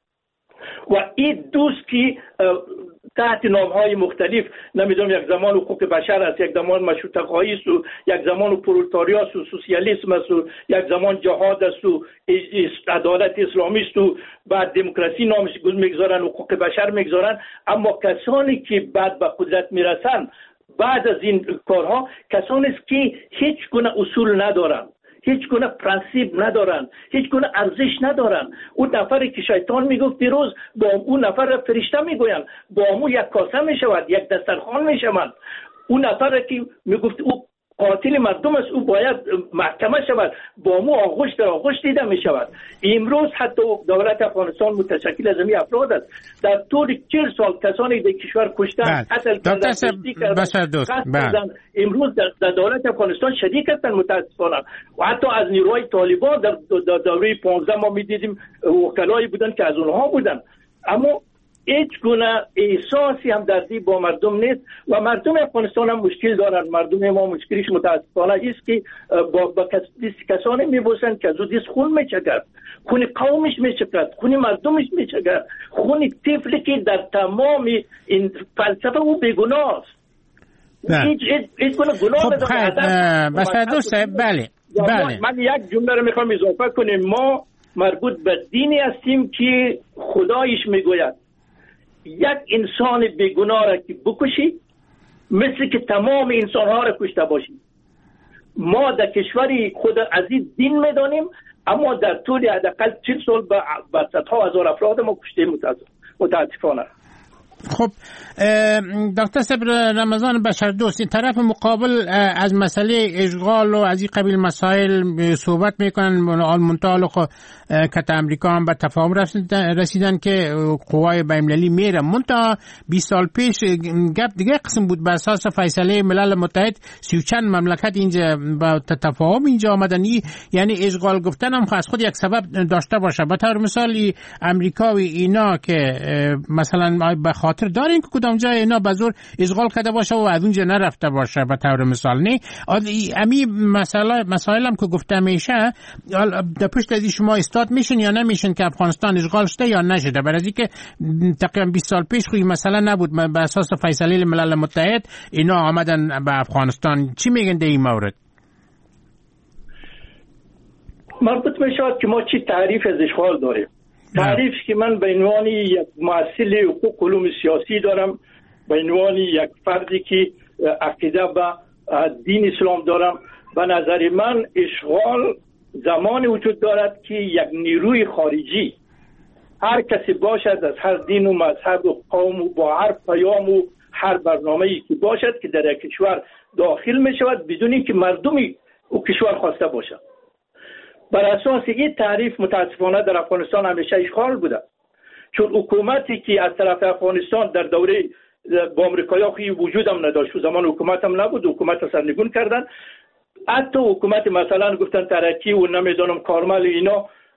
و این دوست که تحت نامهای مختلف، نمیدونم، یک زمان حقوق بشر است، یک زمان مشروطه خواهی است و یک زمان پرولتاریا است و سوسیالیسم است و یک زمان جهاد است و عدالت اسلامی است و بعد دموکراسی نامش میگذارن، حقوق بشر میگذارن. اما کسانی که بعد به قدرت میرسن بعد از این کارها کسانی است که هیچ گونه اصول ندارن، هیچ گونه پرنسیپ ندارن، هیچ گونه ارزش ندارن. اون نفری که شیطان میگفت دیروز با اون نفر فرشته میگوین، با اون یک کاسه میشود، یک دسترخوان میشوند. اون نفر که میگفت او قاتل مردم است، او باید محکمه شود، با مو آغوش در آغوش دیده می شود. امروز حتی دولت افغانستان متشکل از این افراد است. در طول 40 سال کسانی در کشور کشتن، قتل کردن، امروز در دولت افغانستان شریک هستند متاسفانه. و حتی از نیروهای طالبان در دوره 15 ما می دیدیم وکلایی بودن که از اونها بودن. اما هیچ گونه احساسی هم دردی با مردم نیست و مردم افغانستان هم مشکل دارن. مردم ما مشکلش متاسفانه است که با کسانی میبوسن که از او دیست خون میچکد، خون قومش میچکد، خون مردمش میچکد، خون طفلی که در تمام این فلسفه او بیگناه است. هیچ گونه گناه نداره. بس بله. من یک جمله رو میخوام اضافه کنیم. ما مربوط به دینی هستیم که خدایش میگوید یک انسان بیگناه را که بکشی مثل که تمام انسانها را کشته باشی. ما در کشوری خود از این دین میدانیم، اما در طول حداقل 40 سال به صدها هزار افراد ما کشته متاسفانه. خب دکتر صبر رمضان بشردوست، این طرف مقابل از مسئله اشغال و از این قبیل مسائل صحبت میکنن، منطقه کت امریکا هم به تفاهم رسیدن که قوای بین‌المللی میره. منتها 20 سال پیش گپ دیگه قسم بود، بر اساس فیصله ملل متحد 30 چند مملکت اینجا با تفاهم اینجا آمدن. یعنی اشغال گفتن هم از خود یک سبب داشته باشه. به طور مثالی امریکا و اینا که مثلا به خاطر دارین که کدام جای اینا به زور اشغال کرده باشه و از اونجا نرفته باشه، به طور مثال. نه امی مسائل هم که گفته میشه در پشت از شما استاد میشن یا نمیشن که افغانستان اشغال شده یا نشده؟ برای اینکه تقریبا 20 سال پیش خوی مسئله نبود، به اساس فیصله ملل متحد اینا آمدن به افغانستان. چی میگن در این مورد؟ مربوط میشود که ما چی تعریف از اشغال داریم. تعریف که من به عنوان یک محصل حقوق علوم سیاسی دارم، به عنوان یک فردی که عقیده به دین اسلام دارم، به نظر من اشغال زمان وجود دارد که یک نیروی خارجی، هر کسی باشد از هر دین و مذهب و قوم و با هر پیام و هر برنامه‌ای که باشد، که در یک کشور داخل می شود بدون اینکه مردمی او کشور خواسته باشد. بر اساس این تعریف متاسفانه در افغانستان همیشه اشغال بوده، چون حکومتی که از طرف افغانستان در دوره با امریکایی وجود هم نداشت، و زمان حکومت هم نبود، حکومت سرنگون کردن. حتی حکومت مثلا گفتن ترکی و نمیدونم کارمل اینا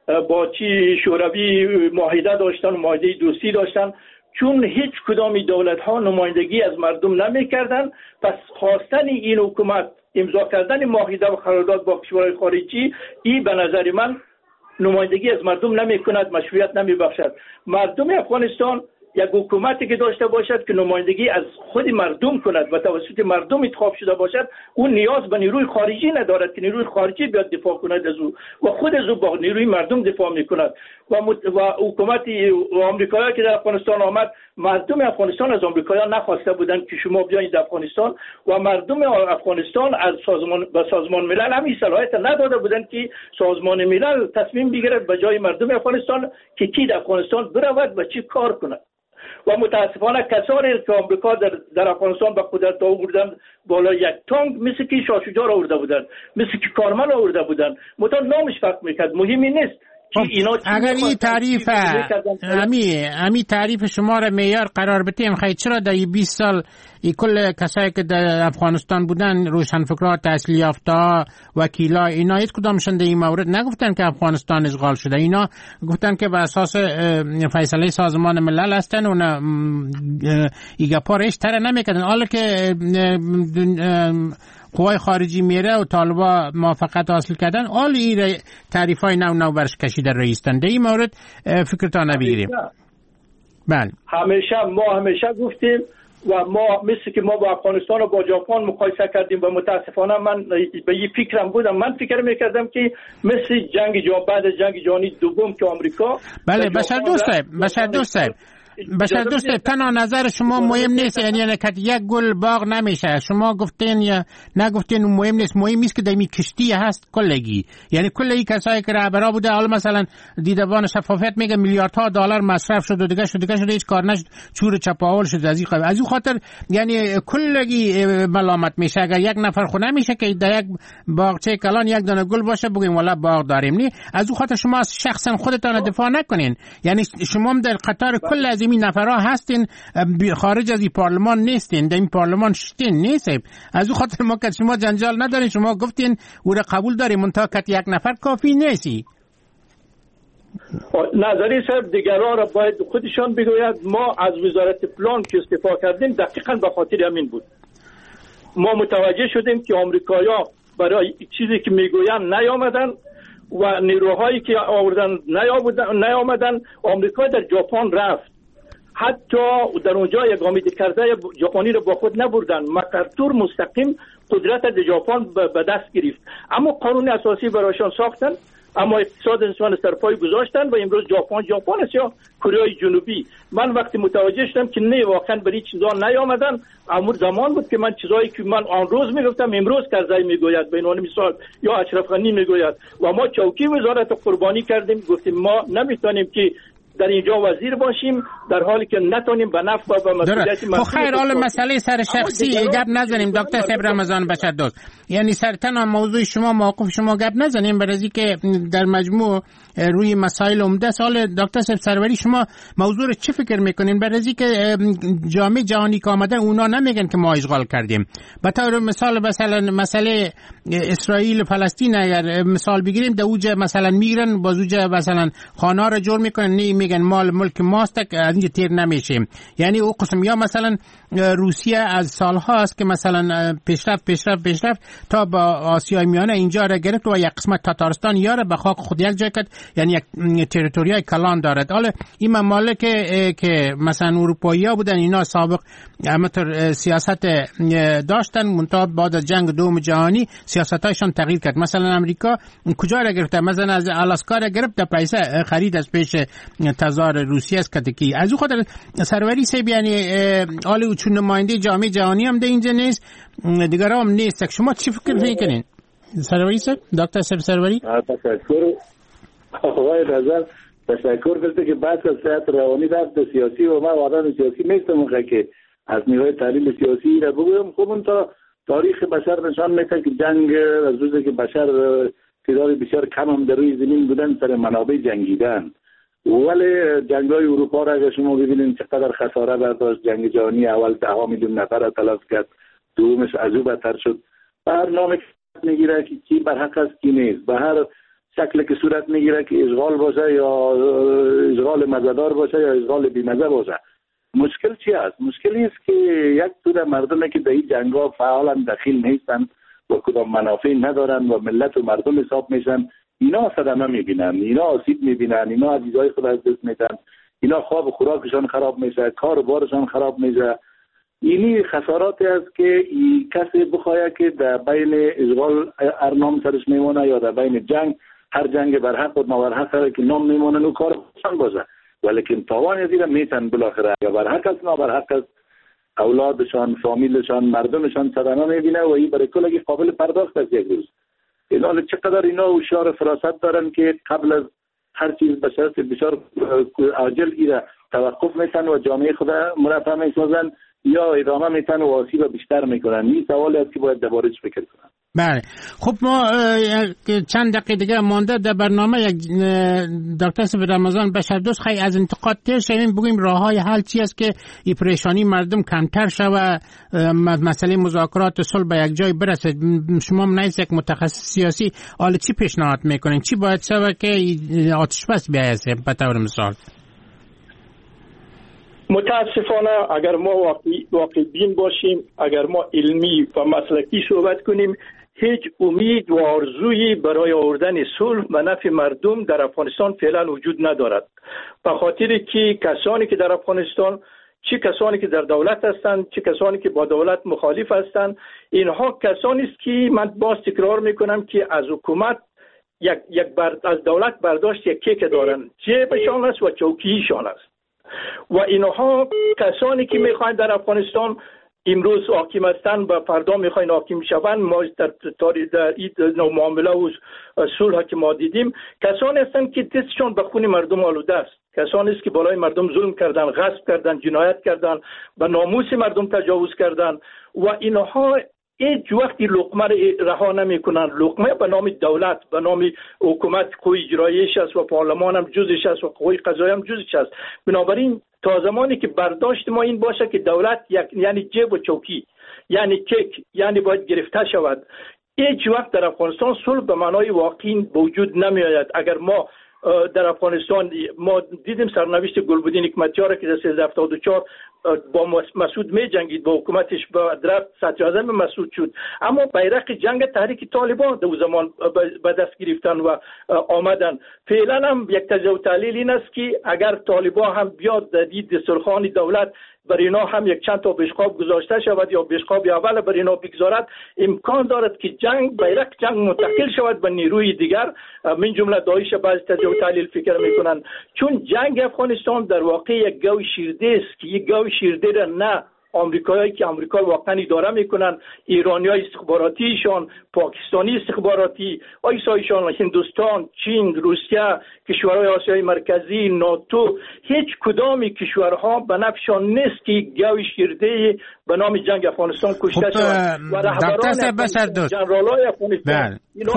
با چی شوروی معاهده داشتن، معاهده دوستی داشتن، چون هیچ کدام دولت ها نمایندگی از مردم نمیکردن، پس خواستن این حکومت امضا کردن معاهده و قرارداد با کشورهای خارجی، این به نظر من نمایندگی از مردم نمیکند، مشروعیت نمیبخشد. مردم افغانستان یک حکومتی که داشته باشد که نمایندگی از خود مردم کند و توسط مردم انتخاب شده باشد، اون نیاز به نیروی خارجی ندارد که نیروی خارجی بیاد دفاع کند از او و خود از او با نیروی مردم دفاع میکند. و حکومت آمریکایی که در افغانستان آمد، مردم افغانستان از آمریکایی‌ها نخواسته بودند که شما بیایید افغانستان و مردم افغانستان از سازمان ملل همین صلاحیت نداده بودند که سازمان ملل تصمیم بگیرد به جای مردم افغانستان که کی در افغانستان برود و چی کار کند. و متاسفانه کسانی که آمریکا در افغانستان به قدرت آوردند بالا یک تانک مثل که شاه شجاع را آورده بودند، مثل که کارمل را آورده بودند، متأ نامش فرق میکرد، مهمی نیست. اگر این تعریف امی تعریف شما را معیار قرار بدیم، خیلی چرا در 20 سال کل کسایی که در افغانستان بودن، روشنفکرها، تحصیل یافته، وکیلا، اینا هیچ کدامشون در این مورد نگفتن که افغانستان اشغال شده؟ اینا گفتن که بر اساس فیصله سازمان ملل هستن و ایگا پارش تر نمیکردن. حالا که قوای خارجی میره و طالبا موافقت حاصل کردن، حال این تعریف های نو برش کشیده رئیستن. در این مورد فکرتان نبگیریم. بله، همیشه گفتیم و ما مثل که ما با افغانستان و با ژاپن مقایسه کردیم و متاسفانه من به این فکرم بودم، من فکر میکردم که مثل بعد جنگ جهانی دوم که آمریکا. بله، بشر دوست صاحب تنها نظر شما مهم نیست، یعنی که یک گل باغ نمیشه. شما گفتین یا نگفتین مهم نیست، مهم است که دمی کشتی هست کلگی، یعنی کلی کسایی که رهبرا بوده، حالا مثلا دیدبان شفافیت میگه میلیاردها دلار مصرف شد و دیگه شد هیچ کار نشد، چور چپاول شد. از این خاطر یعنی کلگی ملامت میشه. اگر یک نفر خود نمیشه که در یک باغچه کلان یک دانه گل باشه بگیم والا باغ داریم، نه. از اون خاطر شما شخصا خودتان دفاع نکنین، یعنی شما در قطار کل از این نفرها هستین، خارج از این پارلمان نیستین، در این پارلمان شتین نیستین. از اون خاطر ما که شما جنجال ندارین، شما گفتین او را قبول داریم، منتها که یک نفر کافی نیستی. نظری صاحب دیگران را باید خودشان بگوید. ما از وزارت پلان که استعفا کردیم دقیقاً به خاطر همین بود. ما متوجه شدیم که آمریکایی‌ها برای چیزی که میگویند نیامدن و نیروهایی که آوردن نیامدن. آمریکا در ژاپن رفت، حتی در اونجا یک آماده کرده ژاپنی رو با خود نبردن. مکارتور مستقیم قدرت در ژاپن به دست گرفت، اما قانون اساسی برایشان ساختن، اما اقتصاد انسان سرپای گذاشتن و امروز ژاپن است یا کره جنوبی. من وقتی متوجه شدم که نه واقعا برای چیزا نیامدن، امور زمان بود که من چیزایی که من آن روز میگفتم امروز کرزی میگوید، به عنوان مثال، یا اشرف غنی میگوید و ما چوکی وزارت قربانی کردیم، گفتیم ما نمیتونیم که در اینجا وزیر باشیم در حالی که نتونیم به نفع و به مسئولیت خب خیر، حالا مسئله سر شخصی گپ نزنیم دکتر صاحب رمضان بشر دوست، یعنی سرتن موضوع شما، موقف شما گپ نزنیم، برای که در مجموع روی مسائل عمده. سال دکتر صاحب سروری شما موضوع رو چی فکر میکنین؟ برای که جامعه جهانی که آمده اونا نمیگن که ما اشغال کردیم. به طور مثال مسئله اسرائیل و فلسطین اگر مثال بگیریم، در اوج مثلا میگیرن بازوجه مثلا خانه را جور میکنن، میگن مال ملک ماست، از اینجا تیر نمیشیم. یعنی او قسم، یا مثلا روسیه از سالها است که مثلا پیشرفت تا با آسیای میانه اینجا را گرفت و یک قسمت تاتارستان یا را به خاک خود یک جای کرد، یعنی یک تریتوریای کلان دارد. حالا این ممالک که مثلا اروپایی‌ها بودن، اینا سابق همطور سیاست داشتن، منتها بعد از جنگ دوم جهانی سیاستایشان تغییر کرد. مثلا امریکا کجا را گرفت؟ مثلا از آلاسکا را گرفت، پیسه خرید از پیش تزار روسیه است که از او خاطر سروری صاحب، یعنی حالا چون نماینده جامعه جهانی هم در اینجا نیست، دیگر هم نیست. شما چی فکر میکنین سروری صاحب؟ دکتر صاحب سروری؟ تشکر آقای نظر، تشکر گفته که بحث از صحت روانی رفت سیاسی و من آدم سیاسی نیستم که از نیروی تعلیم سیاسی را بگویم. خب اون تاریخ بشر نشان میده که جنگ از روزی که بشر تعداد بسیار کم هم در روی زمین بودن سر منابع جنگیدن، ولی جنگ‌های اروپا را اگر شما ببینید چقدر خساره برداشت. جنگ جهانی اول 10 میلیون نفر را تلف کرد، دومش از او بدتر شد. هر نام میگیره که کی بر حق است کی نیست. به هر شکلی که صورت میگیره که اشغال باشه یا اشغال مزه‌دار باشه یا اشغال بی‌مزه باشه. مشکل چی است؟ مشکلی است که یک توده مردمی که در این جنگ‌ها فعالا دخیل نیستن و کدام منافع ندارن و ملت و مردم حساب میشن، اینا صدمه میبینن، اینا آسیب میبینن، اینا عزیزای خود از دست میدن، اینا خواب و خوراکشان خراب میشه، کار و بارشان خراب میشه. اینی خساراتی است که کسی بخواه که در بین اشغال ارنام سرش میمونه یا در بین جنگ، هر جنگ برحق و نابرحق سر که نام میمونه نو کار خودشان باشه، ولیکن تاوان از این میتن بالاخره یا برحق است نابرحق است اولادشان، فامیلشان، مردمشان صدمه میبینه و این برای کلگی قابل پرداخت است. یک روز اینا چقدر اینا هوشیار فراست دارن که قبل از هر چیز به شرط بسیار عاجل ایره توقف میتن و جامعه خود مرفع میسازن یا ادامه میتن و آسیب بیشتر میکنن. این سوالی است که باید درباره‌اش فکر کنن. بله خب ما چند دقیقه دیگه مانده در برنامه یک دکتر سپید رمضان بشردوست خیلی از انتقاد تر شویم، بگیم راههای حل چی است که این پریشانی مردم کمتر شوه، مسئله مذاکرات صلح به یک جای برسه. شما منیز یک متخصص سیاسی حالا چی پیشنهاد میکنین؟ چی باید شوه که آتش بس بیایسته به طور مثال؟ متاسفانه اگر ما واقع بین باشیم، اگر ما علمی و مسلکی صحبت کنیم، هیچ امید و آرزویی برای آوردن صلح و نفع مردم در افغانستان فعلا وجود ندارد. به خاطر که کسانی که در افغانستان، چه کسانی که در دولت هستند چه کسانی که با دولت مخالف هستند، اینها کسانی است که من باز تکرار میکنم که از حکومت از دولت برداشت یک کیک دارن، جیبشان است و چوکیشان است. و اینها کسانی که میخواین در افغانستان امروز حاکم هستند و فردا میخواین حاکم شوند، ما در این معامله و صلح که ما دیدیم کسانی هستند که دستشان به خون مردم آلوده است، کسانی است که بالای مردم ظلم کردن، غصب کردن، جنایت کردن، به ناموس مردم تجاوز کردن و اینها هیچ وقتی لقمه رها نمیکنن. لقمه به نام دولت، به نام حکومت قوی اجراییش است و پارلمان هم جزش است و قوی قضایی هم جزش است. بنابراین تا زمانی که برداشت ما این باشه که دولت یعنی جیب و چوکی، یعنی کیک، یعنی باید گرفته شود، هیچ وقت در افغانستان صلح به معنای واقعی وجود نمی آید. اگر ما در افغانستان ما دیدیم سرنوشت گلبدین حکمتیار که در 1374 با مسعود می جنگید، با حکومتش با درفت صدر اعظم مسعود شد، اما بیرق جنگ تحریک طالبان در زمان به دست گرفتن و آمدن. فعلا هم یک تجزیه و تحلیل این است که اگر طالبان هم بیاد در دسترخوان دولت بر اینا هم یک چند تا بشقاب گذاشته شود یا بشقاب اول بر اینا بگذارد، امکان دارد که بیرق جنگ منتقل شود به نیروی دیگر، من جمله داعش. بعض تجزیه و تحلیل فکر میکنن چون جنگ افغانستان در واقع یک گوی شیرده است که یک گوی شیرده را نه آمریکایی که آمریکا واقعا اداره میکنن، ایرانیای استخباراتیشان، پاکستانی استخباراتی، آیسایشان، هندوستان، چین، روسیه، کشورهای آسیای مرکزی، ناتو، هیچ کدامی کشورها به نفعشان نیست که گوی شیرده به نام جنگ افغانستان کشته شود و رهبران جنرالای افغانستان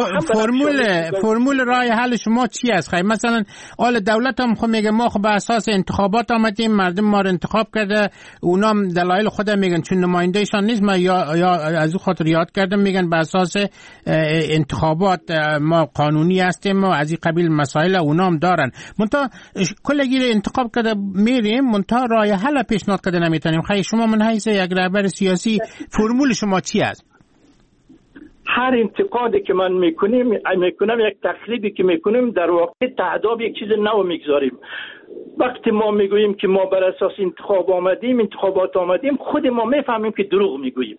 فرمول راه حل شما چی است؟ خیلی مثلا آل دولت هم خب میگه ما خب به اساس انتخابات آمدیم، مردم ما رو انتخاب کرده، اونام دلایل خودم میگن چون نمایندهشان نیست، ما یا از اون خاطر یاد کردم میگن به اساس انتخابات ما قانونی هستیم و از این قبیل مسائل اونام دارن. منتها کلگی انتخاب کرده میریم، منتها راه حل پیشنهاد کرده نمیتونیم. خیلی شما من حیث یک رهبر سیاسی فرمول شما چی است؟ هر انتقادی که من میکنم یک تخریبی که میکنیم در واقع تعداب یک چیز نو میگذاریم. وقتی ما میگوییم که ما بر اساس انتخابات آمدیم، خود ما میفهمیم که دروغ میگوییم.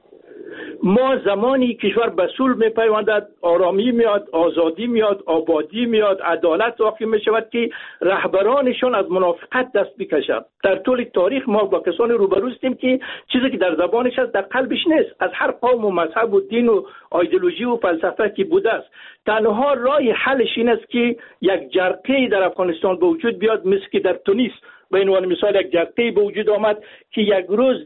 ما زمانی کشور به صلح میپیوندد، آرامی میاد، آزادی میاد، آبادی میاد، عدالت واقع میشود که رهبرانشون از منافقت دست بکشند. در طول تاریخ ما با کسانی روبرو هستیم که چیزی که در زبانش هست در قلبش نیست، از هر قوم و مذهب و دین و ایدئولوژی و فلسفه که بوده است. تنها راه حلش این است که یک جرقه در افغانستان به وجود بیاد، مثل که در تونس به عنوان مثال یک جرقه به وجود آمد که یک روز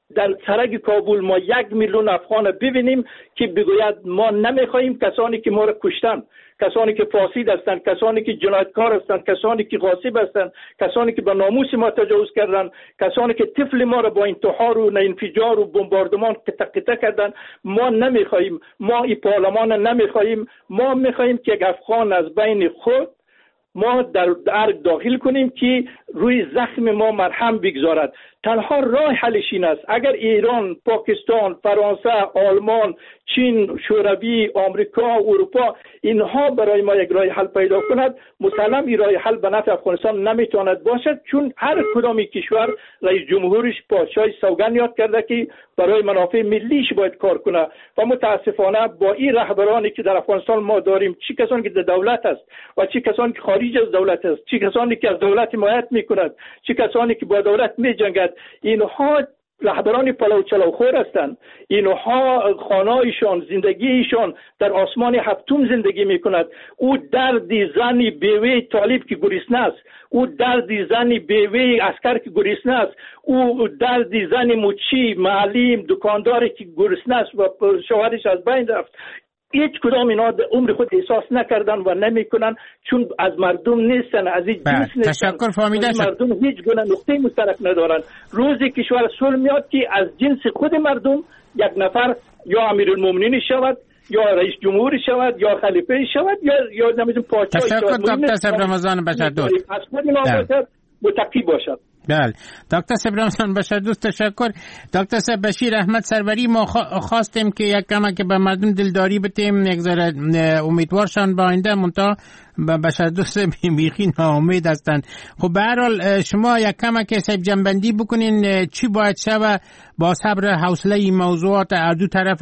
در سرک کابل ما 1 میلیون افغان ببینیم که بگوید ما نمیخواهیم کسانی که ما را کشتن، کسانی که فاسد هستند، کسانی که جنایتکار هستند، کسانی که غاصب هستند، کسانی که به ناموس ما تجاوز کردند، کسانی که طفل ما را با انتحار و انفجار و بمباردمان قطع کردند، ما نمیخواهیم. ما این پارلمان نمیخواهیم. ما میخواهیم که یک افغان از بین خود ما در ارگ داخل کنیم که روی زخم ما مرهم بگذارد. تنها راه حلش این است اگر ایران، پاکستان، فرانسه، آلمان، چین، شوروی، آمریکا، اروپا اینها برای ما یک راه حل پیدا کند، مسلم این راه حل به نفع افغانستان نمیتواند باشد، چون هر کدام کشور رئیس جمهورش پادشاهی سوگند یاد کرده که برای منافع ملیش باید کار کنه و متاسفانه با این رهبرانی که در افغانستان ما داریم، چه کسانی که در دولت است و چه کسانی که خارج از دولت است، چه کسانی که از دولت حمایت میکند، چه کسانی که با دولت میجنگد، اینها رهبران پلو چلوخور هستند. اینها خانه‌ایشان، زندگیشان در آسمان هفتم زندگی میکند. او دردی زنی بیوه طالب که گریسنه است، او دردی زنی بیوه عسکر که گریسنه است، او دردی زنی مچی معلم دکانداری که گریسنه است و شوهرش از بین رفت. هیچ کدام اینا عمر خود احساس نکردن و نمیکنن، چون از مردم نیستن، از این جنس نیستن. تشکر فهمیده شد. مردم هیچ گونه نقطه مشترک ندارن. روزی کشور صلح میاد که از جنس خود مردم یک نفر یا امیرالمومنین شود، یا رئیس جمهوری شود، یا خلیفه شود، یا نمیدونم پادشاه شود. تشکر دکتر صبر رمضان بشردوست. از خود اینا متقی باشد. بله دکتر صبر رمضان بشردوست تشکر. دکتر صاحب بشیر احمد سروری، ما خواستیم که یک کمک که به مردم دلداری بتیم، یک ذره امیدوارشان با آینده، منتها بشردوست بیخی ناامید هستند. خب به هر حال شما یک کمک صاحب جنبندی بکنین چی باید شود با صبر حوصله این موضوعات هر دو طرف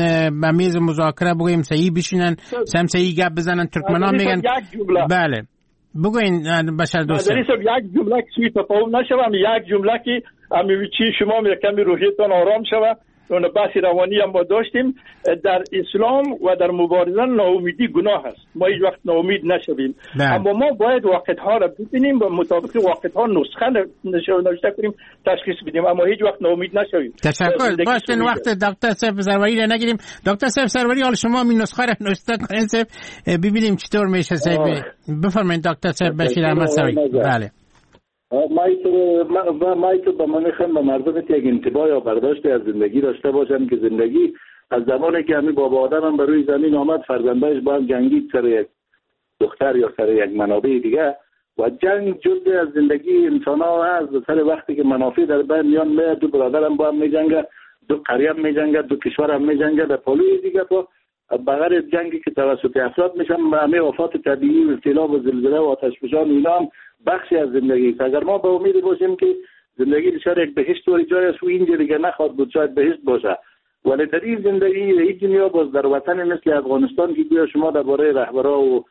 به میز مذاکره بگویم صحیح بشینن، صحیح گپ بزنن. ترکمنان میگن بله بگوین بشردوست. یک جمله که سوی تفاهم نشوم، یک جمله که چی شما کمی روحیتان آرام شود. اون بحث روانی هم ما داشتیم. در اسلام و در مبارزه ناامیدی گناه است، ما هیچ وقت ناامید نشویم، اما ما باید وقتها را ببینیم و مطابق وقتها نسخه نوشته کنیم، تشخیص بدیم، اما هیچ وقت ناامید نشویم. تشکر. باشین وقت دکتر صاحب سروری را نگیریم. دکتر صاحب سروری، حالا شما می نسخه را نوشته کنین صاحب ببینیم چطور میشه صاحب. بفرمایید دکتر صاحب بشیر احمد سروری. بله ما به من خواهم به مردم یک انتباه یا برداشت از زندگی داشته باشم که زندگی از زمانی که همین بابا آدم هم بر روی زمین آمد، فرزندش با هم جنگید سر یک دختر یا سر یک منابع دیگه، و جنگ جزء از زندگی انسان ها هست. سر وقتی که منافع در بین میان، دو برادر هم با هم میجنگه، دو قریه هم میجنگه، دو کشور هم میجنگه، در پالوی دیگه تو بغیر جنگی که توسط افراد میشن، به همه وفات طبیعی و سیلاب و زلزله و آتشفشان اینا هم بخشی از زندگی است. اگر ما به امید باشیم که زندگی شاید یک بهشت و جای است و اینجا دیگه نخواد بود، شاید بهشت باشه، ولی در این زندگی این دنیا باز در وطن مثل افغانستان که گویا شما درباره رهبرا و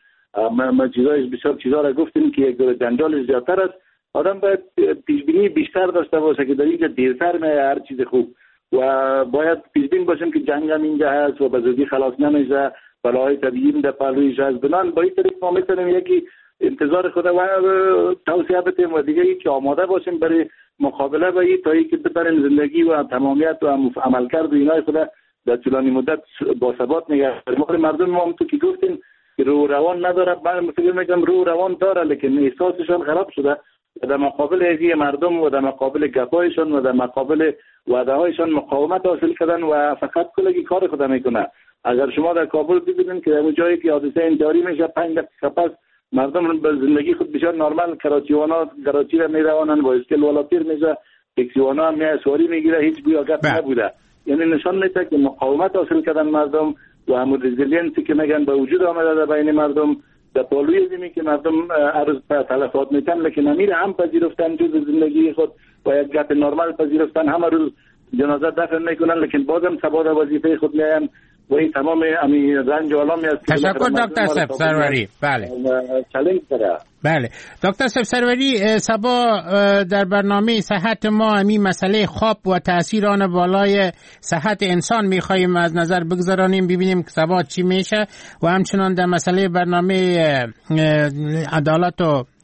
چیزای بسیار چیزا را گفتیم که یک دور جنجال زیادتر است، آدم باید پیش بینی بیشتر داشته باشه که در اینجا دیرتر میاد هر چیز خوب، و باید پیش بین باشیم که جنگ هم اینجا هست و به زودی خلاص نمیشه، بلاهای طبیعی در پهلویش هست. بنان با این طریق ما میتونیم یکی انتظار خود و توصیه بتیم و دیگه که آماده باشیم برای مقابله با این، تا اینکه بتونیم زندگی و تمامیت و عملکرد و اینای خود در طولانی مدت با ثبات نگه داریم. مردم ما هم تو که گفتیم که رو روان نداره، من فکر میکنم رو روان داره، لیکن احساسشان خراب شده. در مقابل هذه مردم و در مقابل گپایشان و در مقابل وعده هایشان مقاومت حاصل کردن و فقط کلگی کار خود میکنه. اگر شما در کابل ببینید که در جایی که حادثه انتحاری میشه 5 دقیقه پس مردم به زندگی خود بسیار نرمال کراچی را میروانند، با اسکل والا پیر میشه، تاکسیوانا هم میای سواری میگیره، هیچ گویا گپ نبوده. یعنی نشان میده که مقاومت حاصل کردن مردم و همون رزیلینسی که میگن به وجود آمده در بین مردم، در پالوی زمین که مردم عرض تلفات میتن، لیکن امیر هم پذیرفتن جز زندگی خود و یک گپ نرمال پذیرفتن، همه روز جنازه دفن میکنن، لیکن بازم ثبات وظیفه خود میایم و این تمام امی رنج و آلامی است. تشکر دکتر صاحب سروری. بله چالش داره. بله دکتر صاحب سروری، سبا در برنامه صحت ما همین مسئله خواب و تاثیر آن بالای صحت انسان میخواهیم از نظر بگذارانیم، ببینیم که سبا چی میشه، و همچنان در مسئله برنامه عدالت و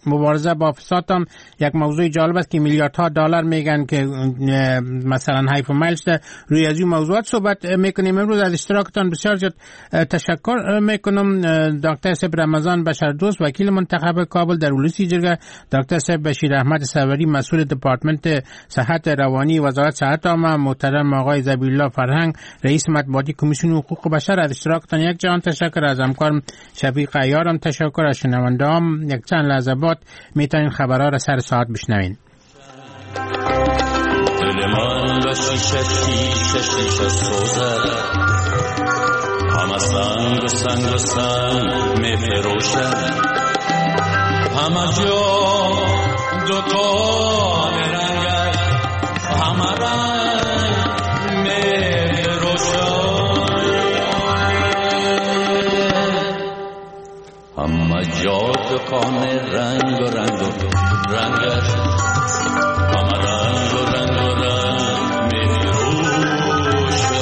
مبارزه با فساد هم یک موضوع جالب است که میلیاردها دلار میگن که مثلا هایف مایلز روی از این موضوعات صحبت میکنیم. امروز از اشتراکتان بسیار زیاد تشکر میکنم. دکتر صاحب رمضان بشردوست وکیل منتخب کابل در ولسی جرگه، دکتر صاحب بشیر احمد صبری مسئول دپارتمنت صحت روانی وزارت صحت عامه، محترم آقای زبیرالله فرهنگ رئیس مطبوعاتی کمیسیون حقوق بشر، از اشتراکتان یک جهان تشکر. از همکارم شفیق عیارم تشکر. از شنونده‌ام یک چند لحظه بعد میتونین خبرها را سر ساعت بشنوین. دل من و شیشه سوزه، همه سنگ و سنگ می فروشه، همه جا دوکان رنگ، همه رنگ می فروشه، همه جا دوکان رنگ و رنگ و رنگ، همه رنگ و رنگ و رنگ می فروشه.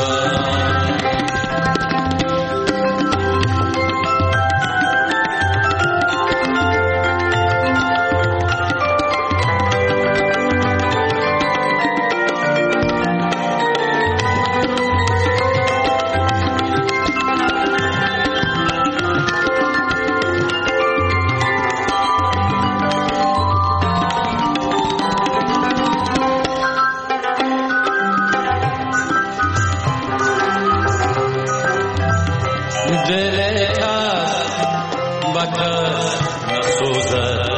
دل کس بکس نسوزد،